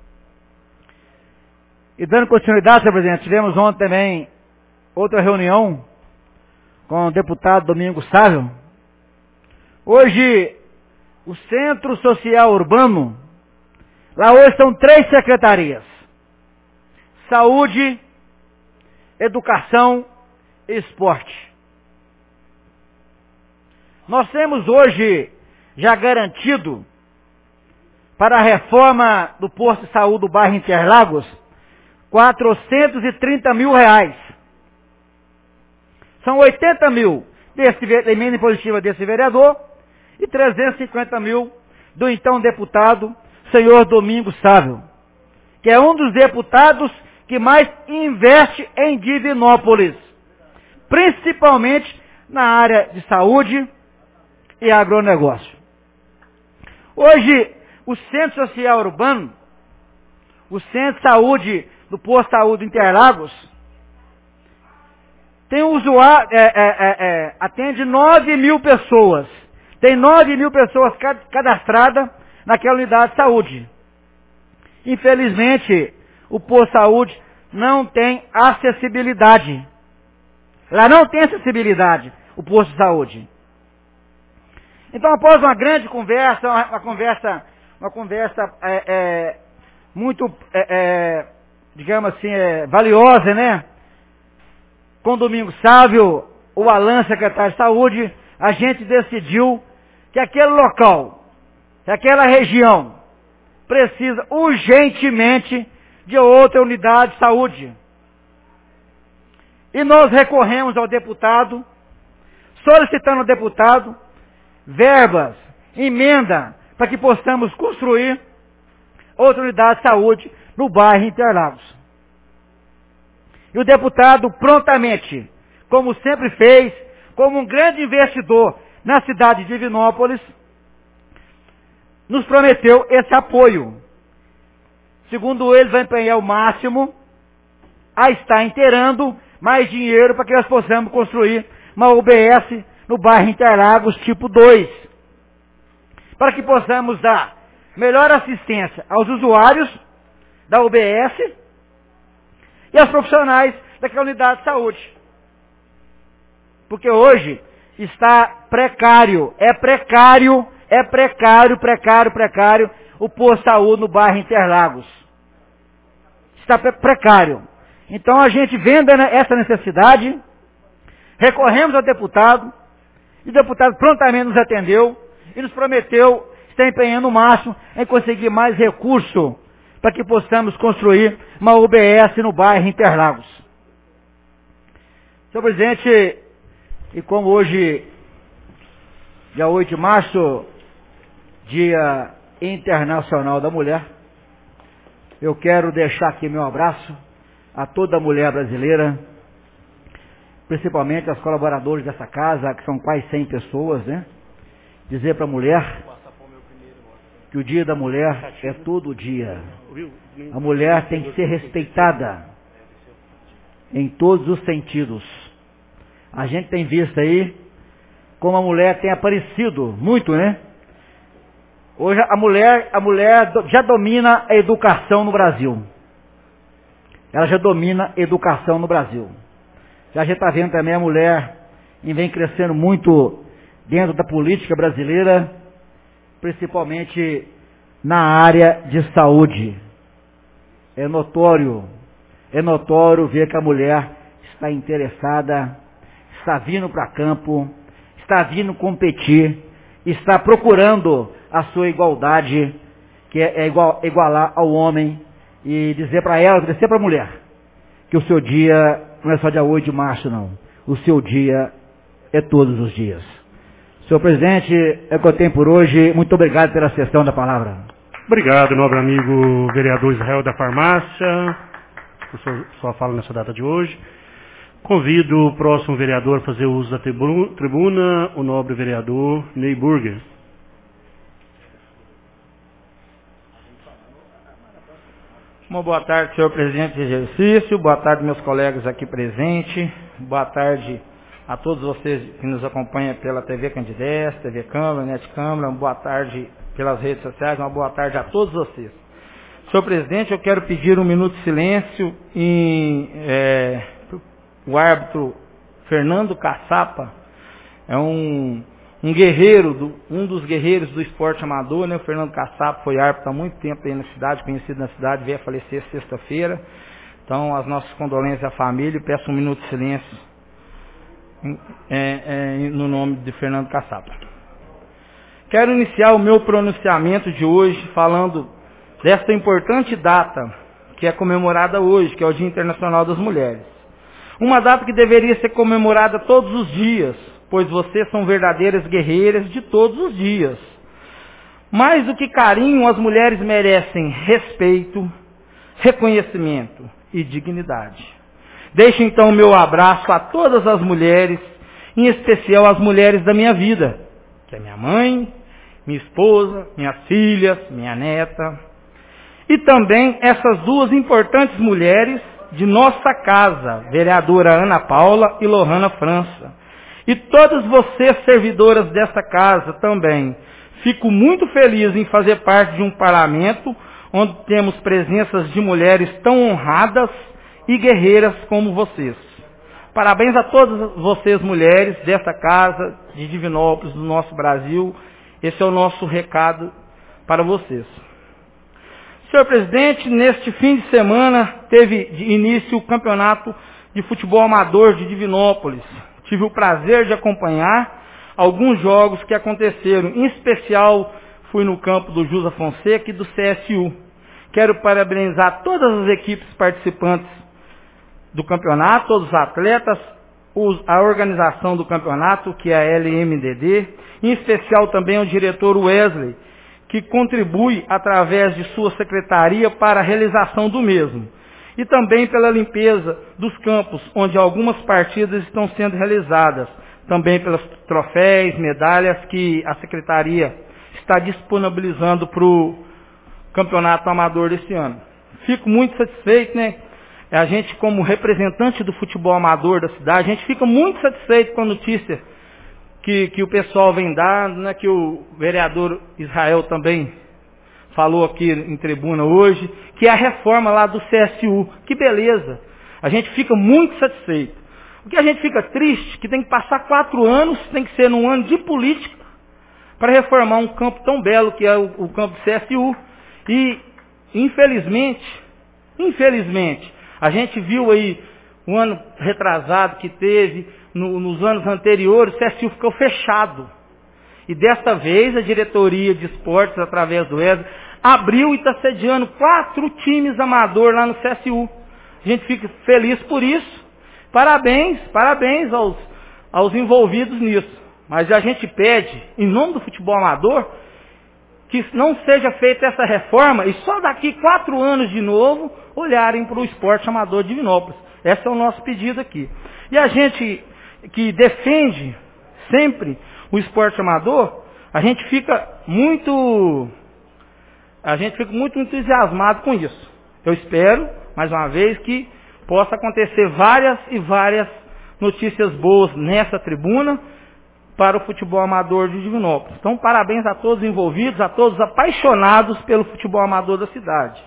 E dando continuidade, senhor presidente, tivemos ontem também outra reunião com o deputado Domingos Sávio. Hoje, o Centro Social Urbano, lá hoje são três secretarias: Saúde, Educação e Esporte. Nós temos hoje já garantido para a reforma do posto de saúde do bairro Interlagos quatrocentos e trinta mil reais. São oitenta mil desse, da emenda impositiva desse vereador e trezentos e cinquenta mil do então deputado, senhor Domingos Sávio, que é um dos deputados que mais investe em Divinópolis, principalmente na área de saúde e agronegócio. Hoje, o Centro Social Urbano, o Centro de Saúde do Posto de Saúde Interlagos, tem um usuário, é, é, é, é, atende nove mil pessoas. Tem nove mil pessoas cadastradas naquela unidade de saúde. Infelizmente, o posto de saúde não tem acessibilidade. Lá não tem acessibilidade, o posto de saúde. Então, após uma grande conversa, uma, uma conversa, uma conversa é, é, muito, é, é, digamos assim, é, valiosa, né? Com o Domingos Sávio, o Alan, secretário de saúde, a gente decidiu que aquele local, que aquela região, precisa urgentemente de outra unidade de saúde. E nós recorremos ao deputado, solicitando ao deputado verbas, emenda, para que possamos construir outra unidade de saúde no bairro Interlagos. E o deputado prontamente, como sempre fez, como um grande investidor na cidade de Divinópolis, nos prometeu esse apoio. Segundo ele, vai empenhar o máximo a estar inteirando mais dinheiro para que nós possamos construir uma U B S no bairro Interlagos tipo dois. Para que possamos dar melhor assistência aos usuários da U B S e aos profissionais daquela unidade de saúde. Porque hoje está precário, é precário, é precário, precário, precário o posto de saúde no bairro Interlagos. Está precário. Então a gente vendo essa necessidade, recorremos ao deputado, e o deputado prontamente nos atendeu e nos prometeu estar empenhando o máximo em conseguir mais recurso para que possamos construir uma U B S no bairro Interlagos. Senhor presidente, e como hoje, dia oito de março, Dia Internacional da Mulher, eu quero deixar aqui meu abraço a toda a mulher brasileira, principalmente aos colaboradores dessa casa, que são quase cem pessoas, né? Dizer para a mulher que o Dia da Mulher é todo dia. A mulher tem que ser respeitada em todos os sentidos. A gente tem visto aí como a mulher tem aparecido muito, né? Hoje a mulher, a mulher já domina a educação no Brasil. Ela já domina a educação no Brasil. Já a gente está vendo também a mulher e vem crescendo muito dentro da política brasileira, principalmente na área de saúde. É notório, é notório ver que a mulher está interessada, está vindo para campo, está vindo competir, está procurando a sua igualdade, que é igual, igualar ao homem, e dizer para ela, dizer para a mulher, que o seu dia não é só dia oito de março, não. O seu dia é todos os dias. Senhor presidente, é o que eu tenho por hoje. Muito obrigado pela sessão da palavra. Obrigado, nobre amigo vereador Israel da Farmácia, por sua, sua fala nessa data de hoje. Convido o próximo vereador a fazer uso da tribuna, o nobre vereador Ney Burger. Uma boa tarde, senhor presidente de exercício, boa tarde, meus colegas aqui presentes, boa tarde a todos vocês que nos acompanham pela T V Candidez, T V Câmara, Net Câmara, uma boa tarde pelas redes sociais, uma boa tarde a todos vocês. Senhor presidente, eu quero pedir um minuto de silêncio em é, o árbitro Fernando Caçapa, é um, um guerreiro, do, um dos guerreiros do esporte amador, né? O Fernando Caçapa foi árbitro há muito tempo aí na cidade, conhecido na cidade, veio a falecer sexta-feira. Então, as nossas condolências à família, e peço um minuto de silêncio É, é, no nome de Fernando Caçapa. Quero iniciar o meu pronunciamento de hoje falando desta importante data que é comemorada hoje, que é o Dia Internacional das Mulheres. Uma data que deveria ser comemorada todos os dias, pois vocês são verdadeiras guerreiras de todos os dias. Mais do que carinho, as mulheres merecem respeito, reconhecimento e dignidade. Deixo então o meu abraço a todas as mulheres, em especial as mulheres da minha vida, que é minha mãe, minha esposa, minhas filhas, minha neta, e também essas duas importantes mulheres de nossa casa, vereadora Ana Paula e Lohana França, e todas vocês servidoras desta casa também. Fico muito feliz em fazer parte de um parlamento onde temos presenças de mulheres tão honradas e guerreiras como vocês. Parabéns a todas vocês, mulheres desta casa, de Divinópolis, do nosso Brasil. Esse é o nosso recado para vocês. Senhor presidente, neste fim de semana teve de início o campeonato de futebol amador de Divinópolis. Tive o prazer de acompanhar alguns jogos que aconteceram. Em especial, fui no campo do Jusa Fonseca e do C S U. Quero parabenizar todas as equipes participantes do campeonato, todos os atletas, os, a organização do campeonato, que é a L M D D, em especial também o diretor Wesley, que contribui através de sua secretaria para a realização do mesmo. E também pela limpeza dos campos, onde algumas partidas estão sendo realizadas, também pelos troféus, medalhas que a secretaria está disponibilizando para o campeonato amador desse ano. Fico muito satisfeito, né? A gente, como representante do futebol amador da cidade, a gente fica muito satisfeito com a notícia que, que o pessoal vem dando, né, que o vereador Israel também falou aqui em tribuna hoje, que é a reforma lá do C S U. Que beleza! A gente fica muito satisfeito. O que a gente fica triste, que tem que passar quatro anos, tem que ser num ano de política, para reformar um campo tão belo que é o, o campo do C S U. E, infelizmente, infelizmente, a gente viu aí o ano retrasado que teve, no, nos anos anteriores, o C S U ficou fechado. E desta vez a diretoria de esportes, através do E S A, abriu e está sediando quatro times amadores lá no C S U. A gente fica feliz por isso. Parabéns, parabéns aos, aos envolvidos nisso. Mas a gente pede, em nome do futebol amador, que não seja feita essa reforma e só daqui quatro anos de novo olharem para o esporte amador de Divinópolis. Esse é o nosso pedido aqui. E a gente que defende sempre o esporte amador, a gente fica muito, a gente fica muito entusiasmado com isso. Eu espero, mais uma vez, que possa acontecer várias e várias notícias boas nessa tribuna para o futebol amador de Divinópolis. Então, parabéns a todos os envolvidos, a todos os apaixonados pelo futebol amador da cidade.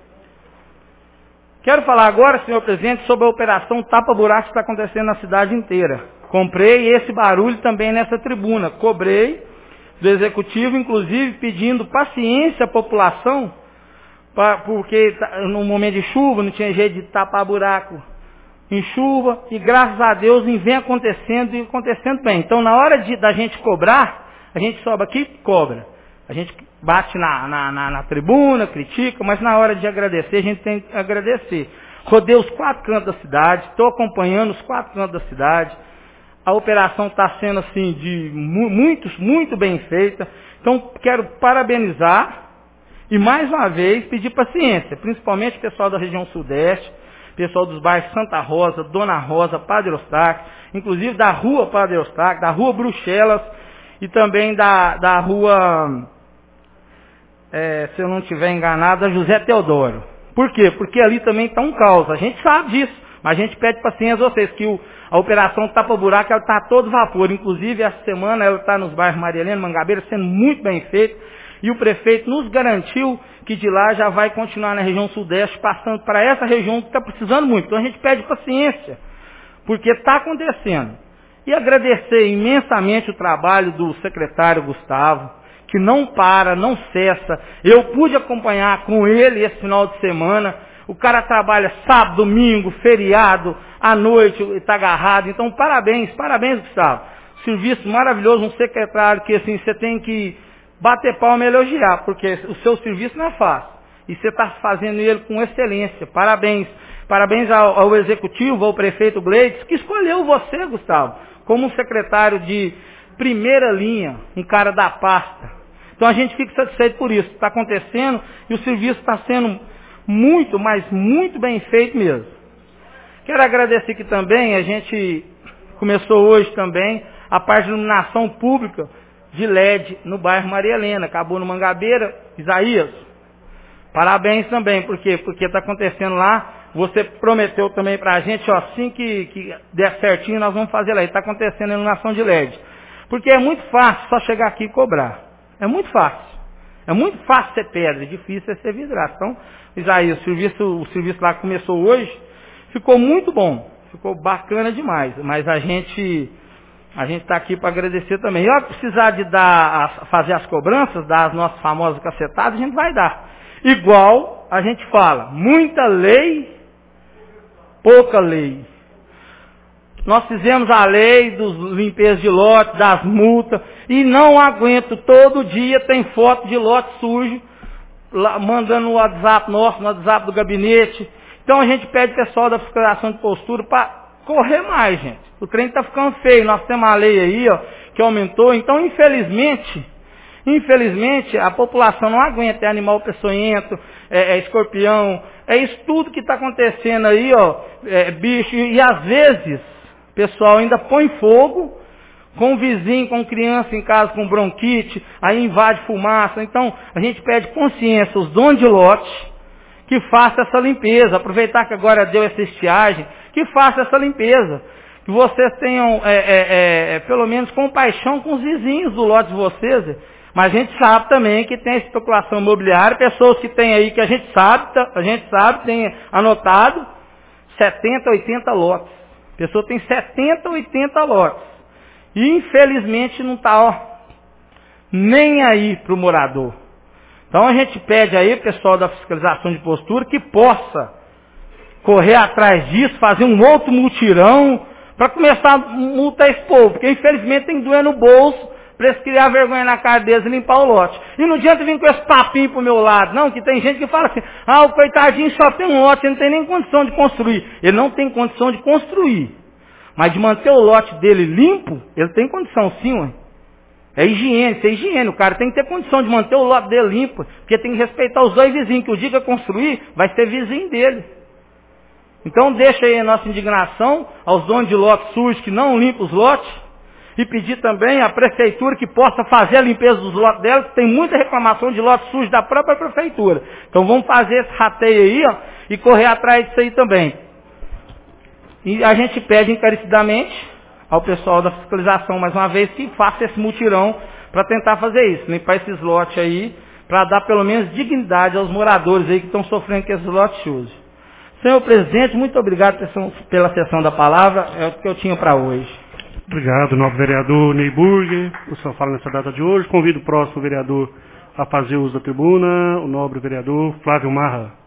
Quero falar agora, senhor presidente, sobre a operação tapa-buraco que está acontecendo na cidade inteira. Comprei esse barulho também nessa tribuna. Cobrei do executivo, inclusive, pedindo paciência à população, pra, porque no momento de chuva não tinha jeito de tapar buraco em chuva, e graças a Deus vem acontecendo e acontecendo bem. Então, na hora de, da gente cobrar, A gente sobe aqui e cobra. A gente bate na, na, na, na tribuna, critica, mas na hora de agradecer, a gente tem que agradecer. Rodei os quatro cantos da cidade, estou acompanhando os quatro cantos da cidade. A operação está sendo assim, de mu muito, muito bem feita. Então, quero parabenizar e, mais uma vez, pedir paciência, principalmente o pessoal da região sudeste, pessoal dos bairros Santa Rosa, Dona Rosa, Padre Eustáquio, inclusive da rua Padre Eustáquio, da rua Bruxelas e também da, da rua, é, se eu não estiver enganado, da José Teodoro. Por quê? Porque ali também está um caos. A gente sabe disso, mas a gente pede paciência a vocês, que o, a operação Tapa Buraco está a todo vapor. Inclusive, essa semana ela está nos bairros Maria Helena, Mangabeira, sendo muito bem feita. E o prefeito nos garantiu que de lá já vai continuar na região sudeste, passando para essa região que está precisando muito. Então a gente pede paciência, porque está acontecendo. E agradecer imensamente o trabalho do secretário Gustavo, que não para, não cessa. Eu pude acompanhar com ele esse final de semana. O cara trabalha sábado, domingo, feriado, à noite, está agarrado. Então, parabéns, parabéns, Gustavo. Serviço maravilhoso, um secretário que assim, você tem que bater palma e elogiar, porque o seu serviço não é fácil. E você está fazendo ele com excelência. Parabéns. Parabéns ao, ao executivo, ao prefeito Gleides, que escolheu você, Gustavo, como um secretário de primeira linha, um cara da pasta. Então a gente fica satisfeito por isso. Está acontecendo e o serviço está sendo muito, mas muito bem feito mesmo. Quero agradecer aqui também, a gente começou hoje também a parte de iluminação pública de L E D no bairro Maria Helena. Acabou no Mangabeira, Isaías. Parabéns também, por quê? Porque está acontecendo lá. Você prometeu também para a gente, ó, assim que, que der certinho, nós vamos fazer lá. Está acontecendo a iluminação de L E D. Porque é muito fácil só chegar aqui e cobrar. É muito fácil. É muito fácil ser pedra, difícil é ser vidraça. Então, Isaías, o serviço, o serviço lá que começou hoje, ficou muito bom. Ficou bacana demais. Mas a gente a gente está aqui para agradecer também. E ó, precisar de dar, fazer as cobranças, dar as nossas famosas cacetadas, a gente vai dar. Igual a gente fala, muita lei, pouca lei. Nós fizemos a lei dos limpezas de lote, das multas, e não aguento, todo dia tem foto de lote sujo, lá, mandando no WhatsApp nosso, no WhatsApp do gabinete. Então a gente pede pessoal da fiscalização de postura para correr mais, gente. O trem está ficando feio, nós temos uma lei aí, ó, que aumentou, então infelizmente, infelizmente a população não aguenta, é animal peçonhento, é, é escorpião, é isso tudo que está acontecendo aí, ó, é bicho, e, e às vezes o pessoal ainda põe fogo com o vizinho, com criança em casa com bronquite, aí invade fumaça. Então, a gente pede consciência, os donos de lote, que façam essa limpeza. Aproveitar que agora deu essa estiagem, que faça essa limpeza. Que vocês tenham, é, é, é, pelo menos, compaixão com os vizinhos do lote de vocês. Mas a gente sabe também que tem especulação imobiliária, pessoas que tem aí, que a gente sabe, a gente sabe, tem anotado, setenta, oitenta lotes. A pessoa tem setenta, oitenta lotes. E infelizmente não está nem aí para o morador. Então a gente pede aí, pessoal da fiscalização de postura, que possa correr atrás disso, fazer um outro mutirão, para começar a multar esse povo. Porque infelizmente tem que doer no bolso, para eles criar vergonha na cara deles e limpar o lote. E não adianta vir com esse papinho pro meu lado, não, que tem gente que fala assim, ah, o coitadinho só tem um lote, ele não tem nem condição de construir. Ele não tem condição de construir. Mas de manter o lote dele limpo, ele tem condição sim, ué. É higiene, isso é higiene. O cara tem que ter condição de manter o lote dele limpo, porque tem que respeitar os dois vizinhos, que o dia que eu construir, vai ser vizinho dele. Então deixa aí a nossa indignação aos donos de lotes sujos que não limpam os lotes, e pedir também à prefeitura que possa fazer a limpeza dos lotes dela, que tem muita reclamação de lotes sujos da própria prefeitura. Então vamos fazer esse rateio aí, ó, e correr atrás disso aí também. E a gente pede encarecidamente ao pessoal da fiscalização, mais uma vez, que faça esse mutirão para tentar fazer isso, limpar esses lotes aí, para dar pelo menos dignidade aos moradores aí que estão sofrendo com esses lotes sujos. Senhor presidente, muito obrigado pela sessão da palavra, é o que eu tinha para hoje. Obrigado, nobre vereador Ney Burger, por sua fala nessa data de hoje. Convido o próximo vereador a fazer uso da tribuna, o nobre vereador Flávio Marra.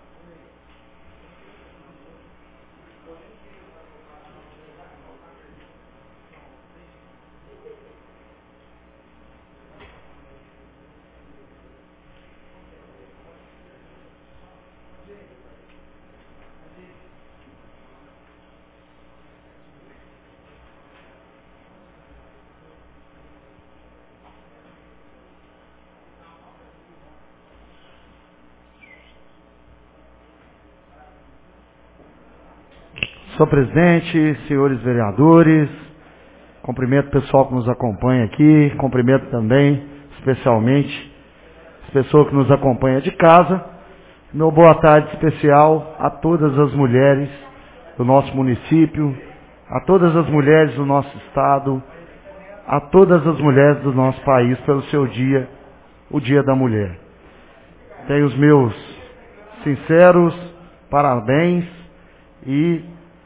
Senhor presidente, senhores vereadores, cumprimento o pessoal que nos acompanha aqui, cumprimento também, especialmente, as pessoas que nos acompanham de casa. Meu boa tarde especial a todas as mulheres do nosso município, a todas as mulheres do nosso estado, a todas as mulheres do nosso país pelo seu dia, o Dia da Mulher. Tenho os meus sinceros parabéns e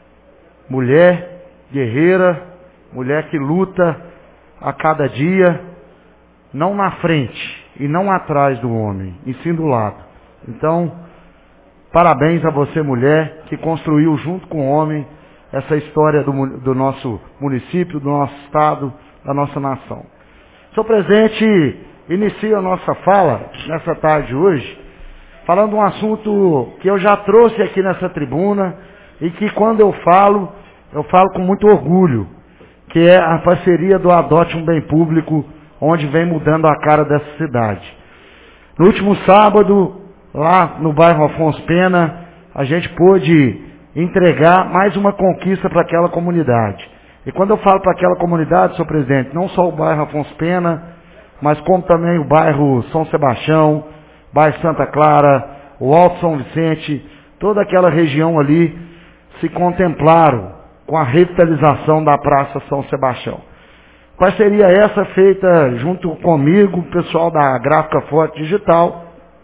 mulher guerreira, mulher que luta a cada dia, não na frente e não atrás do homem, e sim do lado. Então, parabéns a você, mulher, que construiu junto com o homem essa história do, do nosso município, do nosso estado, da nossa nação. Senhor presidente, inicio a nossa fala nessa tarde hoje, falando um assunto que eu já trouxe aqui nessa tribuna e que quando eu falo, eu falo com muito orgulho, que é a parceria do Adote um Bem Público, onde vem mudando a cara dessa cidade. No último sábado, lá no bairro Afonso Pena, a gente pôde entregar mais uma conquista para aquela comunidade. E quando eu falo para aquela comunidade, senhor presidente, não só o bairro Afonso Pena, mas como também o bairro São Sebastião, bairro Santa Clara, o Alto São Vicente, toda aquela região ali se contemplaram com a revitalização da Praça São Sebastião. Parceria essa feita junto comigo, o pessoal da Gráfica Forte Digital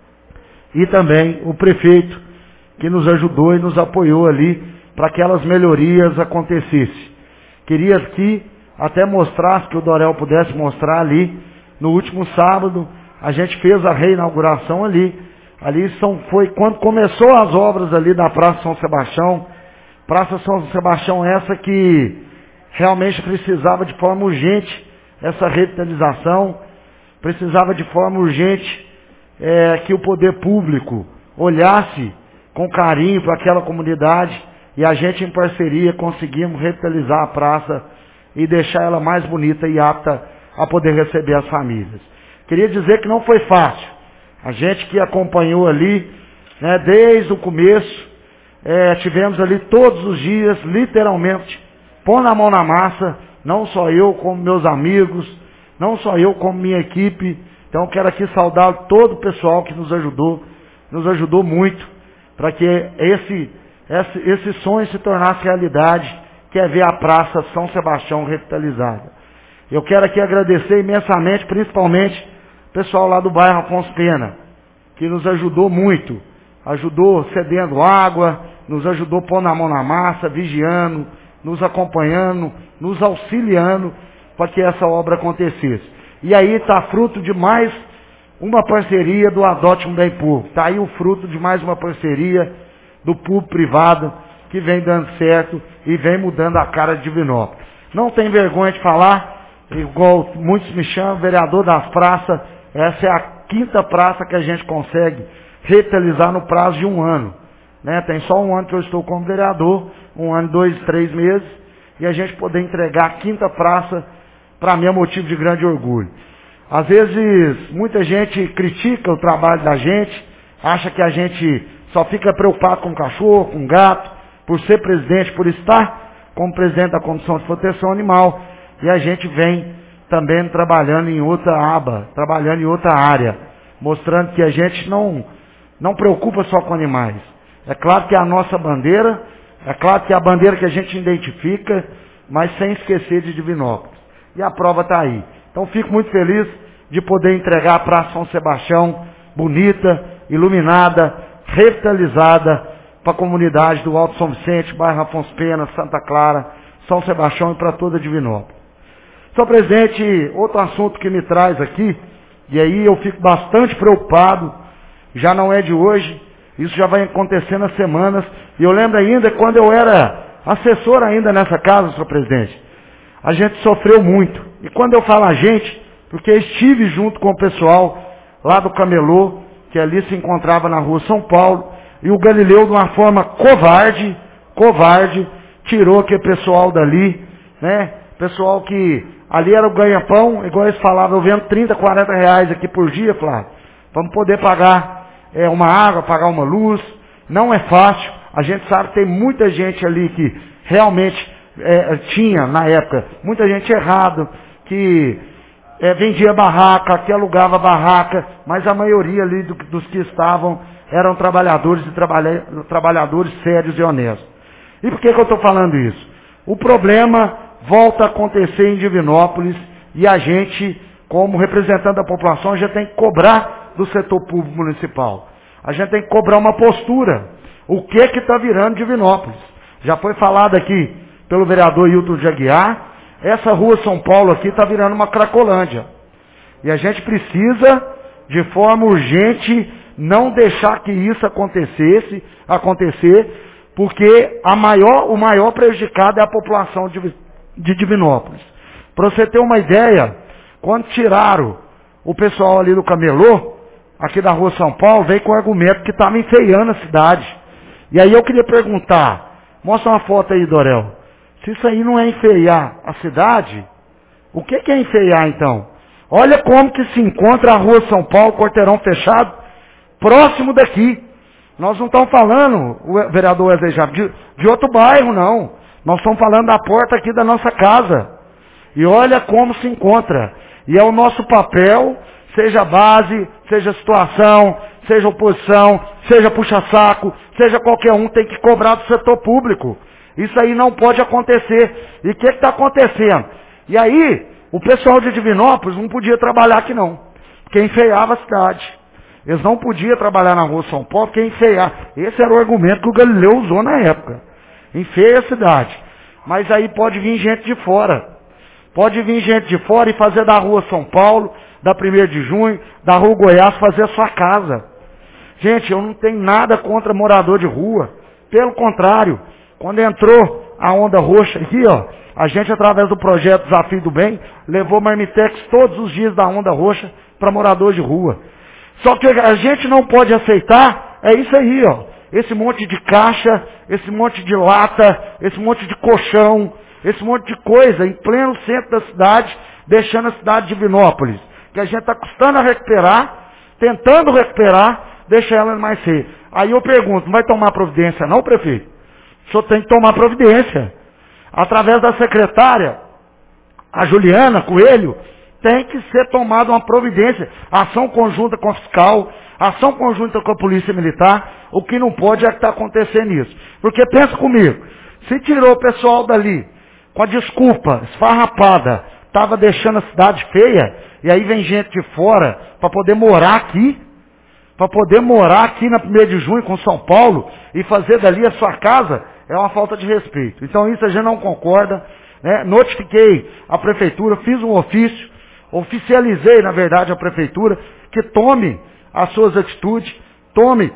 e também o prefeito que nos ajudou e nos apoiou ali para que aquelas melhorias acontecessem. Queria aqui até mostrar, que o Dorel pudesse mostrar ali, no último sábado, a gente fez a reinauguração ali. Ali são, foi quando começou as obras ali da Praça São Sebastião. Praça São Sebastião essa que realmente precisava de forma urgente essa revitalização, precisava de forma urgente é, que o poder público olhasse com carinho para aquela comunidade e a gente em parceria conseguimos revitalizar a praça e deixar ela mais bonita e apta a poder receber as famílias. Queria dizer que não foi fácil. A gente que acompanhou ali, né, desde o começo, é, tivemos ali todos os dias, literalmente, pondo a mão na massa, não só eu, como meus amigos, não só eu, como minha equipe. Então, quero aqui saudar todo o pessoal que nos ajudou, nos ajudou muito, para que esse, esse, esse sonho se tornasse realidade, que é ver a Praça São Sebastião revitalizada. Eu quero aqui agradecer imensamente, principalmente, o pessoal lá do bairro Afonso Pena, que nos ajudou muito, ajudou cedendo água, nos ajudou pondo a mão na massa, vigiando, nos acompanhando, nos auxiliando para que essa obra acontecesse. E aí está fruto de mais uma parceria do Adote um Bem Público. Está aí o fruto de mais uma parceria do público-privado que vem dando certo e vem mudando a cara de Divinópolis. Não tem vergonha de falar, igual muitos me chamam, vereador das praças. Essa é a quinta praça que a gente consegue revitalizar no prazo de um ano. Né? Tem só um ano que eu estou como vereador, um ano, dois, três meses, e a gente poder entregar a quinta praça, para mim é motivo de grande orgulho. Às vezes, muita gente critica o trabalho da gente, acha que a gente só fica preocupado com cachorro, com gato, por ser presidente, por estar como presidente da Comissão de Proteção Animal, e a gente vem também trabalhando em outra aba, trabalhando em outra área, mostrando que a gente não, não preocupa só com animais. É claro que é a nossa bandeira, é claro que é a bandeira que a gente identifica, mas sem esquecer de Divinópolis. E a prova está aí. Então fico muito feliz de poder entregar a Praça São Sebastião bonita, iluminada, revitalizada para a comunidade do Alto São Vicente, bairro Afonso Pena, Santa Clara, São Sebastião e para toda Divinópolis. Senhor presidente, outro assunto que me traz aqui, e aí eu fico bastante preocupado, já não é de hoje, isso já vai acontecendo há semanas, e eu lembro ainda quando eu era assessor ainda nessa casa, senhor presidente, a gente sofreu muito. E quando eu falo a gente, porque estive junto com o pessoal lá do Camelô, que ali se encontrava na rua São Paulo, e o Galileu, de uma forma covarde, covarde, tirou aquele pessoal dali, né? Pessoal que ali era o ganha-pão, igual eles falavam, eu vendo trinta, quarenta reais aqui por dia, Flávio, vamos poder pagar é, uma água, pagar uma luz. Não é fácil, a gente sabe que tem muita gente ali que realmente é, tinha, na época, muita gente errada, que é, vendia barraca, que alugava barraca, mas a maioria ali do, dos que estavam eram trabalhadores e trabalha, trabalhadores sérios e honestos. E por que, que eu estou falando isso? O problema volta a acontecer em Divinópolis e a gente, como representante da população, a gente tem que cobrar do setor público municipal. A gente tem que cobrar uma postura. O que que está virando Divinópolis? Já foi falado aqui pelo vereador Hilton de Aguiar, essa rua São Paulo aqui está virando uma cracolândia. E a gente precisa, de forma urgente, não deixar que isso acontecesse, acontecer, porque a maior, o maior prejudicado é a população de, de Divinópolis. Para você ter uma ideia, quando tiraram o pessoal ali do camelô, aqui da rua São Paulo, veio com o argumento que estava enfeiando a cidade. E aí eu queria perguntar, mostra uma foto aí, Dorel, se isso aí não é enfeiar a cidade, o que, que é enfeiar então? Olha como que se encontra a rua São Paulo, quarteirão fechado, próximo daqui. Nós não estamos falando, o vereador Wesley Jab, de, de outro bairro, não. Nós estamos falando da porta aqui da nossa casa. E olha como se encontra. E é o nosso papel, seja base, seja situação, seja oposição, seja puxa-saco, seja qualquer um, tem que cobrar do setor público. Isso aí não pode acontecer. E o que está acontecendo? E aí, o pessoal de Divinópolis não podia trabalhar aqui não, porque enfeiava a cidade. Eles não podiam trabalhar na rua São Paulo, porque enfeiar. Esse era o argumento que o Galileu usou na época. Enfeia a cidade. Mas aí pode vir gente de fora. Pode vir gente de fora e fazer da rua São Paulo, da primeiro de junho, da rua Goiás, fazer a sua casa. Gente, eu não tenho nada contra morador de rua. Pelo contrário, quando entrou a onda roxa aqui, ó, a gente, através do projeto Desafio do Bem, levou marmitex todos os dias da onda roxa para moradores de rua. Só que a gente não pode aceitar, é isso aí, ó. Esse monte de caixa, esse monte de lata, esse monte de colchão, esse monte de coisa em pleno centro da cidade, deixando a cidade de Divinópolis, que a gente está custando a recuperar, tentando recuperar, deixa ela mais feia. Aí eu pergunto, não vai tomar providência não, prefeito? O senhor tem que tomar providência. Através da secretária, a Juliana Coelho, tem que ser tomada uma providência, ação conjunta com o fiscal, ação conjunta com a polícia militar. O que não pode é que está acontecendo isso. Porque pensa comigo, se tirou o pessoal dali, com a desculpa esfarrapada, estava deixando a cidade feia, e aí vem gente de fora para poder morar aqui, para poder morar aqui na primeiro de junho com São Paulo, e fazer dali a sua casa, é uma falta de respeito. Então isso a gente não concorda, né? Notifiquei a prefeitura, fiz um ofício, oficializei, na verdade, a prefeitura, que tome as suas atitudes, tome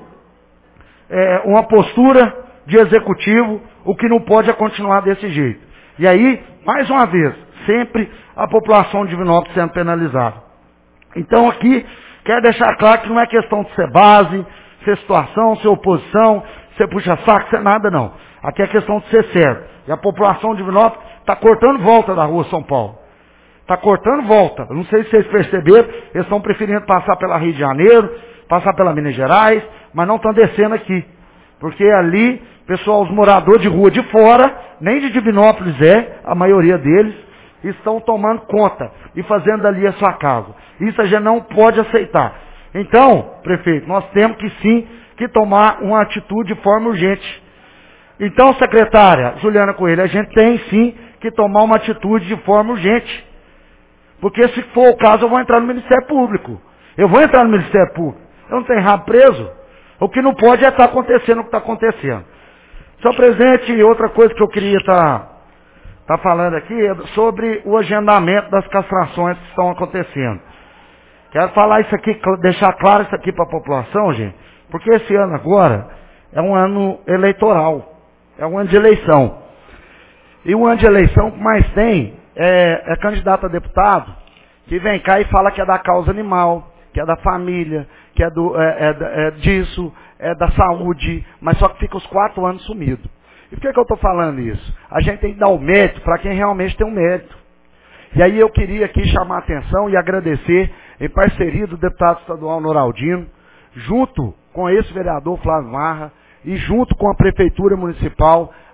é, uma postura de executivo, o que não pode é continuar desse jeito. E aí, mais uma vez, sempre a população de Divinópolis sendo penalizada. Então aqui, quero deixar claro que não é questão de ser base, ser situação, ser oposição, ser puxa-saco, ser nada não. Aqui é questão de ser certo. E a população de Divinópolis está cortando volta da rua São Paulo. Está cortando volta. Eu não sei se vocês perceberam, eles estão preferindo passar pela Rio de Janeiro, passar pela Minas Gerais, mas não estão descendo aqui. Porque ali, pessoal, os moradores de rua de fora, nem de Divinópolis é, a maioria deles, estão tomando conta e fazendo ali a sua casa. Isso a gente não pode aceitar. Então, prefeito, nós temos que sim, que tomar uma atitude de forma urgente. Então, secretária Juliana Coelho, a gente tem sim que tomar uma atitude de forma urgente. Porque se for o caso, eu vou entrar no Ministério Público. Eu vou entrar no Ministério Público. Eu não tenho rabo preso. O que não pode é estar acontecendo o que está acontecendo. Senhor presidente, outra coisa que eu queria estar tá, tá falando aqui é sobre o agendamento das castrações que estão acontecendo. Quero falar isso aqui, deixar claro isso aqui para a população, gente, porque esse ano agora é um ano eleitoral. É um ano de eleição. E o ano de eleição que mais tem É, é candidato a deputado que vem cá e fala que é da causa animal, que é da família, que é, do, é, é, é disso, é da saúde, mas só que fica os quatro anos sumido. E por que, que eu estou falando isso? A gente tem que dar o mérito para quem realmente tem um mérito. E aí eu queria aqui chamar a atenção e agradecer, em parceria do deputado estadual Noraldino, junto com esse vereador Flávio Marra, e junto com a Prefeitura Municipal,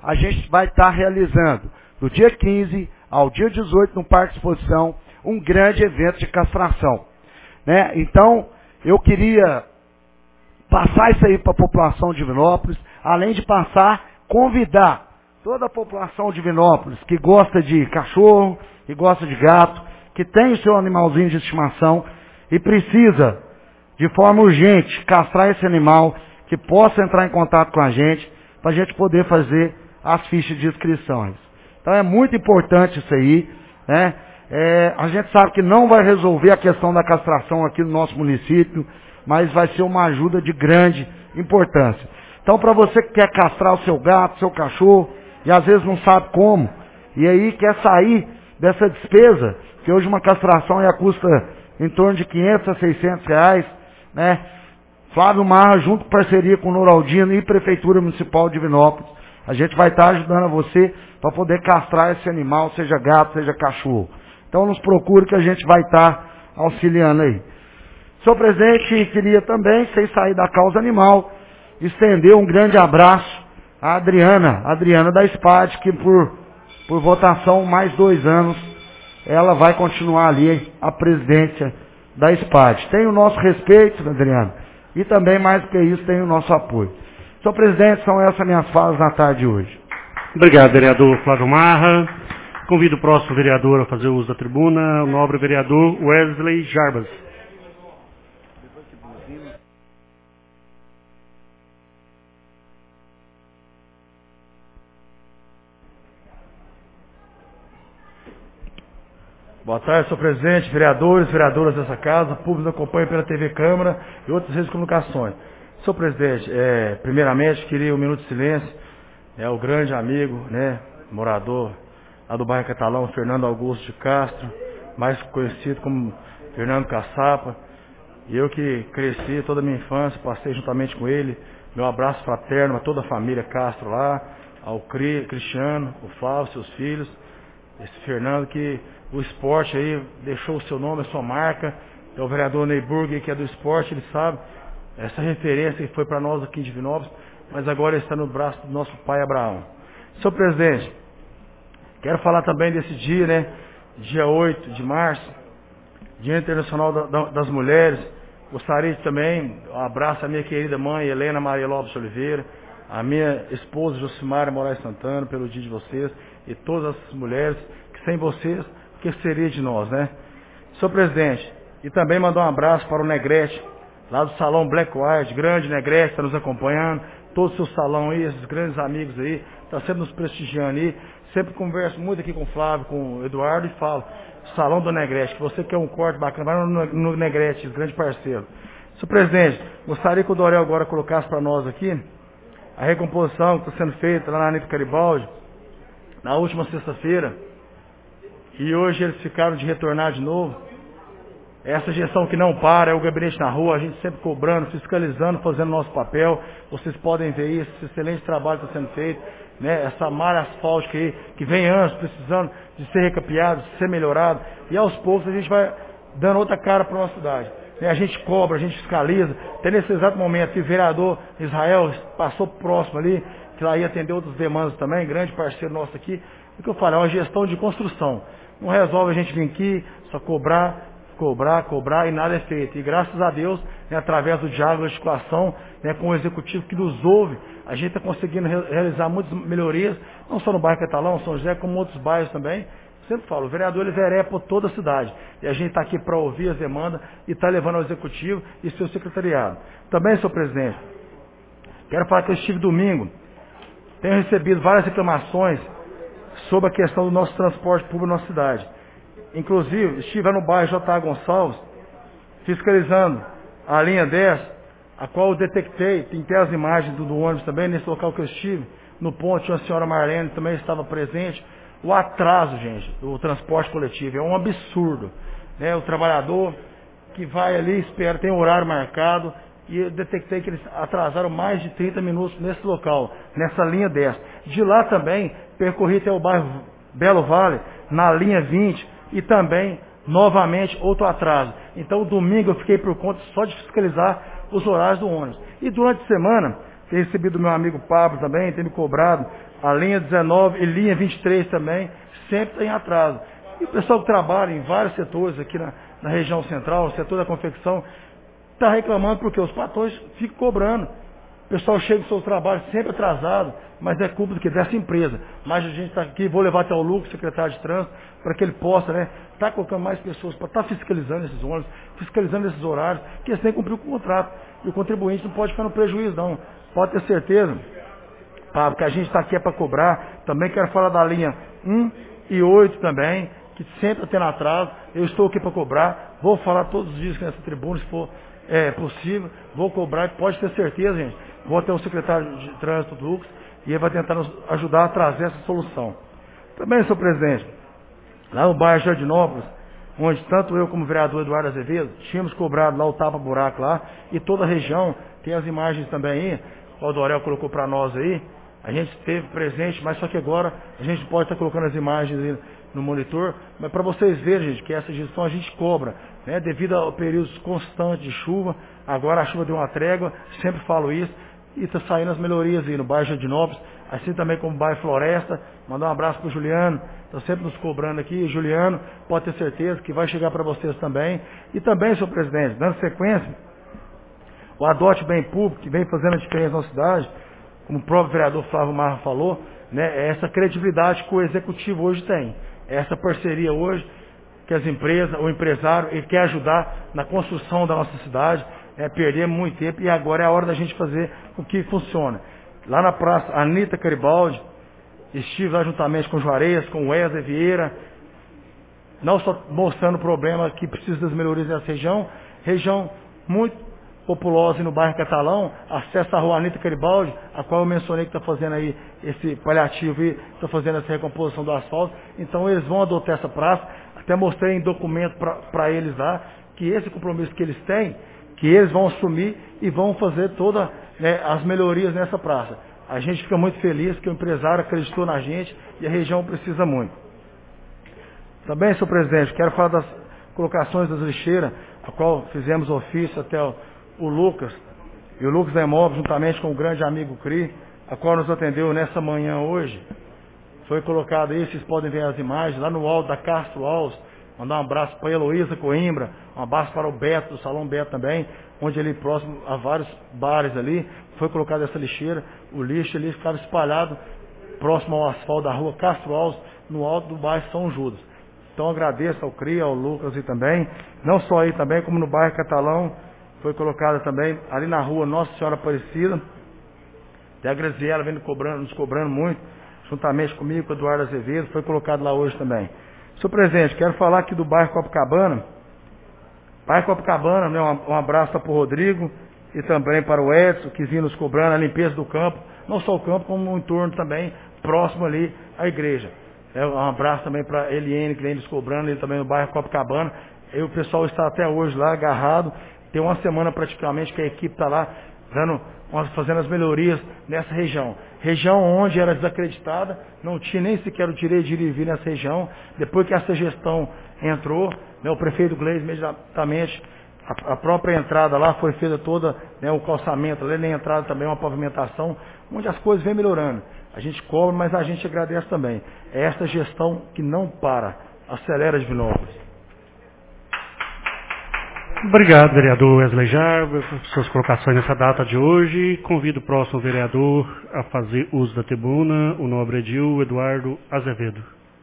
a gente vai estar realizando, do dia quinze ao dia dezoito, no Parque de Exposição, um grande evento de castração. Né? Então, eu queria passar isso aí para a população de Divinópolis, além de passar, convidar toda a população de Divinópolis que gosta de cachorro, que gosta de gato, que tem o seu animalzinho de estimação e precisa, de forma urgente, castrar esse animal, que possa entrar em contato com a gente, para a gente poder fazer as fichas de inscrições. Então é muito importante isso aí, né? É, a gente sabe que não vai resolver a questão da castração aqui no nosso município, mas vai ser uma ajuda de grande importância. Então, para você que quer castrar o seu gato, seu cachorro, e às vezes não sabe como, e aí quer sair dessa despesa, que hoje uma castração já custa em torno de quinhentos a seiscentos reais, né? Flávio Marra, junto com parceria com o Noraldino e Prefeitura Municipal de Divinópolis, a gente vai estar ajudando a você para poder castrar esse animal, seja gato, seja cachorro. Então nos procure que a gente vai estar auxiliando aí. Senhor presidente, queria também, sem sair da causa animal, estender um grande abraço à Adriana, Adriana da S P A D, que por, por votação mais dois anos, ela vai continuar ali a presidência da S P A D. Tem o nosso respeito, Adriana, e também, mais do que isso, tem o nosso apoio. Senhor presidente, são essas minhas falas na tarde de hoje. Obrigado, vereador Flávio Marra. Convido o próximo vereador a fazer uso da tribuna, o nobre vereador Wesley Jarbas. Boa tarde, senhor presidente, vereadores, vereadoras dessa casa, público que acompanha pela T V Câmara e outras redes de comunicações. Senhor presidente, é, primeiramente queria um minuto de silêncio, é o grande amigo, né, morador lá do bairro Catalão, Fernando Augusto de Castro, mais conhecido como Fernando Caçapa, e eu que cresci toda a minha infância, passei juntamente com ele, meu abraço fraterno a toda a família Castro lá, ao Cristiano, o Flávio, seus filhos, esse Fernando que o esporte aí deixou o seu nome, a sua marca, é o vereador Neyburg, que é do esporte, ele sabe, essa referência que foi para nós aqui em Divinópolis, mas agora está no braço do nosso pai Abraão. Senhor presidente, quero falar também desse dia, né, dia oito de março, Dia Internacional da, da, das Mulheres. Gostaria de também, um abraço à minha querida mãe, Helena Maria Lopes de Oliveira, a minha esposa, Josimara Moraes Santana, pelo dia de vocês, e todas as mulheres, que sem vocês, o que seria de nós, né? Senhor presidente, e também mandar um abraço para o Negrete, lá do Salão Black White, grande Negrete, está nos acompanhando, todo o seu salão aí, esses grandes amigos aí, está sempre nos prestigiando aí, sempre converso muito aqui com o Flávio, com o Eduardo, e falo, Salão do Negrete, que você quer um corte bacana, vai no, no Negrete, grande parceiro. Senhor presidente, gostaria que o Dorel agora colocasse para nós aqui, a recomposição que está sendo feita lá na Anitta Garibaldi, na última sexta-feira, e hoje eles ficaram de retornar de novo. Essa gestão que não para, é o gabinete na rua, a gente sempre cobrando, fiscalizando, fazendo nosso papel. Vocês podem ver isso, esse excelente trabalho que está sendo feito, né? Essa malha asfáltica aí, que vem anos precisando de ser recapeado, de ser melhorado, e aos poucos a gente vai dando outra cara para a nossa cidade. A gente cobra, a gente fiscaliza. Até nesse exato momento que o vereador Israel passou próximo ali, que lá ia atender outras demandas também, grande parceiro nosso aqui. O que eu falo, é uma gestão de construção. Não resolve a gente vir aqui, só cobrar, cobrar, cobrar e nada é feito. E graças a Deus, né, através do diálogo e articulação, né, com o executivo que nos ouve, a gente está conseguindo re realizar muitas melhorias, não só no bairro Catalão, São José, como outros bairros também. Sempre falo, o vereador ele vereia por toda a cidade. E a gente está aqui para ouvir as demandas e está levando ao executivo e seu secretariado. Também, senhor presidente, quero falar que eu estive domingo, tenho recebido várias reclamações sobre a questão do nosso transporte público na nossa cidade. Inclusive, estive no bairro J A Gonçalves, fiscalizando a linha dez, a qual eu detectei, tem até as imagens do, do ônibus também, nesse local que eu estive, no ponto tinha a senhora Marlene, também estava presente. O atraso, gente, do transporte coletivo é um absurdo, né? O trabalhador que vai ali, espera, tem horário marcado, e eu detectei que eles atrasaram mais de trinta minutos nesse local, nessa linha dez. De lá também, percorri até o bairro Belo Vale, na linha vinte, e também, novamente, outro atraso. Então, domingo eu fiquei por conta só de fiscalizar os horários do ônibus. E durante a semana, Tem recebido o meu amigo Pablo também, tem me cobrado. A linha dezenove e linha vinte e três também, sempre está em atraso. E o pessoal que trabalha em vários setores aqui na, na região central, o setor da confecção, está reclamando porque os patrões ficam cobrando. O pessoal chega com seus trabalhos sempre atrasado, mas é culpa do que? Dessa empresa. Mas a gente está aqui, vou levar até o Lucas, secretário de trânsito, para que ele possa, né, estar tá colocando mais pessoas para estar tá fiscalizando esses ônibus, fiscalizando esses horários, que eles têm que cumprir com o contrato. E o contribuinte não pode ficar no prejuízo, não. Pode ter certeza, Pablo, que a gente está aqui é para cobrar. Também quero falar da linha um e oito também, que sempre está tendo atraso. Eu estou aqui para cobrar. Vou falar todos os dias nessa tribuna, se for é, possível. Vou cobrar, pode ter certeza, gente. Vou até o secretário de trânsito do Lucas e ele vai tentar nos ajudar a trazer essa solução. Também, senhor presidente, lá no bairro Jardinópolis, onde tanto eu como o vereador Eduardo Azevedo tínhamos cobrado lá o tapa-buraco lá, e toda a região, tem as imagens também aí, o Dorel colocou para nós aí, a gente esteve presente, mas só que agora a gente pode estar colocando as imagens aí no monitor, mas para vocês verem, gente, que essa gestão a gente cobra, né, devido a períodos constantes de chuva. Agora a chuva deu uma trégua, sempre falo isso, e está saindo as melhorias aí no bairro Jardinópolis, assim também como o bairro Floresta. Mandar um abraço para o Juliano, está sempre nos cobrando aqui. Juliano, pode ter certeza que vai chegar para vocês também. E também, senhor presidente, dando sequência, o Adote Bem Público, que vem fazendo a diferença na cidade, como o próprio vereador Flávio Marra falou, né, é essa credibilidade que o executivo hoje tem, é essa parceria hoje que as empresas, o empresário, ele quer ajudar na construção da nossa cidade. É, perdemos muito tempo e agora é a hora da gente fazer o que funciona. Lá na praça Anita Garibaldi, estive lá juntamente com o Juarez, com o Wesley Vieira, não só mostrando o problema que precisa das melhorias nessa região, região muito populosa no bairro Catalão, acesso à rua Anita Garibaldi, a qual eu mencionei que está fazendo aí esse paliativo e está fazendo essa recomposição do asfalto. Então eles vão adotar essa praça, até mostrei em documento para eles lá, que esse compromisso que eles têm, que eles vão assumir e vão fazer todas, né, as melhorias nessa praça. A gente fica muito feliz que o empresário acreditou na gente e a região precisa muito. Também, senhor presidente, quero falar das colocações das lixeiras, a qual fizemos ofício até o, o Lucas, e o Lucas da Imóvel, juntamente com o grande amigo Cri, a qual nos atendeu nessa manhã hoje. Foi colocado aí, vocês podem ver as imagens, lá no alto da Castro Alves. Mandar um abraço para a Heloísa Coimbra, um abraço para o Beto, do Salão Beto também, onde ali próximo a vários bares ali, foi colocada essa lixeira, o lixo ali ficava espalhado próximo ao asfalto da rua Castro Alves, no alto do bairro São Judas. Então agradeço ao Cria, ao Lucas e também, não só aí também, como no bairro Catalão, foi colocada também, ali na rua Nossa Senhora Aparecida, até a Graziela vem cobrando, nos cobrando muito, juntamente comigo, com o Eduardo Azevedo, foi colocado lá hoje também. Senhor presidente, quero falar aqui do bairro Copacabana. Bairro Copacabana, né, um, um abraço para o Rodrigo e também para o Edson, que vinha nos cobrando a limpeza do campo, não só o campo, como o entorno também, próximo ali à igreja. É, um abraço também para a Eliane, que vem nos cobrando, ele também no bairro Copacabana. E o pessoal está até hoje lá, agarrado. Tem uma semana praticamente que a equipe está lá dando, fazendo as melhorias nessa região. Região onde era desacreditada, não tinha nem sequer o direito de ir e vir nessa região. Depois que essa gestão entrou, né, o prefeito Gleis imediatamente, a, a própria entrada lá foi feita toda, né, o calçamento, ali na entrada também uma pavimentação, onde as coisas vêm melhorando. A gente cobra, mas a gente agradece também. É esta gestão que não para, acelera Divinópolis. Obrigado, vereador Wesley Jarba, por suas colocações nessa data de hoje. Convido o próximo vereador a fazer uso da tribuna, o nobre edil Eduardo Azevedo.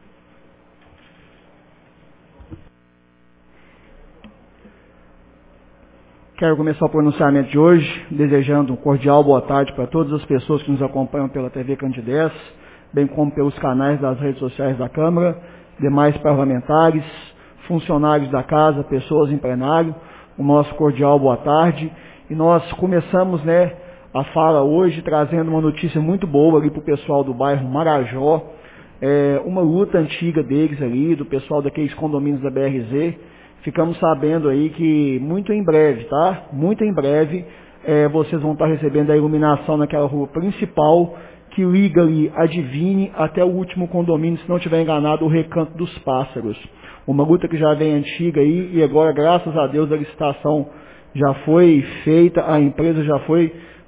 Quero começar o pronunciamento de hoje, desejando um cordial boa tarde para todas as pessoas que nos acompanham pela T V Candidez, bem como pelos canais das redes sociais da Câmara, demais parlamentares, funcionários da casa, pessoas em plenário, o nosso cordial boa tarde. E nós começamos, né, a fala hoje trazendo uma notícia muito boa ali para o pessoal do bairro Marajó, é, uma luta antiga deles ali, do pessoal daqueles condomínios da B R Z. Ficamos sabendo aí que muito em breve, tá? Muito em breve, é, vocês vão estar recebendo a iluminação naquela rua principal, que liga ali a Divine até o último condomínio, se não estiver enganado, o Recanto dos Pássaros. Uma luta que já vem antiga aí, e agora, graças a Deus, a licitação já foi feita, a empresa já foi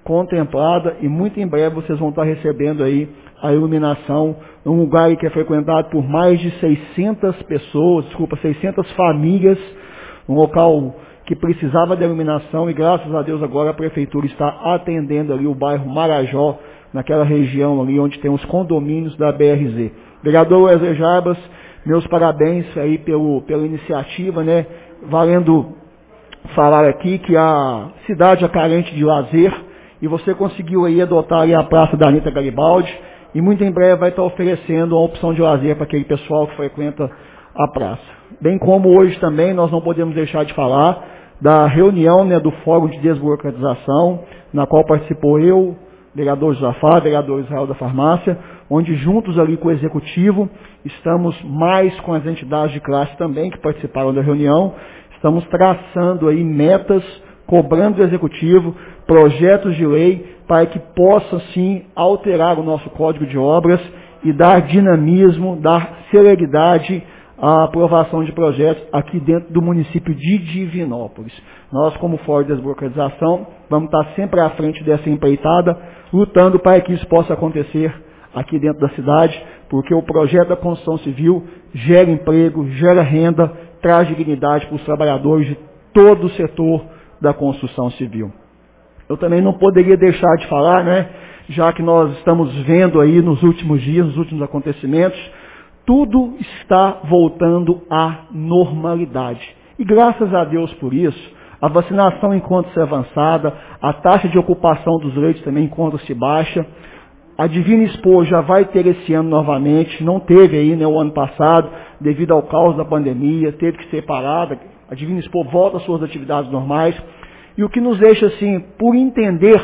contemplada e muito em breve vocês vão estar recebendo aí a iluminação, um lugar que é frequentado por mais de seiscentas pessoas, desculpa, seiscentas famílias, um local que precisava de iluminação e graças a Deus agora a prefeitura está atendendo ali o bairro Marajó, naquela região ali onde tem os condomínios da B R Z. Vereador Wesley Jarbas, meus parabéns aí pelo, pela iniciativa, né? Valendo falar aqui que a cidade é carente de lazer e você conseguiu aí adotar aí a Praça da Anita Garibaldi e muito em breve vai estar oferecendo uma opção de lazer para aquele pessoal que frequenta a praça. Bem como hoje também nós não podemos deixar de falar da reunião, né, do Fórum de Desburocratização, na qual participou eu, vereador Josafá, vereador Israel da Farmácia, onde juntos ali com o Executivo, estamos mais com as entidades de classe também que participaram da reunião, estamos traçando aí metas, cobrando do Executivo, projetos de lei, para que possa sim alterar o nosso Código de Obras e dar dinamismo, dar celeridade à aprovação de projetos aqui dentro do município de Divinópolis. Nós, como Fórum de Desburocratização, vamos estar sempre à frente dessa empreitada, lutando para que isso possa acontecer aqui dentro da cidade, porque o projeto da construção civil gera emprego, gera renda, traz dignidade para os trabalhadores de todo o setor da construção civil. Eu também não poderia deixar de falar, né, já que nós estamos vendo aí nos últimos dias, nos últimos acontecimentos, tudo está voltando à normalidade. E graças a Deus por isso, a vacinação encontra-se avançada, a taxa de ocupação dos leitos também encontra-se baixa. A Divina Expo já vai ter esse ano novamente, não teve aí, né, o ano passado, devido ao caos da pandemia, teve que ser parada. A Divina Expo volta às suas atividades normais. E o que nos deixa, assim, por entender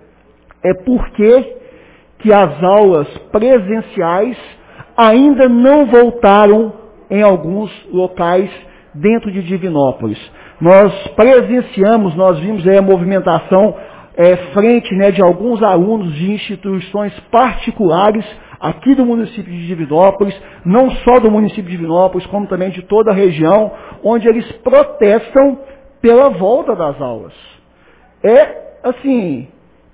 é por que que as aulas presenciais ainda não voltaram em alguns locais dentro de Divinópolis. Nós presenciamos, nós vimos aí a movimentação é, frente, né, de alguns alunos de instituições particulares aqui do município de Divinópolis, não só do município de Divinópolis, como também de toda a região, onde eles protestam pela volta das aulas. É, assim,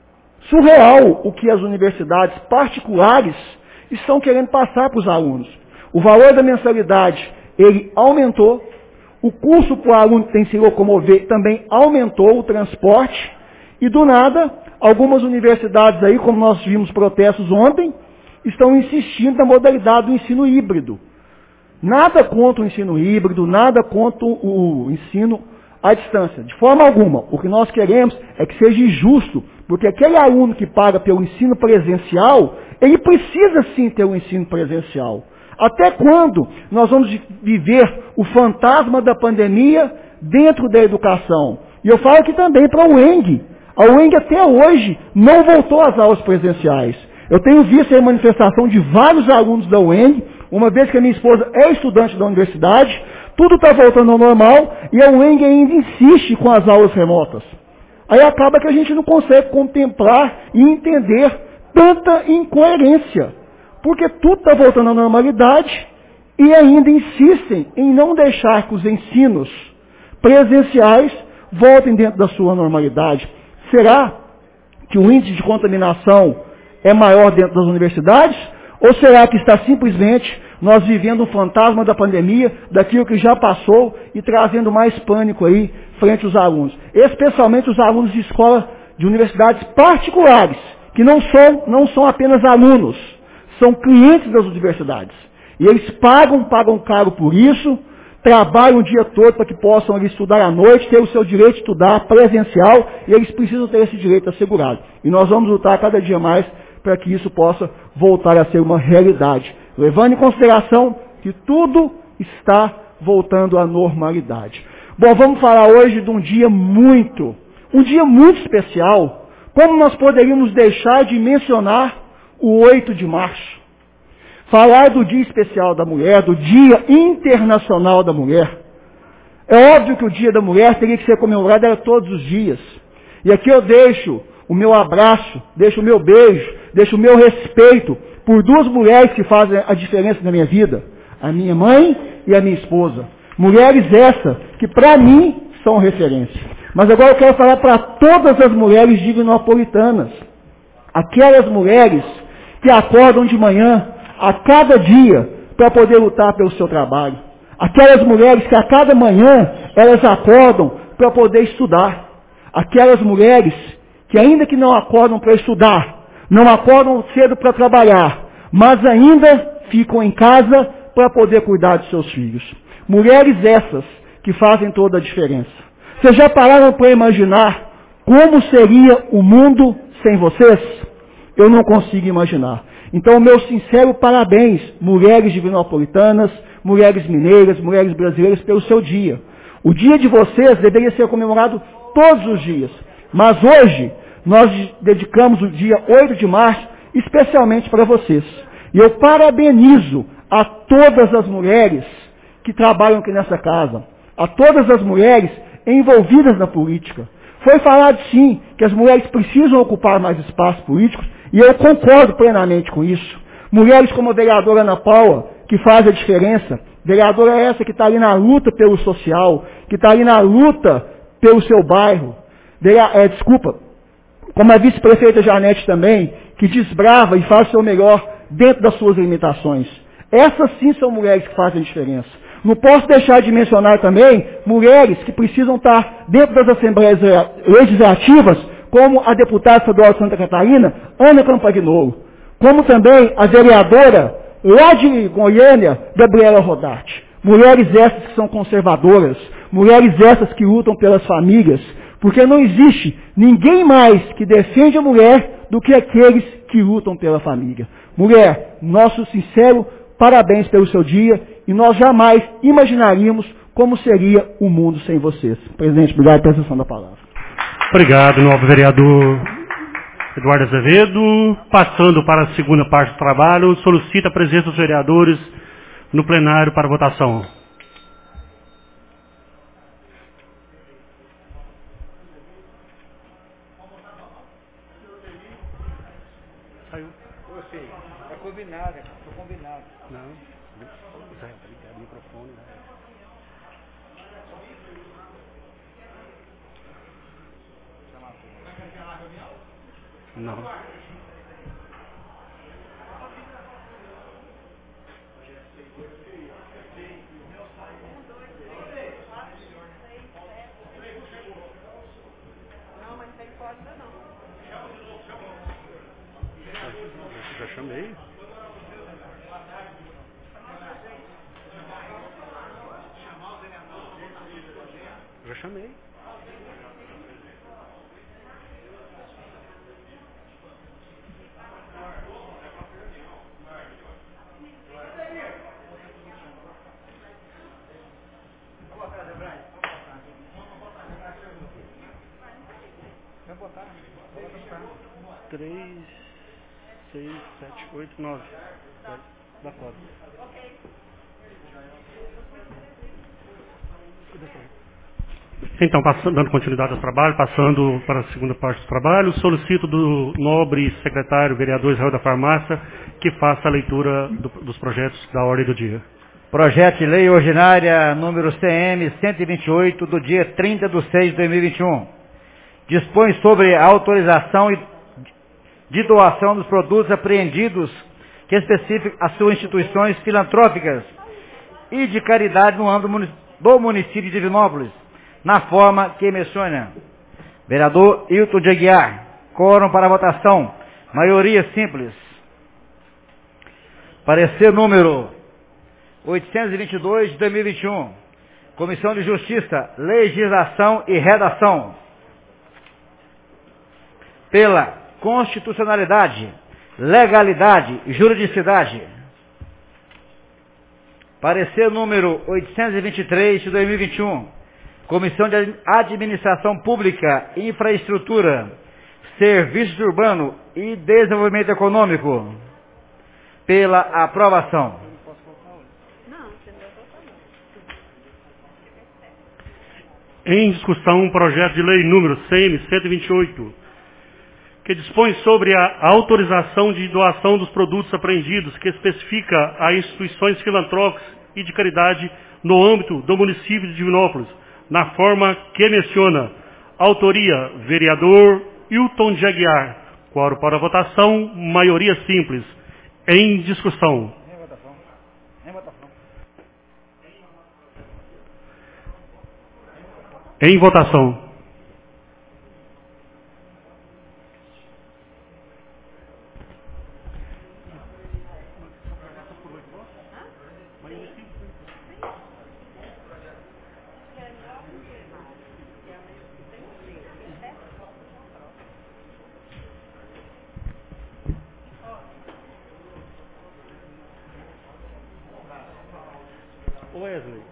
surreal o que as universidades particulares estão querendo passar para os alunos. O valor da mensalidade, ele aumentou, o custo para o aluno que tem que se locomover também aumentou, o transporte, e do nada, algumas universidades aí, como nós vimos protestos ontem, estão insistindo na modalidade do ensino híbrido. Nada contra o ensino híbrido, nada contra o ensino à distância, de forma alguma. O que nós queremos é que seja justo, porque aquele aluno que paga pelo ensino presencial, ele precisa sim ter o ensino presencial. Até quando nós vamos viver o fantasma da pandemia dentro da educação? E eu falo aqui também para a U E N G. A U E N G até hoje não voltou às aulas presenciais. Eu tenho visto a manifestação de vários alunos da U E N G, uma vez que a minha esposa é estudante da universidade, tudo está voltando ao normal e a U E N G ainda insiste com as aulas remotas. Aí acaba que a gente não consegue contemplar e entender tanta incoerência, porque tudo está voltando à normalidade e ainda insistem em não deixar que os ensinos presenciais voltem dentro da sua normalidade. Será que o índice de contaminação é maior dentro das universidades? Ou será que está simplesmente nós vivendo o fantasma da pandemia, daquilo que já passou e trazendo mais pânico aí frente aos alunos? Especialmente os alunos de escola, de universidades particulares, que não são, não são apenas alunos, são clientes das universidades. E eles pagam, pagam caro por isso, trabalham o dia todo para que possam ali, estudar à noite, ter o seu direito de estudar presencial, e eles precisam ter esse direito assegurado. E nós vamos lutar cada dia mais para que isso possa voltar a ser uma realidade, levando em consideração que tudo está voltando à normalidade. Bom, vamos falar hoje de um dia muito, um dia muito especial. Como nós poderíamos deixar de mencionar o oito de março? Falar do Dia Especial da Mulher, do Dia Internacional da Mulher. É óbvio que o Dia da Mulher teria que ser comemorado era todos os dias. E aqui eu deixo o meu abraço, deixo o meu beijo, deixo o meu respeito por duas mulheres que fazem a diferença na minha vida. A minha mãe e a minha esposa. Mulheres essas que para mim são referência. Mas agora eu quero falar para todas as mulheres divinopolitanas. Aquelas mulheres que acordam de manhã, a cada dia, para poder lutar pelo seu trabalho. Aquelas mulheres que a cada manhã, elas acordam para poder estudar. Aquelas mulheres que ainda que não acordam para estudar, não acordam cedo para trabalhar, mas ainda ficam em casa para poder cuidar de seus filhos. Mulheres essas que fazem toda a diferença. Vocês já pararam para imaginar como seria o mundo sem vocês? Eu não consigo imaginar. Então, meu sincero parabéns, mulheres divinopolitanas, mulheres mineiras, mulheres brasileiras, pelo seu dia. O dia de vocês deveria ser comemorado todos os dias. Mas hoje, nós dedicamos o dia oito de março especialmente para vocês. E eu parabenizo a todas as mulheres que trabalham aqui nessa casa, a todas as mulheres envolvidas na política. Foi falado sim que as mulheres precisam ocupar mais espaços políticos e eu concordo plenamente com isso. Mulheres como a vereadora Ana Paula, que faz a diferença, vereadora essa que está ali na luta pelo social, que está ali na luta pelo seu bairro. É, desculpa, como a vice-prefeita Janete também, que desbrava e faz o seu melhor dentro das suas limitações. Essas sim são mulheres que fazem a diferença. Não posso deixar de mencionar também mulheres que precisam estar dentro das assembleias legislativas, como a deputada estadual de Santa Catarina, Ana Campagnolo, como também a vereadora lá de Goiânia, Gabriela Rodarte. Mulheres essas que são conservadoras, mulheres essas que lutam pelas famílias, porque não existe ninguém mais que defende a mulher do que aqueles que lutam pela família. Mulher, nosso sincero parabéns pelo seu dia e nós jamais imaginaríamos como seria o mundo sem vocês. Presidente, obrigado pela sessão da palavra. Obrigado, nobre vereador Eduardo Azevedo. Passando para a segunda parte do trabalho, solicita a presença dos vereadores no plenário para votação. Saiu. É combinado, é combinado. Não. Obrigado, microfone. Não. Já chamei. Já chamei. Três, seis, sete, oito, nove. Dá quatro. Então, passando, dando continuidade ao trabalho, passando para a segunda parte do trabalho, solicito do nobre secretário, vereador Israel da Farmácia, que faça a leitura do, dos projetos da ordem do dia. Projeto de Lei Ordinária número C M cento e vinte e oito, do dia trinta de seis de dois mil e vinte e um. Dispõe sobre a autorização de doação dos produtos apreendidos que especificam as suas instituições filantrópicas e de caridade no âmbito do município de Divinópolis, na forma que menciona. Vereador Hilton de Aguiar. Quórum para votação. Maioria simples. Parecer número oitocentos e vinte e dois de dois mil e vinte e um. Comissão de Justiça, Legislação e Redação. Pela constitucionalidade, legalidade e juridicidade. Parecer número oitocentos e vinte e três de dois mil e vinte e um. Comissão de Administração Pública, Infraestrutura, Serviços Urbanos e Desenvolvimento Econômico. Pela aprovação. Em discussão, um projeto de lei número C M cento e vinte e oito, que dispõe sobre a autorização de doação dos produtos apreendidos, que especifica a instituições filantrópicas e de caridade no âmbito do município de Divinópolis, na forma que menciona. Autoria, vereador Hilton de Aguiar. Quórum para a votação, maioria simples. Em discussão. Em votação. Em votação. Em votação. Wesley.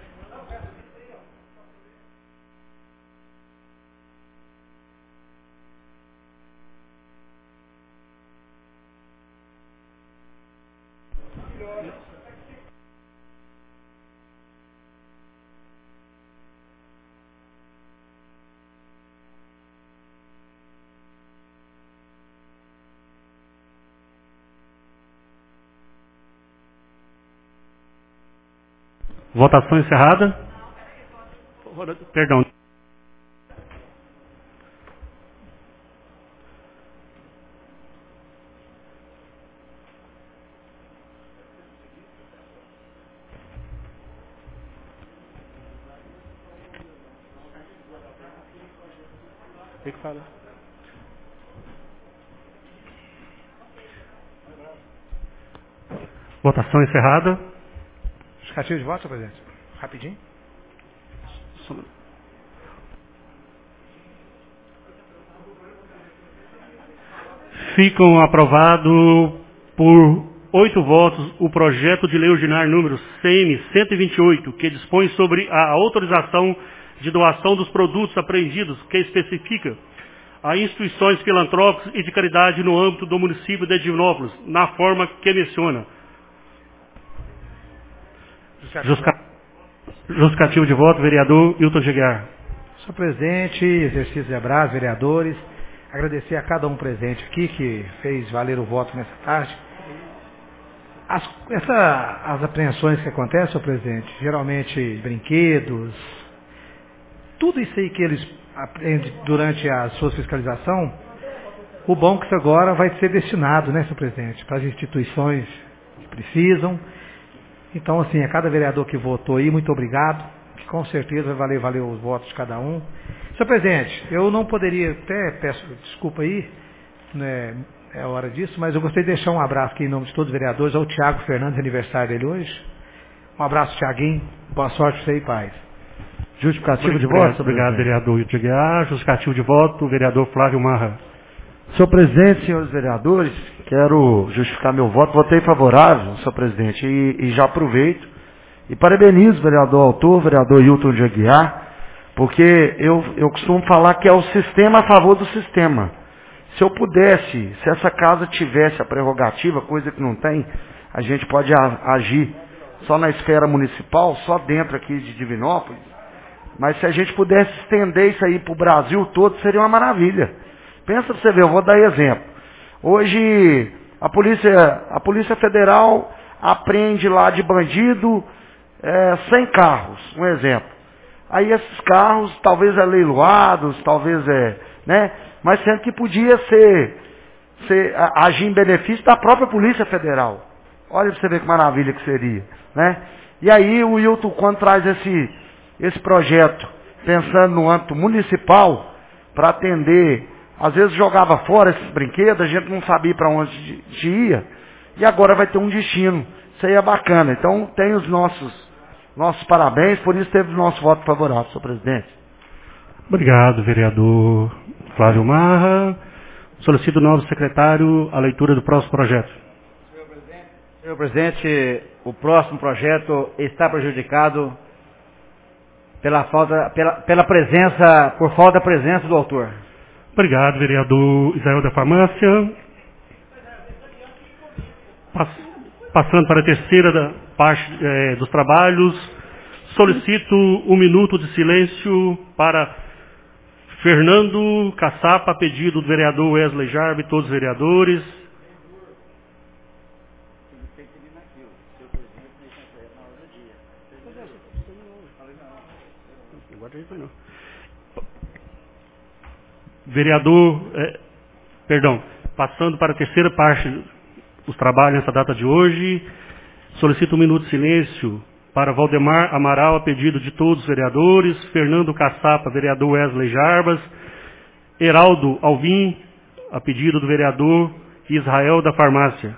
Votação encerrada. Perdão. O que fala? Votação encerrada. Justificativo de voto, senhor presidente. Rapidinho. Ficam aprovado por oito votos o projeto de lei ordinária número C M cento e vinte e oito, que dispõe sobre a autorização de doação dos produtos apreendidos, que especifica a instituições filantrópicas e de caridade no âmbito do município de Divinópolis, na forma que menciona. Justificativo de voto, vereador Hilton de Aguiar. Senhor presidente, exercício de abraço, vereadores, agradecer a cada um presente aqui que fez valer o voto nessa tarde. As, essa, as apreensões que acontecem, senhor presidente, geralmente brinquedos, tudo isso aí que eles aprendem durante a sua fiscalização, o bom é que isso agora vai ser destinado, né, senhor presidente, para as instituições que precisam. Então, assim, a cada vereador que votou aí, muito obrigado, que com certeza vai valer, valer os votos de cada um. Senhor presidente, eu não poderia, até peço desculpa aí, né, é a hora disso, mas eu gostaria de deixar um abraço aqui em nome de todos os vereadores ao Tiago Fernandes, aniversário dele hoje. Um abraço, Tiaguinho, boa sorte para você e paz. Justificativo de voto? Obrigado, vereador Hilton de Aguiar. Justificativo de voto, vereador Flávio Marra. Senhor presidente, senhores vereadores, quero justificar meu voto. Votei favorável, senhor presidente, e, e já aproveito e parabenizo o vereador autor, vereador Hilton de Aguiar, porque eu, eu costumo falar que é o sistema a favor do sistema. Se eu pudesse, se essa casa tivesse a prerrogativa, coisa que não tem, a gente pode a, agir só na esfera municipal, só dentro aqui de Divinópolis, mas se a gente pudesse estender isso aí para o Brasil todo, seria uma maravilha. Pensa para você ver, eu vou dar exemplo. Hoje, a Polícia, a Polícia Federal apreende lá de bandido é, cem carros, um exemplo. Aí esses carros, talvez é leiloados, talvez é, né? Mas sendo que podia ser, ser agir em benefício da própria Polícia Federal. Olha para você ver que maravilha que seria, né? E aí o Hilton, quando traz esse, esse projeto, pensando no âmbito municipal, para atender, às vezes jogava fora esses brinquedos, a gente não sabia para onde ia, e agora vai ter um destino. Isso aí é bacana. Então tem os nossos, nossos parabéns, por isso teve o nosso voto favorável, senhor presidente. Obrigado, vereador Flávio Marra. Solicito o novo secretário a leitura do próximo projeto. Senhor presidente, senhor presidente, o próximo projeto está prejudicado pela falta, pela, pela presença, por falta da presença do autor. Obrigado, vereador Israel da Farmácia. Passando para a terceira da parte é, dos trabalhos, solicito um minuto de silêncio para Fernando Caçapa, a pedido do vereador Wesley Jarbe e todos os vereadores. vereador, é, perdão, passando para a terceira parte dos trabalhos nessa data de hoje, solicito um minuto de silêncio para Valdemar Amaral, a pedido de todos os vereadores, Fernando Caçapa, vereador Wesley Jarbas, Heraldo Alvim, a pedido do vereador Israel da Farmácia.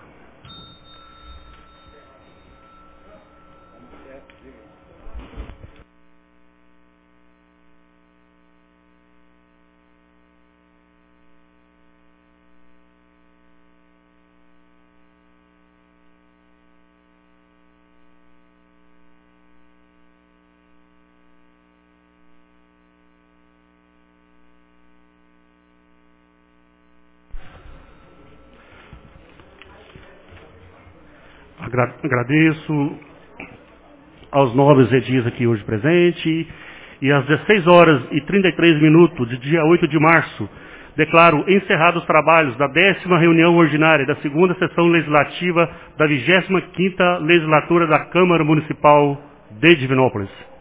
Agradeço aos nobres edis aqui hoje presentes, e às dezesseis horas e trinta e três minutos de dia oito de março, declaro encerrados os trabalhos da décima reunião ordinária da segunda sessão legislativa da vigésima quinta legislatura da Câmara Municipal de Divinópolis.